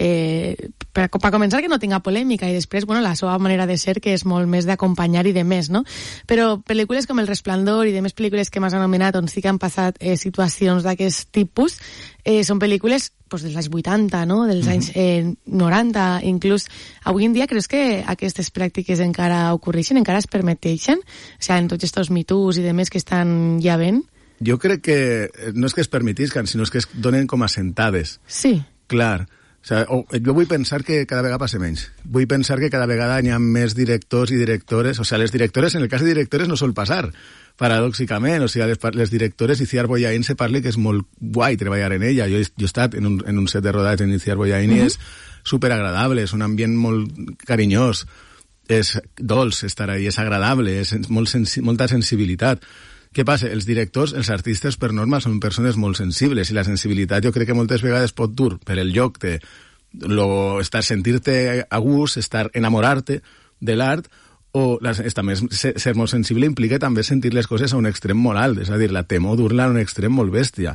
per començar, que no tinga polèmica, i després, bueno, la seva manera de ser, que és molt més d'acompanyar i de més, no? Però pel·lícules com El Resplendor i de més pel·lícules que m'has anomenat on sí que han passat situacions d'aquest tipus, són pel·lícules pues, dels anys 80, no?, dels anys 90, inclús avui en dia. Creus que aquestes pràctiques encara ocorreixen, encara es permeteixen? O sigui, en tots aquests mitos i demés que estan ja ben? Jo crec que no és que es permetisquen, sinó que es donen com assentades. Sí. Clar. O sigui, jo vull pensar que cada vegada passa menys. Vull pensar que cada vegada hi ha més directors i directores. O sigui, les directores, en el cas de directores, no sol passar, paradòxicament. O sigui, les directores, Iciar Boyain se parla que és molt guai treballar en ella. Jo he estat en un set de rodatge en Iciar Boyain i és superagradable, és un ambient molt carinyós, és dolç estar ahí, és agradable, és molta sensibilitat. Què passa? Els directors, els artistes, per norma, són persones molt sensibles, i la sensibilitat jo crec que moltes vegades pot dur per el lloc de sentir-te a gust, enamorar-te de l'art, o també ser molt sensible implica també sentir les coses a un extrem molt alt, és a dir, la temor dur-la a un extrem molt bèstia.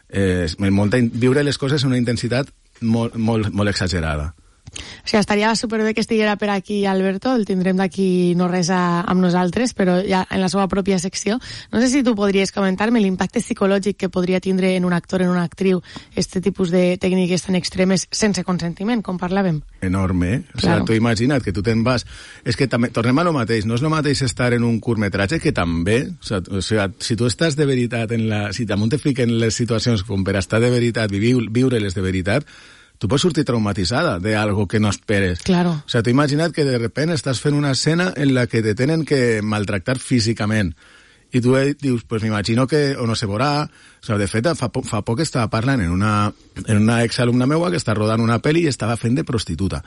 Viure les coses a una intensitat molt exagerada. O sigui, estaria superbé que estiguera per aquí Alberto, el tindrem d'aquí no res amb nosaltres, però ja en la seva pròpia secció. No sé si tu podries comentar-me l'impacte psicològic que podria tindre en un actor, en una actriu, este tipus de tècniques tan extremes sense consentiment, com parlàvem. Enorme, eh? O sigui, tu imagina't que tu te'n vas... És que també, tornem a lo mateix, no és lo mateix estar en un curtmetratge que també, o sigui, si tu estàs de veritat si damunt te fiquen les situacions com per estar de veritat, viure-les de veritat, tu pots sortir traumatitzada de algo que no esperes. Claro. O sea, tu imagina't que de repente estàs fent una escena en la que te tenen que maltractar físicament. I tu dius, pues m'imagino que o no se veurà. O sea, de fet, fa poc estava parlant en una exalumna meua que està rodant una pel·li i estava fent de prostituta.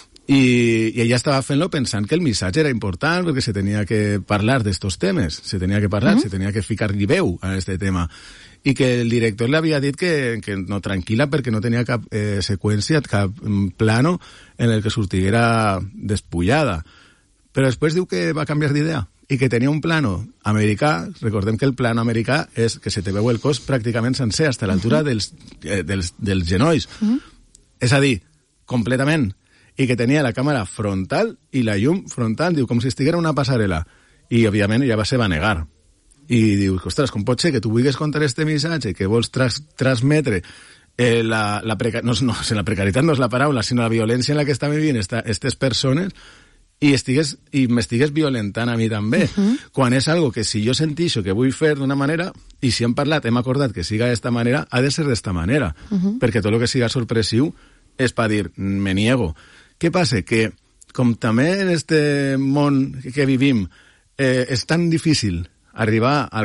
I ella estava fent-lo pensant que el missatge era important perquè se tenia que parlar d'estos temes, se tenia que parlar, se tenia que ficar-li veu a este tema. I que el director li havia dit que no, tranquil·la, perquè no tenia cap seqüència, cap plano en el que sortiguera despullada. Però després diu que va canviar d'idea i que tenia un plano americà. Recordem que el plano americà és que se te veu el cos pràcticament sencer, fins a l'altura dels genolls. És a dir, completament. I que tenia la càmera frontal i la llum frontal, diu, com si estiguera una passarel·la. I, òbviament, ella va negar. I dius, ostres, com pot ser que tu vulguis contar este missatge, que vols transmetre la precarietat no és la paraula, sinó la violència en la que estan vivint aquestes persones, i m'estigues violentant a mi també, quan és algo que si jo sentixo que vull fer d'una manera, i si hem parlat, hem acordat que siga d'esta manera, ha de ser d'esta manera, perquè tot el que siga sorpressiu és per dir, me niego. Què passa? Que, com també en este món que vivim, és tan difícil arribar a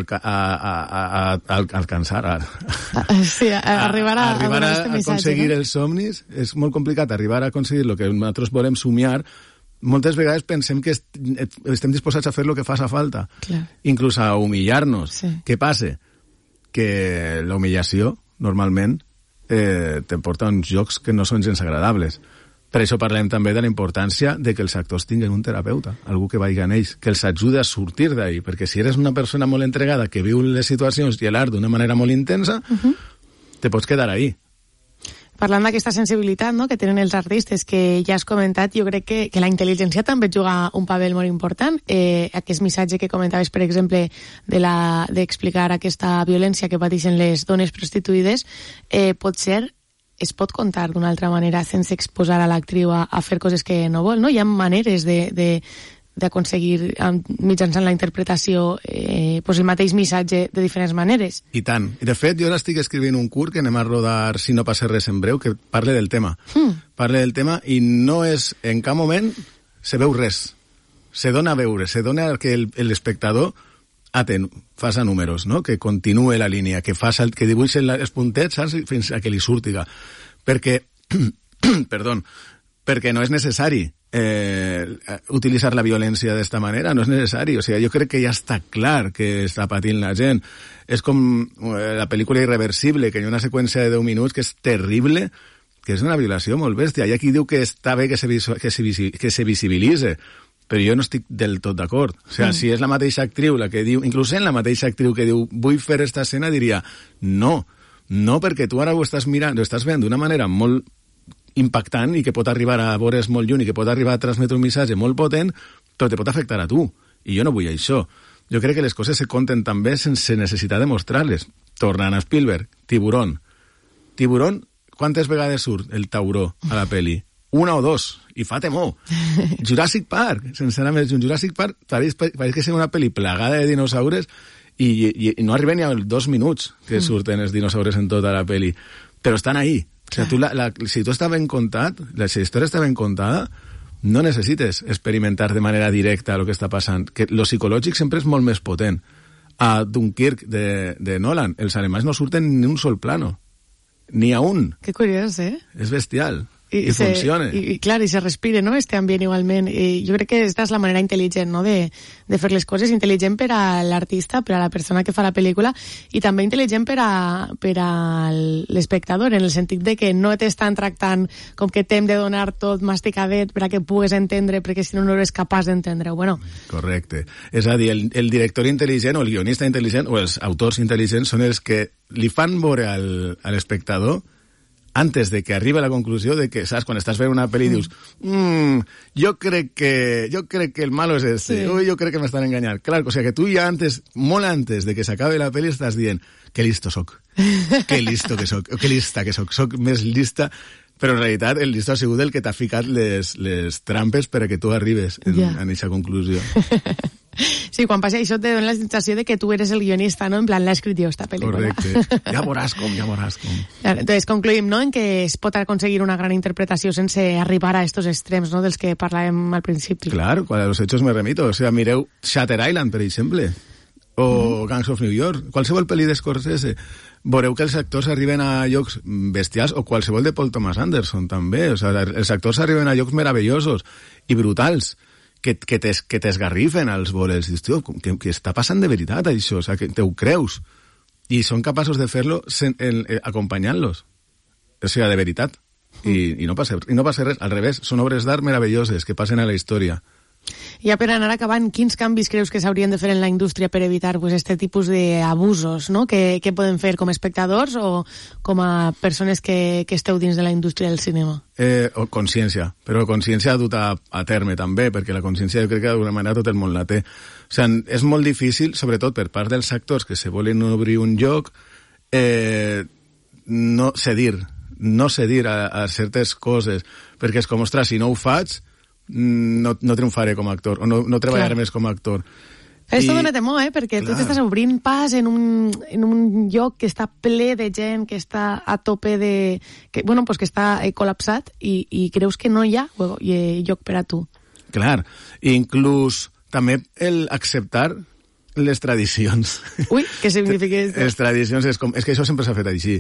aconseguir els somnis, és molt complicat arribar a aconseguir el que nosaltres volem somiar. Moltes vegades pensem que estem disposats a fer el que faça falta, inclús a humillar-nos. Què passa? Que la humillació, normalment, te porta a uns jocs que no són gens agradables, Per això parlem també de la importància de que els actors tinguin un terapeuta, algú que vagi amb ells, que els ajuda a sortir d'ahí, perquè si eres una persona molt entregada que viu les situacions i l'art d'una manera molt intensa, te pots quedar ahí. Parlant d'aquesta sensibilitat, no?, que tenen els artistes, que ja has comentat, jo crec que la intel·ligència també juga un paper molt important. Aquest missatge que comentaves, per exemple, d'explicar aquesta violència que pateixen les dones prostituïdes, es pot contar d'una altra manera sense exposar a l'actriu a fer coses que no vol, no? Hi ha maneres d'aconseguir mitjançant la interpretació el mateix missatge de diferents maneres. I tant. I de fet, jo ara estic escrivint un curt que anem a rodar, si no passa res en breu, que parle del tema. Parle del tema i no és, en cap moment, se veu res. Se dona a veure, se dona que l'espectador faça números, no? Que continuï la línia, que dibuixi els puntets, saps? Fins a que li surtiga. Perquè, perquè no és necessari utilitzar la violència d'esta manera, no és necessari. O sigui, jo crec que ja està clar que està patint la gent. És com la pel·lícula Irreversible, que hi ha una seqüència de 10 minuts que és terrible, que és una violació molt bèstia. Hi ha qui diu que està bé que se visibilitze, però jo no estic del tot d'acord. O sigui, si és la mateixa actriu la que diu, inclús en la mateixa actriu que diu vull fer esta escena, diria no, perquè tu ara ho estàs mirant, ho estàs veient d'una manera molt impactant i que pot arribar a veure's molt lluny i que pot arribar a transmetre un missatge molt potent, però te pot afectar a tu. I jo no vull això. Jo crec que les coses se conten també sense necessitat de mostrar-les. Tornant a Spielberg, Tiburón. Tiburón, quantes vegades surt el tauró a la peli? Una o dos, i fa temor. Jurassic Park, sense anar més, Jurassic Park pareix que és una pel·li plagada de dinosaures i no arriben ni als 2 minuts que surten els dinosaures en tota la pel·li, però estan ahí. O sigui, si tu està ben contat, la història està ben contada, no necessites experimentar de manera directa el que està passant. Que lo psicològic sempre és molt més potent. A Dunkirk de Nolan, els alemanys no surten ni un sol plano. Ni a un. Que curiós, eh? És bestial. I funciona. I clar, i se respira, no?, este ambient igualment. I jo crec que aquesta és la manera intel·ligent, no?, de fer les coses, intel·ligent per a l'artista, per a la persona que fa la pel·lícula, i també intel·ligent per a l'espectador, en el sentit de que no t'estan tractant com que t'hem de donar tot masticadet per a que pugues entendre, perquè si no, no eres capaç d'entendre-ho. Bueno. Correcte. És a dir, el director intel·ligent o el guionista intel·ligent o els autors intel·ligents són els que li fan veure a l'espectador antes de que arribi a la conclusió de que, saps, quan estàs veient una pel·li dius jo crec que el malo és este, sí. Jo crec que m'estan enganyant. Clar, o sigui que tu ja antes, molt antes de que s'acabi la pel·li estàs dient que listo soc, que listo que soc, que lista que soc més lista, però en realitat el listo ha sigut el que t'ha ficat les trampes per a que tu arribes a aquesta conclusió. Sí, quan passa això te dona la sensació de que tu eres el guionista, ¿no? En plan, l'ha escrit jo, esta pel·lícula. Correcte. Ja veuràs com. Entonces, concluïm, no?, en que es pot aconseguir una gran interpretació sense arribar a estos extrems, no?, dels que parlàvem al principi. Claro, a los hechos me remito. O sea, mireu Shutter Island, per exemple, o Gangs of New York, qualsevol pel·li d'Scorsese. Veureu que els actors arriben a llocs bestials, o qualsevol de Paul Thomas Anderson, també. O sea, els actors arriben a llocs meravellosos i brutals, que t'esgarrifen als volers. Dius, tio, que està passant de veritat, això? O sea, que te ho creus. I són capaços de fer-lo acompanyant-los. O sigui, de veritat. I no passa res. Al revés, són obres d'art meravelloses que passen a la història. Ja per anar acabant, quins canvis creus que s'haurien de fer en la indústria per evitar este tipus d'abusos, no?, que poden fer com a espectadors o com a persones que esteu dins de la indústria del cinema? O consciència, però consciència duta a terme també, perquè la consciència jo crec que d'alguna manera tot el món la té. O sigui, és molt difícil, sobretot per part dels actors que se volen obrir un lloc, no cedir a certes coses, perquè és com, ostres, si no ho faig no triomfaré com a actor o no treballaré més com a actor. Esto dona temor, perquè tu t'estàs obrint pas en un lloc que està ple de gent, que està a tope de... que està col·lapsat i creus que no hi ha lloc per a tu. Clar, inclús també el acceptar les tradicions. Ui, què significa això? Les tradicions és que això sempre s'ha fet així.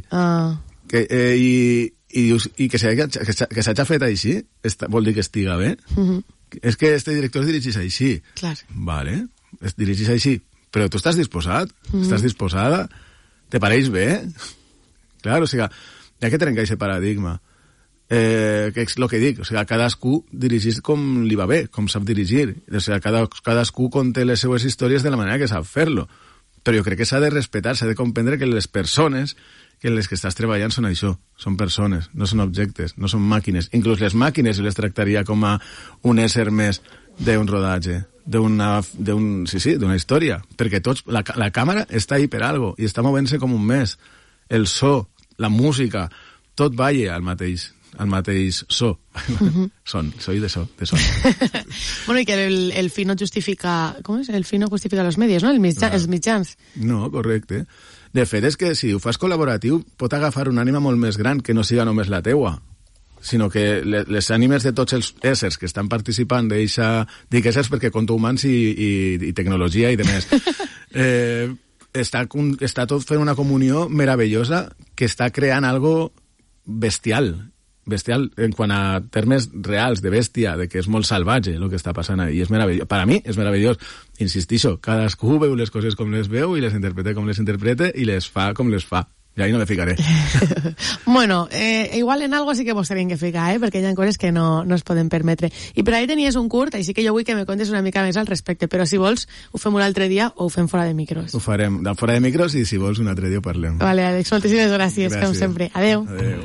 I que s'hagi fet així vol dir que estiga bé. És que este director es dirigeix així. Clar. Vale, es dirigeix així. Però tu estàs disposat? Estàs disposada? Te pareix bé? Clar, o sigui, hi ha que trencar aquest paradigma. que és el que dic, o sigui, cadascú dirigís com li va bé, com sap dirigir, o sigui, cadascú conté les seues històries de la manera que sap fer-lo, però jo crec que s'ha de respectar, s'ha de comprendre que les persones que les que estàs treballant són això, són persones, no són objectes, no són màquines, inclús les màquines les tractaria com a un ésser més d'un rodatge, d'una història, perquè la càmera està ahí per algo i està movent-se com un mes, el so, la música, tot balla al mateix so. Soy de son. Bueno, y que el fin no justifica... ¿Cómo es? El fin no justifica los medios, ¿no? Els mitjans. No, correcte. De fet, és que si ho fas col·laboratiu pot agafar una ànima molt més gran que no siga només la teua, sinó que les ànimes de tots els éssers que estan participant d'eixa... Dic éssers perquè conto humans i tecnologia i demés. Està tot fent una comunió meravellosa que està creant algo bestial en quant a termes reals de bèstia, de que és molt salvatge el que està passant i és meravellós. Per a mi és meravellós. Insistixo, cadascú veu les coses com les veu i les interpreta com les interpreta i les fa com les fa. I ahí no me ficaré. Bueno, igual en algo sí que vos tenim que ficar, perquè hi ha coses que no es poden permetre. I per ahí tenies un curt, així que jo vull que me contes una mica més al respecte, però si vols ho fem un altre dia o ho fem fora de micros. Ho farem fora de micros i si vols un altre dia ho parlem. Vale, Àlex, moltíssimes gràcies, com sempre. Adeu.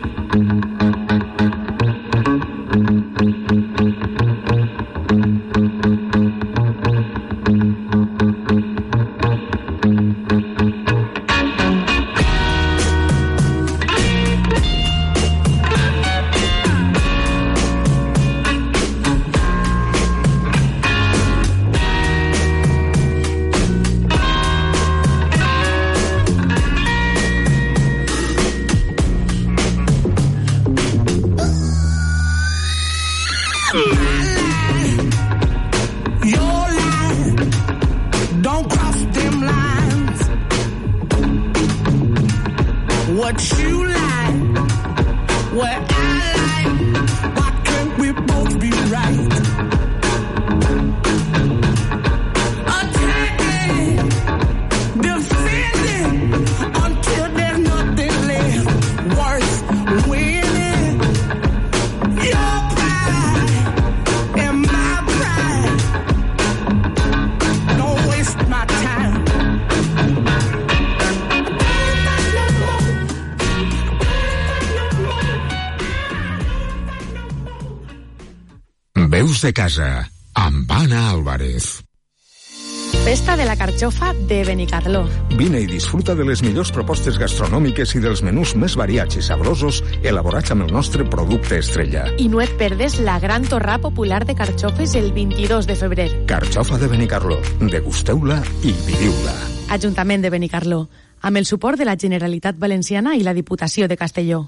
Veus de casa, amb Anna Álvarez. Festa de la Carxofa de Benicarló. Vine i disfruta de les millors propostes gastronòmiques i dels menús més variats i sabrosos elaborats amb el nostre producte estrella. I no et perdes la gran torrà popular de carxofes el 22 de febrer. Carxofa de Benicarló. Degusteu-la i viviu-la. Ajuntament de Benicarló, amb el suport de la Generalitat Valenciana i la Diputació de Castelló.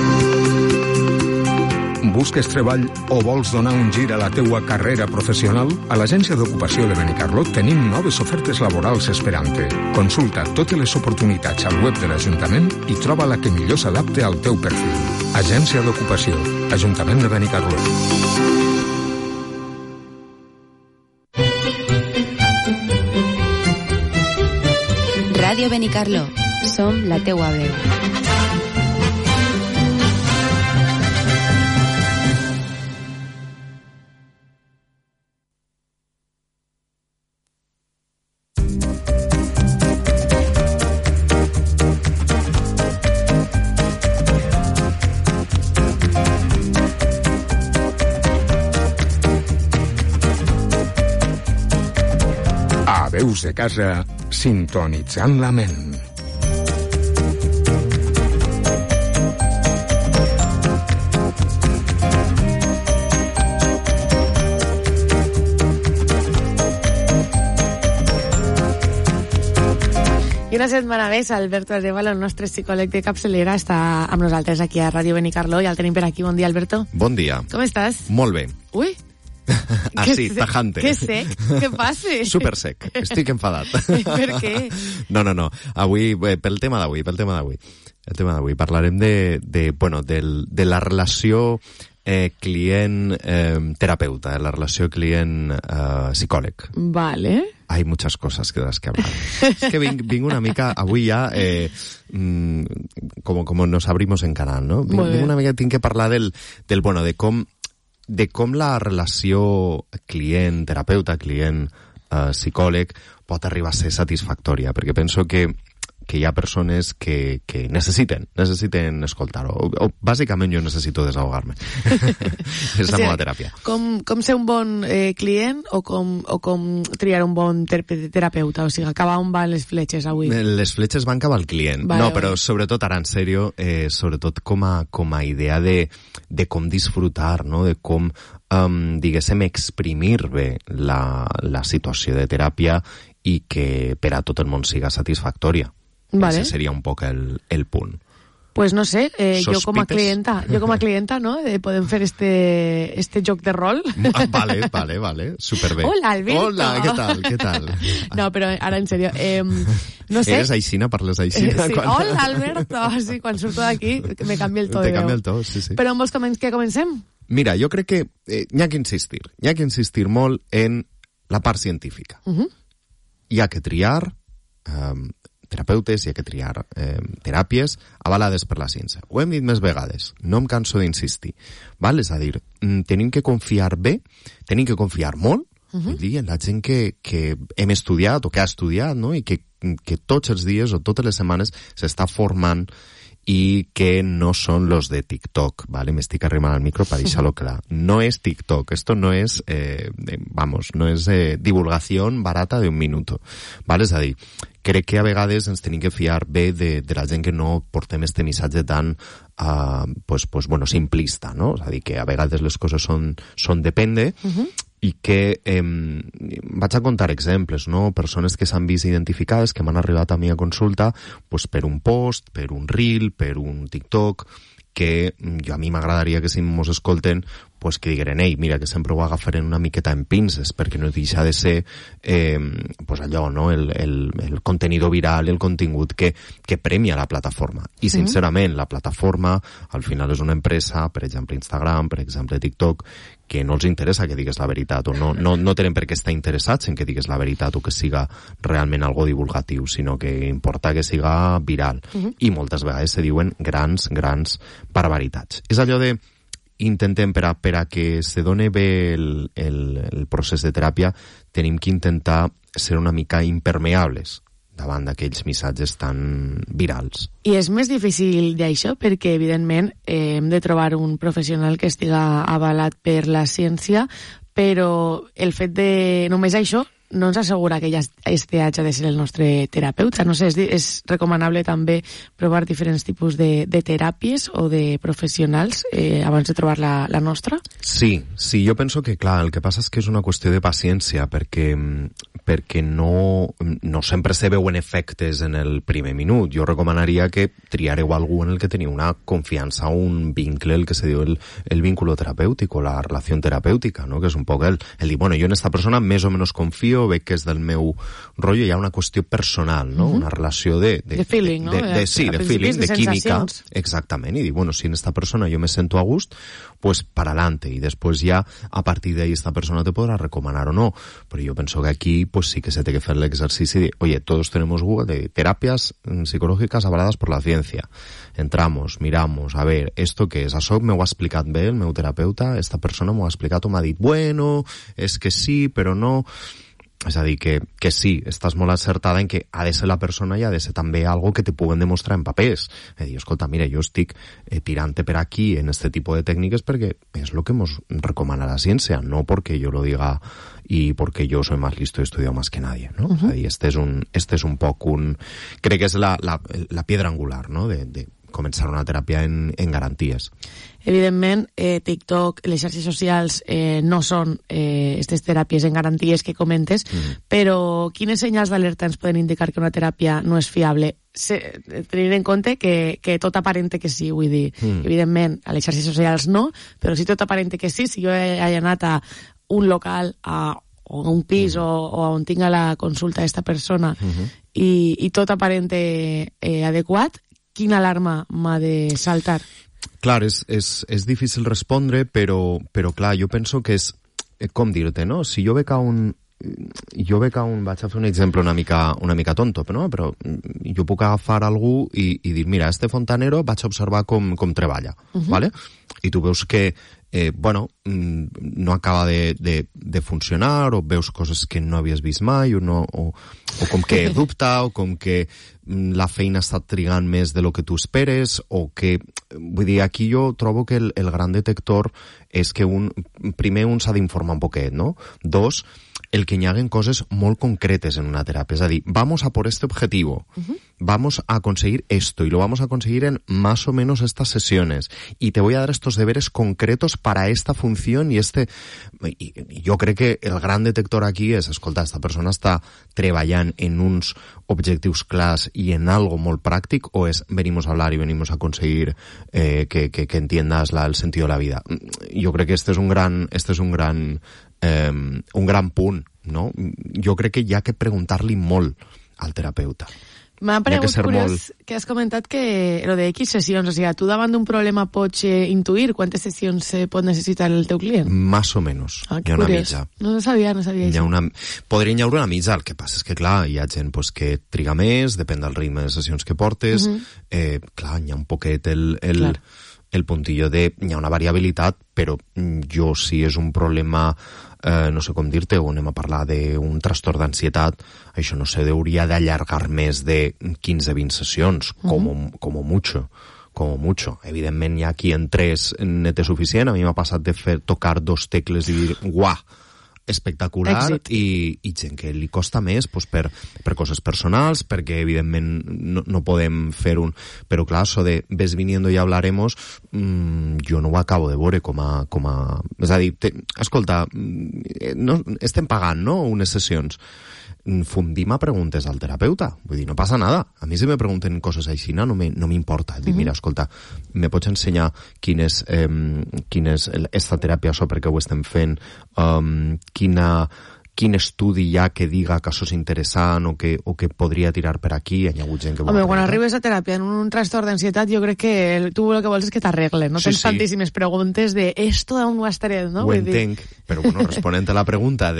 Busques treball o vols donar un gir a la teua carrera professional? A l'Agència d'Ocupació de Benicarló tenim noves ofertes laborals esperant-te. Consulta totes les oportunitats al web de l'Ajuntament i troba la que millor s'adapte al teu perfil. Agència d'Ocupació, Ajuntament de Benicarló. Ràdio Benicarló. Som la teua veu. Veus de casa, sintonitzant la ment. I una setmana més, Alberto Arevalo, el nostre psicòleg de capçalera, està amb nosaltres aquí a Ràdio Benicarló i el tenim per aquí. Bon dia, Alberto. Bon dia. Com estàs? Molt bé. Ui, Así, tajante. Que sec, què passa? Super sec, estic enfadat. Per què? No. Avui, pel tema d'avui. El tema d'avui parlarem de la relació client-terapeuta, la relació client-psicòleg. Vale. hay muchas cosas de las que hablar. Es que vinc una mica, avui ja, como nos abrimos en canal, no? Vinc una mica, tinc que parlar bueno, de com la relació client-terapeuta, client-psicòleg pot arribar a ser satisfactòria, perquè penso que hi ha persones que necessiten escoltar-ho. O bàsicament jo necessito desahogar-me. És la meva teràpia. Com ser un bon client o com triar un bon terapeuta? O sigui, cap on van les fletxes avui? Les fletxes van cap al client. Vale, no, però sobretot, ara en sèrio, sobretot com a idea de com disfrutar, no? De com, diguéssim, exprimir bé la situació de teràpia i que per a tot el món siga satisfactòria. Vale. Ese seria un poc el punt. Pues no sé, jo com a clienta, ¿no? Podem fer este joc de rol. Vale, superbé. Hola, Alberto. Hola, què tal? No, però ara en sèrio, no sé. Eres aixina, parles aixina? Sí, hola, Alberto. Sí, quan surto d'aquí me canvia el to de veu. Te canvia el to, sí. Però on vols que comencem? Mira, jo crec que n'hi ha que insistir molt en la part científica. Hi ha que triar terapeutes, hi ha que triar teràpies avalades per la ciència. Ho hem dit més vegades, no em canso d'insistir. Val? És a dir, tenim que confiar bé, tenim que confiar molt, vull dir, en la gent que hem estudiat o que ha estudiat, no? I que tots els dies o totes les setmanes s'està formant i que no són los de TikTok, ¿vale? Me estic arrimant al micro para deixar-lo clar. No és TikTok, esto no és, no és divulgación barata de un minuto, ¿vale? És a dir, crec que a vegades ens tenim que fiar bé de la gent que no portem este missatge tan simplista, no? És a dir, que a vegades les coses són depende, i que vaig a contar exemples, no? Persones que s'han vist identificades, que m'han arribat a mi a consulta per un post, per un reel, per un TikTok, que a mi m'agradaria que si mos escolten que digueren, ei, mira, que sempre ho agafarem una miqueta en pinces, perquè no deixa de ser allò, no? El contenido viral, el contingut que premia la plataforma. I sincerament, la plataforma al final és una empresa, per exemple Instagram, per exemple TikTok, que no els interessa que digues la veritat, o no tenen per què estar interessats en que digues la veritat o que siga realment algo divulgatiu, sinó que importa que siga viral. I moltes vegades se diuen grans barbaritats. És allò de intentem, per a que se doni bé el procés de teràpia, tenim que intentar ser una mica impermeables davant d'aquells missatges tan virals. I és més difícil d'això perquè, evidentment, hem de trobar un professional que estiga avalat per la ciència, però el fet de només això no ens assegura que ja este hagi de ser el nostre terapeuta. No sé, és recomanable també provar diferents tipus de teràpies o de professionals abans de trobar la nostra? Sí, jo penso que, clar, el que passa és que és una qüestió de paciència, perquè no sempre se veuen efectes en el primer minut. Jo recomanaria que triareu algú en el que teniu una confiança, un vincle, el que se diu el vínculo terapèutic o la relació terapèutica, no? Que és un poc el dir, bueno, jo en esta persona més o menys confio, veig que és del meu rotllo, hi ha una qüestió personal, no? Una relació de feeling, no? Sí, de feeling, de química. Exactament, i dir, bueno, si en esta persona yo me siento a gust, pues para adelante, y después ya a partir de ahí esta persona te podrá recomendar o no. Pero yo pienso que aquí pues sí que se tiene que hacer el ejercicio de, oye, todos tenemos Google de terapias psicológicas avaladas por la ciencia. Entramos, miramos, a ver, ¿esto qué es? Això m'ho ha explicat bé el meu terapeuta, esta persona m'ho ha explicat o m'ha dit, bueno, és que sí, però no... És a dir, que sí, estàs molt acertada en que ha de ser la persona i ha de ser també algo que te puguen demostrar en papers. És dir, escolta, mira, jo estic tirant-te per aquí en este tipus de tècniques perquè és lo que mos recomana la ciència, no porque yo lo diga y porque yo soy más listo y he estudiado más que nadie, ¿no? És a dir, este és un poc un... Crec que és la piedra angular, no?, de començar una teràpia en garanties. Evidentment, TikTok, les xarxes socials no són aquestes teràpies en garanties que comentes, però quines senyals d'alerta ens poden indicar que una teràpia no és fiable? Tenint en compte que tot aparenta que sí, vull dir, evidentment, a les xarxes socials no, però si tot aparenta que sí, si jo he anat a un local, o a un pis o on tinga la consulta d'esta persona i tot aparenta adequat, quina alarma m'ha de saltar? Clar, és difícil respondre, però clar, jo penso que és, com dir-te, no? Si jo veig a un jo vaig a fer un exemple una mica tonto, no? Però jo puc agafar algú i dir, mira, este fontanero vaig observar com treballa, ¿vale? I tu veus que no acaba de funcionar, o veus coses que no havies vist mai, o com que dubta, o com que la feina està trigant més de lo que tu esperes, o que... Vull dir, aquí jo trobo que el gran detector és que primer un s'ha d'informar un poquet, no? Dos, el que hi haguen coses molt concretes en una terapia. És a dir, vamos a por este objetivo, vamos a conseguir esto, y lo vamos a conseguir en más o menos estas sesiones, y te voy a dar estos deberes concretos para esta función, y jo crec que el gran detector aquí és, escolta, esta persona està treballant en uns objectius clars y en algo molt pràctic, o es venimos a hablar y venimos a conseguir que entiendas el sentido de la vida. Jo crec que este és un gran punt, no? Jo crec que hi ha que preguntar-li molt al terapeuta. M'ha paregut curiós que has comentat que lo de X sessions, o sigui, tu davant d'un problema pots intuir quantes sessions pot necessitar el teu client? Más o menos, hi ha una mitja. No sabia això. Podria hi haure una mitja, el que passa és que, clar, hi ha gent que triga més, depèn del ritme de sessions que portes, clar, hi ha un poquet el puntillo de... Hi ha una variabilitat, però jo, si és un problema... no sé com dir-te, o anem a parlar d'un trastorn d'ansietat, això no se hauria d'allargar més de 15-20 sessions, como mucho. Evidentment, hi ha qui en 3 net és suficient. A mi m'ha passat de tocar 2 tecles i dir, uah, espectacular, i gent que li costa més per coses personals, perquè evidentment no podem fer un... Però clar, això de ves viniendo y hablaremos, jo no ho acabo de veure com a... És a dir, escolta, estem pagant, no?, unes sessions. Fundim a preguntes al terapeuta. Vull dir, no passa nada. A mi si me pregunten coses així, no m'importa. Dic, mira, escolta, me pots ensenyar quin és esta teràpia, això perquè ho estem fent, quin estudi hi ha que diga que això és interessant o que podria tirar per aquí. Hi ha hagut gent que... Home, quan arribes a teràpia en un trastorn d'ansietat, jo crec que tu el que vols és que t'arreglen, no? Tens tantíssimes preguntes de esto d'on ho estaré, no? Ho entenc, però bueno, responent a la pregunta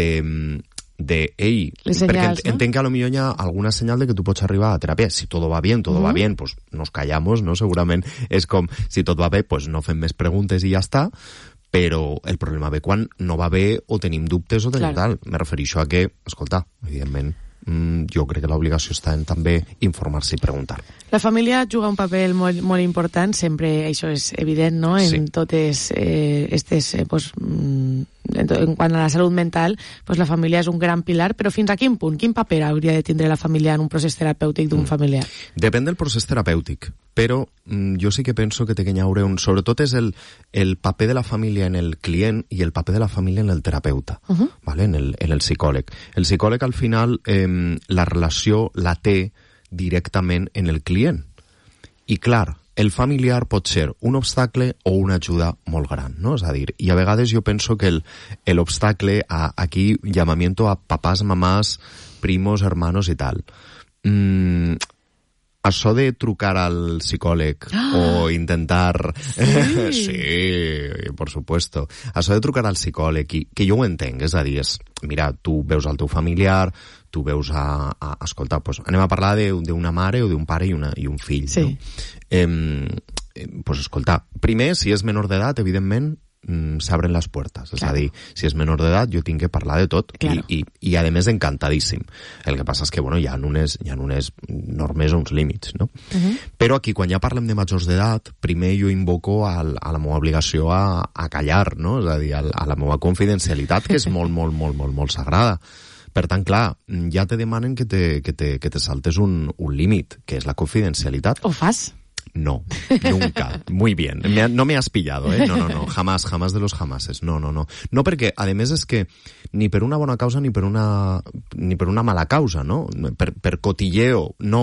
perquè entenc que a lo millor hi ha alguna senyal de que tu pots arribar a teràpia. Si todo va bien, pues nos callamos, no? Segurament és com, si tot va bé, pues no fem més preguntes i ja està, però el problema ve quan no va bé o tenim dubtes o tenim tal. Me refereixo a que, escolta, evidentment, jo crec que l'obligació està en també informar-se i preguntar. La família juga un paper molt important, sempre això és evident, no?, en totes en quant a la salut mental, la família és un gran pilar, però fins a quin punt, quin paper hauria de tindre la família en un procés terapèutic d'un familiar? Depèn del procés terapèutic, però jo sí que penso que té que hi haure sobretot és el paper de la família en el client i el paper de la família en el terapeuta, ¿vale? en el psicòleg. El psicòleg, al final, la relació la té directament en el client. I, clar, el familiar pot ser un obstacle o una ajuda molt gran, no? És a dir, i a vegades jo penso que l'obstacle, aquí, llamamiento a papás, mamás, primos, hermanos i tal. Això de trucar al psicòleg o intentar... Sí, por supuesto. Això de trucar al psicòleg, que jo ho entenc, és a dir, mira, tu veus el teu familiar, tu veus escolta, pues anem a parlar d'una mare o d'un pare i un fill, no? Pues escolta, primer, si és menor d'edat, evidentment, s'abren les puertes. És a dir, si és menor d'edat, jo tinc que parlar de tot. I a més, encantadíssim. El que passa és que, hi ha unes normes o uns límits, no? Però aquí, quan ja parlem de majors d'edat, primer jo invoco a la meva obligació a callar, no? És a dir, a la meva confidencialitat, que és molt, molt, molt, molt, molt sagrada. Per tant, clar, ja te demanen que te saltes un límit, que és la confidencialitat. ¿O fas? No, nunca. Muy bien. No me has pillado, ¿eh? No. Jamás de los jamases. No. No, perquè, a més, és que ni per una bona causa ni per una mala causa, no? Per cotilleo, no.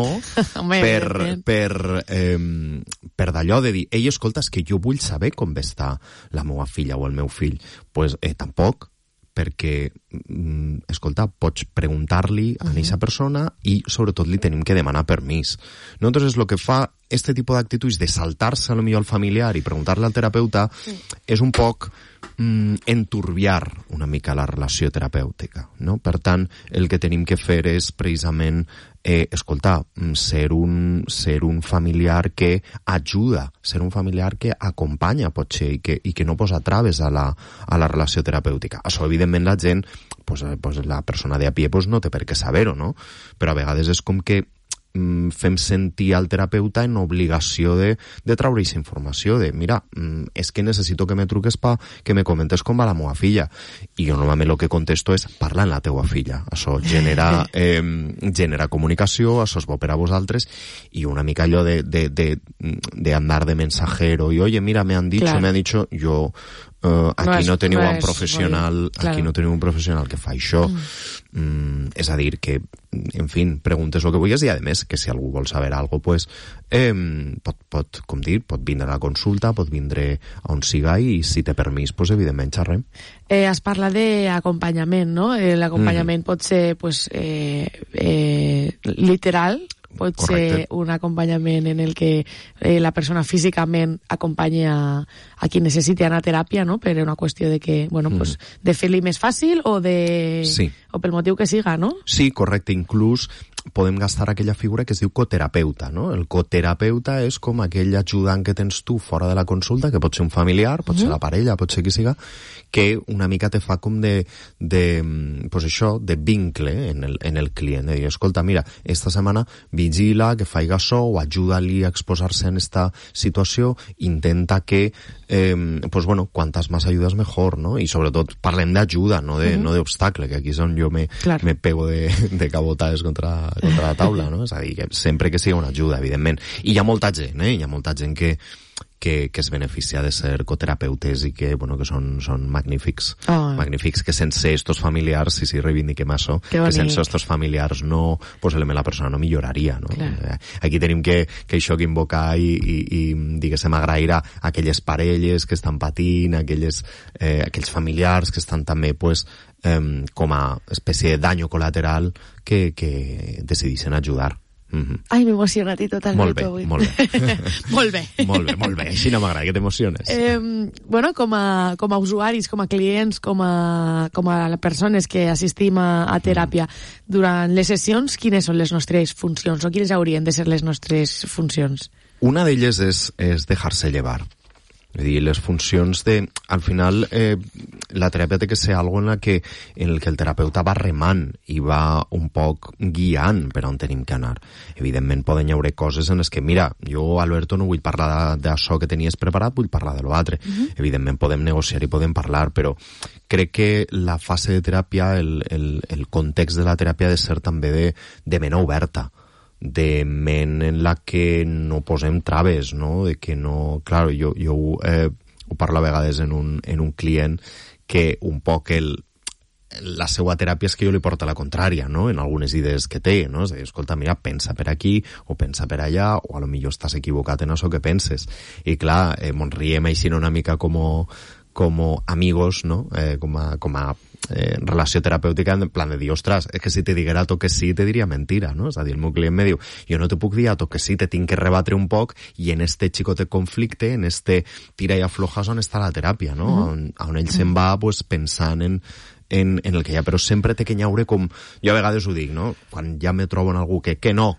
Per d'allò de dir, escolta, és que jo vull saber com va estar la meva filla o el meu fill. Pues tampoc. perquè, escolta, pots preguntar-li a aquesta persona i, sobretot, li tenim que demanar permís. No? Entonces, el que fa este tipus d'actituds de saltar-se a lo millor al familiar i preguntar-li al terapeuta és un poc enturbiar una mica la relació terapèutica, no? Per tant, el que tenim que fer és precisament escolta, ser un familiar que ajuda, ser un familiar que acompanya, potser, i que no posa traves a la relació terapèutica. Això, evidentment, la gent, pues la persona de a pie no té per què saber-ho, no? Però a vegades és com que fem sentir al terapeuta en obligació de traure aquesta informació, de mira, és que necessito que me truques que me comentes com va la meva filla. I jo normalment el que contesto és parla amb la teua filla. Això genera comunicació, això és bo per a vosaltres, i una mica allò de andar de mensajero i oye, mira, me han dicho, yo aquí no teniu un professional, aquí no teniu un professional que fa això. És a dir, que, en fi, preguntes el que vulguis, i a més, que si algú vol saber alguna cosa, pot vindre a la consulta, pot vindre a on siga, i si té permís, pues, evidentment xerrem. Es parla d'acompanyament, no? L'acompanyament pot ser literal, pot ser un acompanyament en el que la persona físicament acompanya a qui necessiti anar a teràpia, no? Per una qüestió de que, bueno, pues, de fer-li més fàcil o pel motiu que siga, no? Sí, correcte. Inclús podem gastar aquella figura que es diu coterapeuta, no? El coterapeuta és com aquell ajudant que tens tu fora de la consulta, que pot ser un familiar, pot ser la parella, pot ser qui siga, que una mica te fa com pues això, de vincle en el client, de dir, escolta, mira, esta setmana vigila que faiga això, o ajuda-li a exposar-se en esta situació, intenta que pues bueno, cuantas más ayudas mejor, ¿no? Y sobre todo parlem d'ajuda, no de obstacle, que aquí és on jo me pego de cabotades contra la taula, no? És a dir, que sempre que sigui una ajuda, evidentment. I hi ha molta gent, hi ha molta gent que es beneficia de ser coterapeutes i que, bueno, que són magnífics. Magnífics, que sense estos familiars, si reivindiquem això, que sense estos familiars no, posiblement la persona no milloraria, no? Aquí tenim que això que invocar i diguéssim, agrair a aquelles parelles que estan patint, aquells familiars que estan també, pues, com a espècie de daño colateral que decidissin ajudar. Ai, m'he emocionat i totalment avui. Molt bé. Molt bé. Així no m'agrada, que t'emociones. Bueno, com a usuaris, com a clients, com a persones que assistim a teràpia, durant les sessions, quines són les nostres funcions, o quines haurien de ser les nostres funcions? Una d'elles és dejar-se llevar. És dir, les funcions al final, la teràpia té que ser algo en el que el terapeuta va remant i va un poc guiant per on tenim que anar. Evidentment poden haver coses en les que, mira, jo, Alberto, no vull parlar d'això que tenies preparat, vull parlar de l'altre. Evidentment podem negociar i podem parlar, però crec que la fase de teràpia, el context de la teràpia ha de ser també de ment oberta, de ment en la que no posem traves, no? De que no... Clar, jo ho parlo a vegades en un client que un poc la seva teràpia és que jo li porto la contrària, no? En algunes idees que té, no? És a dir, escolta, mira, pensa per aquí o pensa per allà, o a lo millor estàs equivocat en això que penses. I clar, mos riem així una mica com amigos, no? Com a relació terapèutica, en plan de dir, ostres, és que si te diguera a to que sí, te diria mentira, no? És a dir, el meu client me diu, jo no te puc dir a to que sí, te tinc que rebatre un poc, i en este xicotet conflicte, en este tira i aflojas, on està la teràpia, no? On ell se'n va, pues, pensant en el que hi ha, però sempre té que haure com... Jo a vegades ho dic, no? Quan ja me trobo en algú que no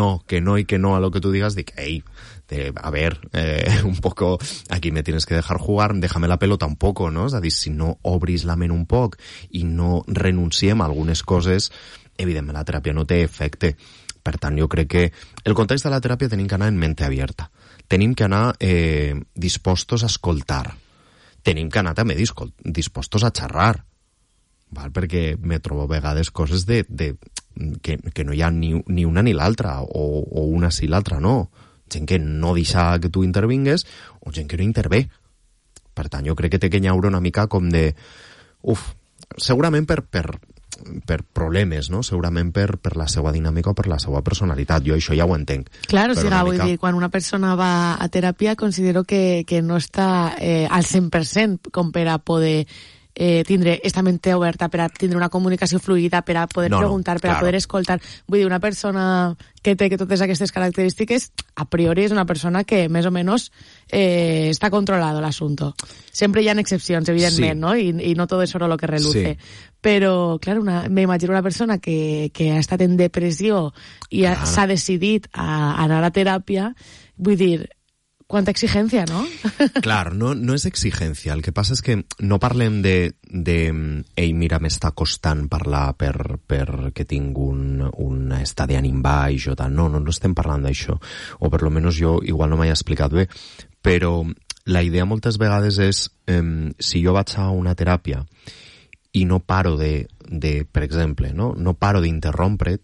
a lo que tu digues, dic, ei, a ver, un poco, aquí me tienes que dejar jugar, déjame la pelota un poco, no? És a dir, si no obris la ment un poc i no renunciem a algunes coses, evidentment la teràpia no té efecte. Per tant, jo crec que el context de la teràpia tenim que anar en mente abierta. Tenim que anar dispostos a escoltar. Tenim que anar també dispostos a xerrar. Val? Perquè me trobo a vegades coses que no hi ha ni una ni l'altra, o una sí l'altra no. Gent que no deixa que tu intervingues, o gent que no intervé. Per tant, jo crec que té que haure una mica com de... segurament per problemes, no? Segurament per la seva dinàmica o per la seva personalitat. Jo això ja ho entenc. Claro, sí, vull dir, quan una persona va a teràpia considero que no està al 100% com per a poder tindre esta mente oberta, per a tindre una comunicació fluida, per a poder preguntar, per a poder escoltar. Vull dir, una persona que té totes aquestes característiques, a priori és una persona que més o menys està controlado l'assumpte. Sempre hi ha excepcions, evidentment, ¿no? Y no todo es oro lo que reluce. Sí. Però, clar, me imagino una persona que ha estat en depressió i s'ha decidit a anar a teràpia, vull dir, quanta exigència, no? Clar, no és exigència. El que passa és que no parlem de ei, mira, m'està costant parlar perquè tinc un estat d'ànim baix o tal. No estem parlant d'això. O per lo menos jo igual no m'he explicat bé. Però la idea moltes vegades és, si jo vaig a una teràpia i no paro de per exemple, no paro d'interrompre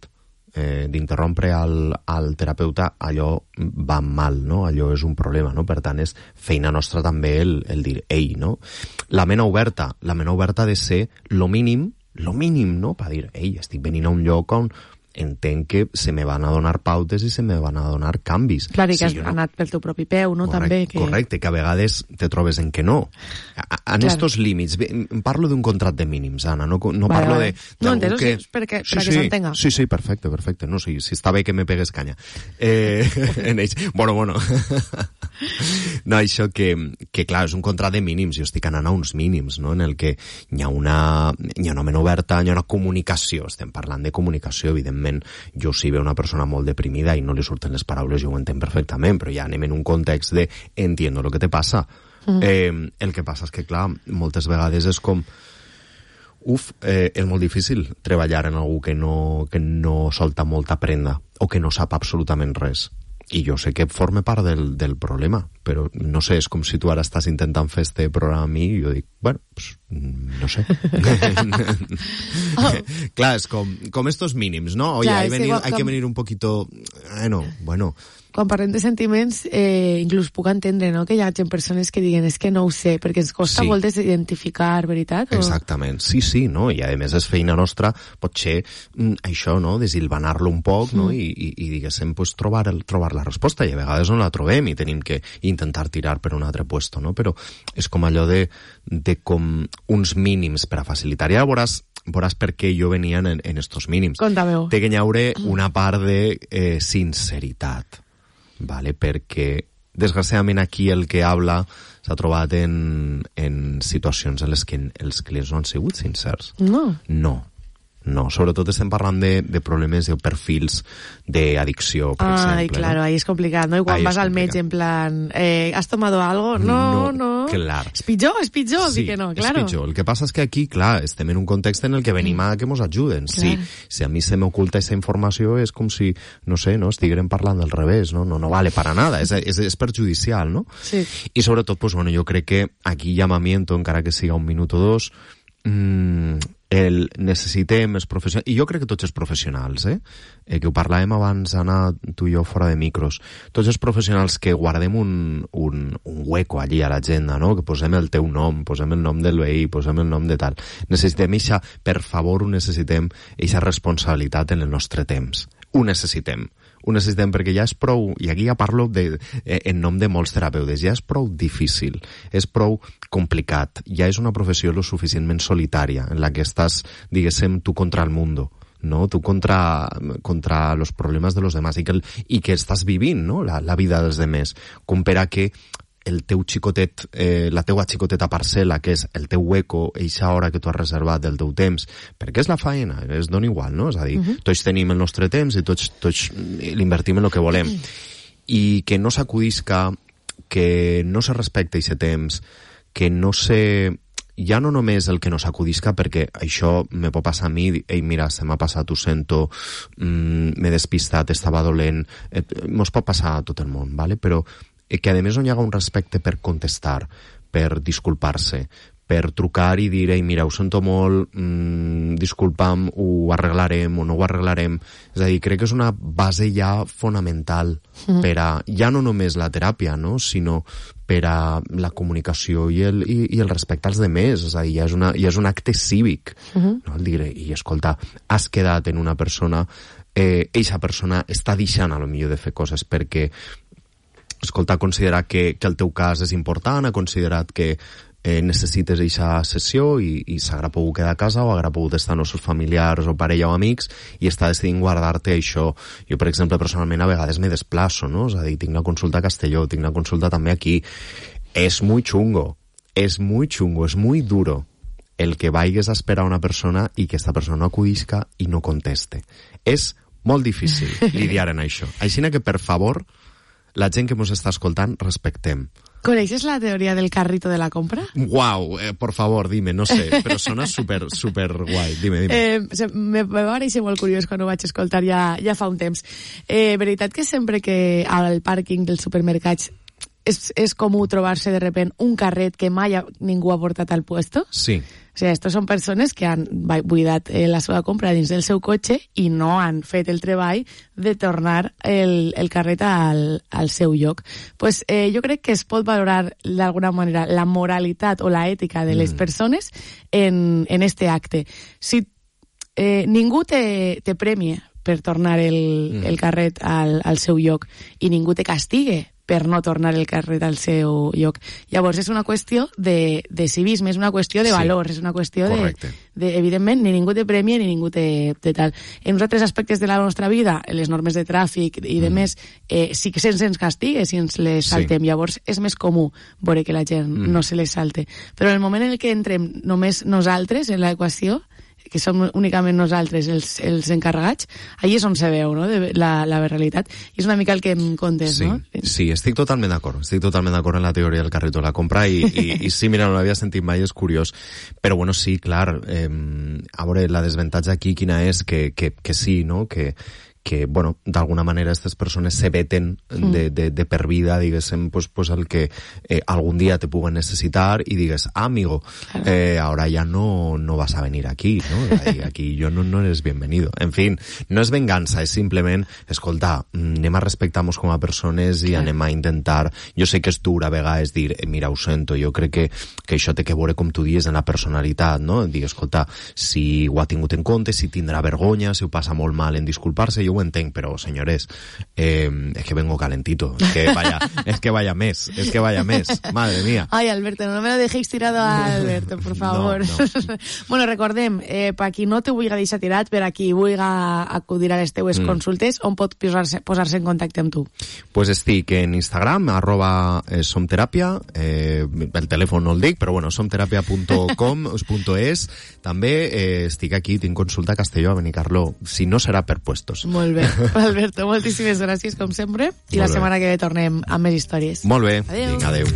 al terapeuta, allò va mal, no? Allò és un problema, no? Per tant, és feina nostra també el dir, ei, no? La ment oberta ha de ser lo mínim, no? Per dir, ei, estic venint a un lloc on entenc que se me van a donar pautes i se me van a donar canvis. Clar, i que has anat pel teu propi peu, no? Correcte, que a vegades te trobes en que no. En estos límits, parlo d'un contracte de mínims, Anna, no parlo de... No, entens, perquè s'entenga. Sí, perfecte. No, si està bé que me pegues canya. Bueno. No, això que clar, és un contracte de mínims, jo estic anant a uns mínims, no?, en el que hi ha una ment oberta, hi ha una comunicació, estem parlant de comunicació, evidentment. Jo si veu una persona molt deprimida i no li surten les paraules, jo ho entenc perfectament, però ja anem en un context de entiendo lo que te pasa. El que passa és que, clar, moltes vegades és com és molt difícil treballar en algú que no solta molta prenda o que no sap absolutament res. I jo sé que forma part del problema, però no sé, és com si tu ara estàs intentant fer este programa a mi i jo dic, bueno, pues, no sé. Clar, és com estos mínims, ¿no? Oye, hay que venir un poquito... Bueno... Quan parlem de sentiments, inclús puc entendre, no?, que hi hagi persones que diguen és que no ho sé, perquè ens costa molt desidentificar, veritat? Exactament, sí, no? I a més és feina nostra, potser això, no?, desilvanar-lo un poc, no?, i diguéssim, pues, trobar la resposta, i a vegades no la trobem i tenim que intentar tirar per un altre puesto, no? Però és com allò de com uns mínims per a facilitar. I ara veuràs per què jo venia en estos mínims. Contame-ho. Té que hi haure una part de sinceritat. Vale, perquè desgraciadament aquí el que habla s'ha trobat en situacions en les que els clients no han sigut sincers. No, sobretot estem parlant de problemes de perfils d'addicció, per exemple. Ai, claro, ahí és complicat, no? I quan vas al metge en plan, ¿has tomado algo? No. Clar. És pitjor? Sí, que no, claro. És pitjor. El que passa és que aquí, clar, estem en un context en el que venim a que mos ajuden. Sí, si a mi se m'oculta aquesta informació és com si, no sé, no estiguem parlant del revés, no vale para nada, és perjudicial, no? Sí. I sobretot, pues, bueno, jo crec que aquí llamamiento, encara que siga un minut o dos, necessitem els professionals, i jo crec que tots els professionals, que ho parlàvem abans, Anna, tu i jo fora de micros, tots els professionals que guardem un hueco allí a l'agenda, no?, que posem el teu nom, posem el nom del veí, posem el nom de tal, necessitem per favor, eixa responsabilitat en el nostre temps. Ho necessitem perquè ja és prou, i aquí ja parlo en nom de molts terapeutes, ja és prou difícil, és prou complicat, ja és una professió lo suficientment solitària, en la que estàs, diguéssim, tu contra el mundo, no? Tu contra los problemas de los demás, i que estàs vivint, no?, la vida dels demés, com per a que el teu xicotet, la teua xicoteta parcel·la, que és el teu hueco, eixa hora que tu has reservat del teu temps, perquè és la faena, es dona igual, no? És a dir, tots tenim el nostre temps i tots l'invertim en el que volem. I que no s'acudisca, que no se respecta aquest temps, que no se... Ja no només el que no s'acudisca, perquè això me pot passar a mi, ei, mira, se m'ha passat, ho sento, m'he despistat, estava dolent, mos pot passar a tot el món, ¿vale? Però que a més no hi haga un respecte per contestar, per disculpar-se, per trucar i dir, ei, mira, ho sento molt, disculpa'm, ho arreglarem o no ho arreglarem. És a dir, crec que és una base ja fonamental per a, ja no només la teràpia, no?, sinó per a la comunicació i el respecte als demés. És a dir, ja és un acte cívic, no? El dir, i escolta, has quedat en una persona, eixa persona està deixant a lo millor de fer coses perquè escolta, ha considerat que el teu cas és important, ha considerat que necessites eixa sessió i s'haurà pogut quedar a casa o haurà pogut estar amb els seus familiars o parella o amics i està decidint guardar-te això. Jo, per exemple, personalment a vegades me desplaço, no? És a dir, tinc una consulta a Castelló, tinc una consulta també aquí. És muy chungo, és muy duro el que vayas a esperar a una persona i que esta persona no acudisca i no conteste. És molt difícil lidiar en això. Així que, per favor, la gent que ens està escoltant, respectem. ¿Coneixes la teoria del carrito de la compra? Uau, por favor, dime, no sé, però sona super guai. Dime. Me va parèixer molt curiós quan ho vaig escoltar ja fa un temps. Veritat que sempre que al pàrquing dels supermercats és comú trobar-se de repente un carret que mai ningú ha portat al puesto? Sí. O sigui, estos són persones que han buidat la seva compra dins del seu cotxe i no han fet el treball de tornar el carret al seu lloc. Pues, jo crec que es pot valorar d'alguna manera la moralitat o la ètica de les persones en este acte. Si ningú te premia per tornar el carret al seu lloc i ningú te castigue per no tornar el carret al seu lloc. Llavors, és una qüestió de civisme, és una qüestió de valors, és una qüestió de evidentment, ni ningú te premia ni ningú te tal. En uns altres aspectes de la nostra vida, les normes de tràfic i de més, sí que se'ns castigue si ens les saltem. Llavors, és més comú veure que la gent no se les salte. Però en el moment en què entrem només nosaltres en l'equació, que som únicament nosaltres els encarregats, allí és on se veu, no?, la realitat. I és una mica el que em contes, no? Sí, estic totalment d'acord. Estic totalment d'acord en la teoria del carrito de la compra i sí, mira, no l'havia sentit mai, és curiós. Però bueno, sí, clar, a veure, la desavantatge aquí quina és que sí, no?, que bueno, d'alguna manera aquestes persones se veten de per vida, diguéssim, pues el que algun dia te puguen necessitar i digues, amigo, ahora ya no vas a venir aquí, ¿no? Aquí yo no eres bienvenido. En fin, no és vengança, és simplement, escolta, anem a respectar-nos com a persones i anem a intentar, jo sé que és dur a vegades dir, mira, ho sento, jo crec que això té que veure, com tu dius, en la personalitat, no? Dir, escolta, si ho ha tingut en compte, si tindrà vergonya, si ho passa molt mal en disculpar-se, jo ho entenc, però, senyores, es que vengo calentito, es que vaya mes, madre mía. Ay, Alberto, no me lo dejéis tirado a Alberto, por favor. No. Bueno, recordem, per qui no te vulgui deixar tirat, per a qui vulgui acudir a les teues consultes, on pot posar-se en contacte amb tu? Pues estic en Instagram, @somteràpia, el telèfon no el dic, però bueno, somteràpia.com.es, també estic aquí, tinc consulta a Castelló, a Benicarló, si no serà per puestos. Molt bé, Alberto, moltíssimes gràcies, com sempre, i la setmana que ve tornem amb més històries. Molt bé, adeu. Vinga, adeu.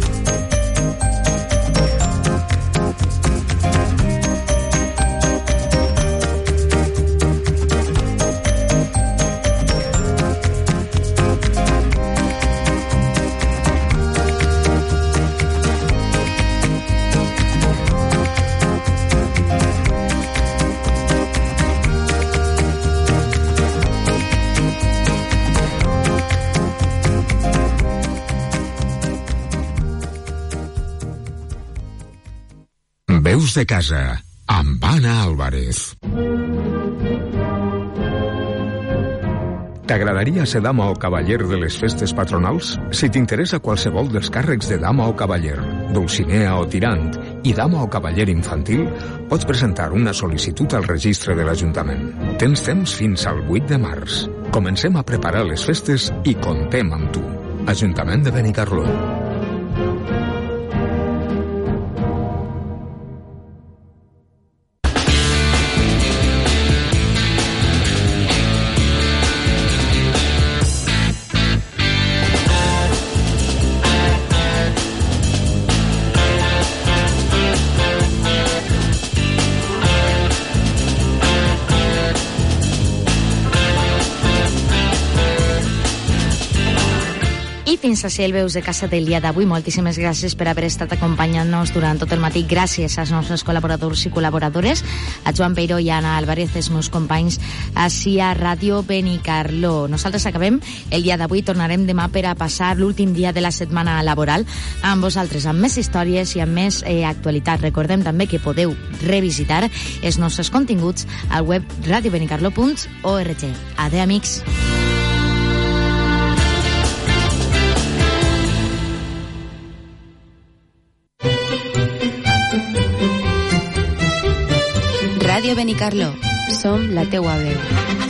Veus de casa, amb Anna Álvarez. T'agradaria ser dama o cavaller de les festes patronals? Si t'interessa qualsevol dels càrrecs de dama o cavaller, dulcinea o tirant i dama o cavaller infantil, pots presentar una sol·licitud al registre de l'Ajuntament. Tens temps fins al 8 de març. Comencem a preparar les festes i comptem amb tu. Ajuntament de Benicarló. Fins a ser el Veus de Casa del dia d'avui. Moltíssimes gràcies per haver estat acompanyant-nos durant tot el matí. Gràcies als nostres col·laboradors i col·laboradores, a Joan Peiró i a Anna Álvarez, els meus companys ací a Ràdio Benicarló. Nosaltres acabem el dia d'avui. Tornarem demà per a passar l'últim dia de la setmana laboral amb vosaltres, amb més històries i amb més actualitat. Recordem també que podeu revisitar els nostres continguts al web radiobenicarló.org. Adéu, amics. Ràdio Benicarló. Som la teua veu.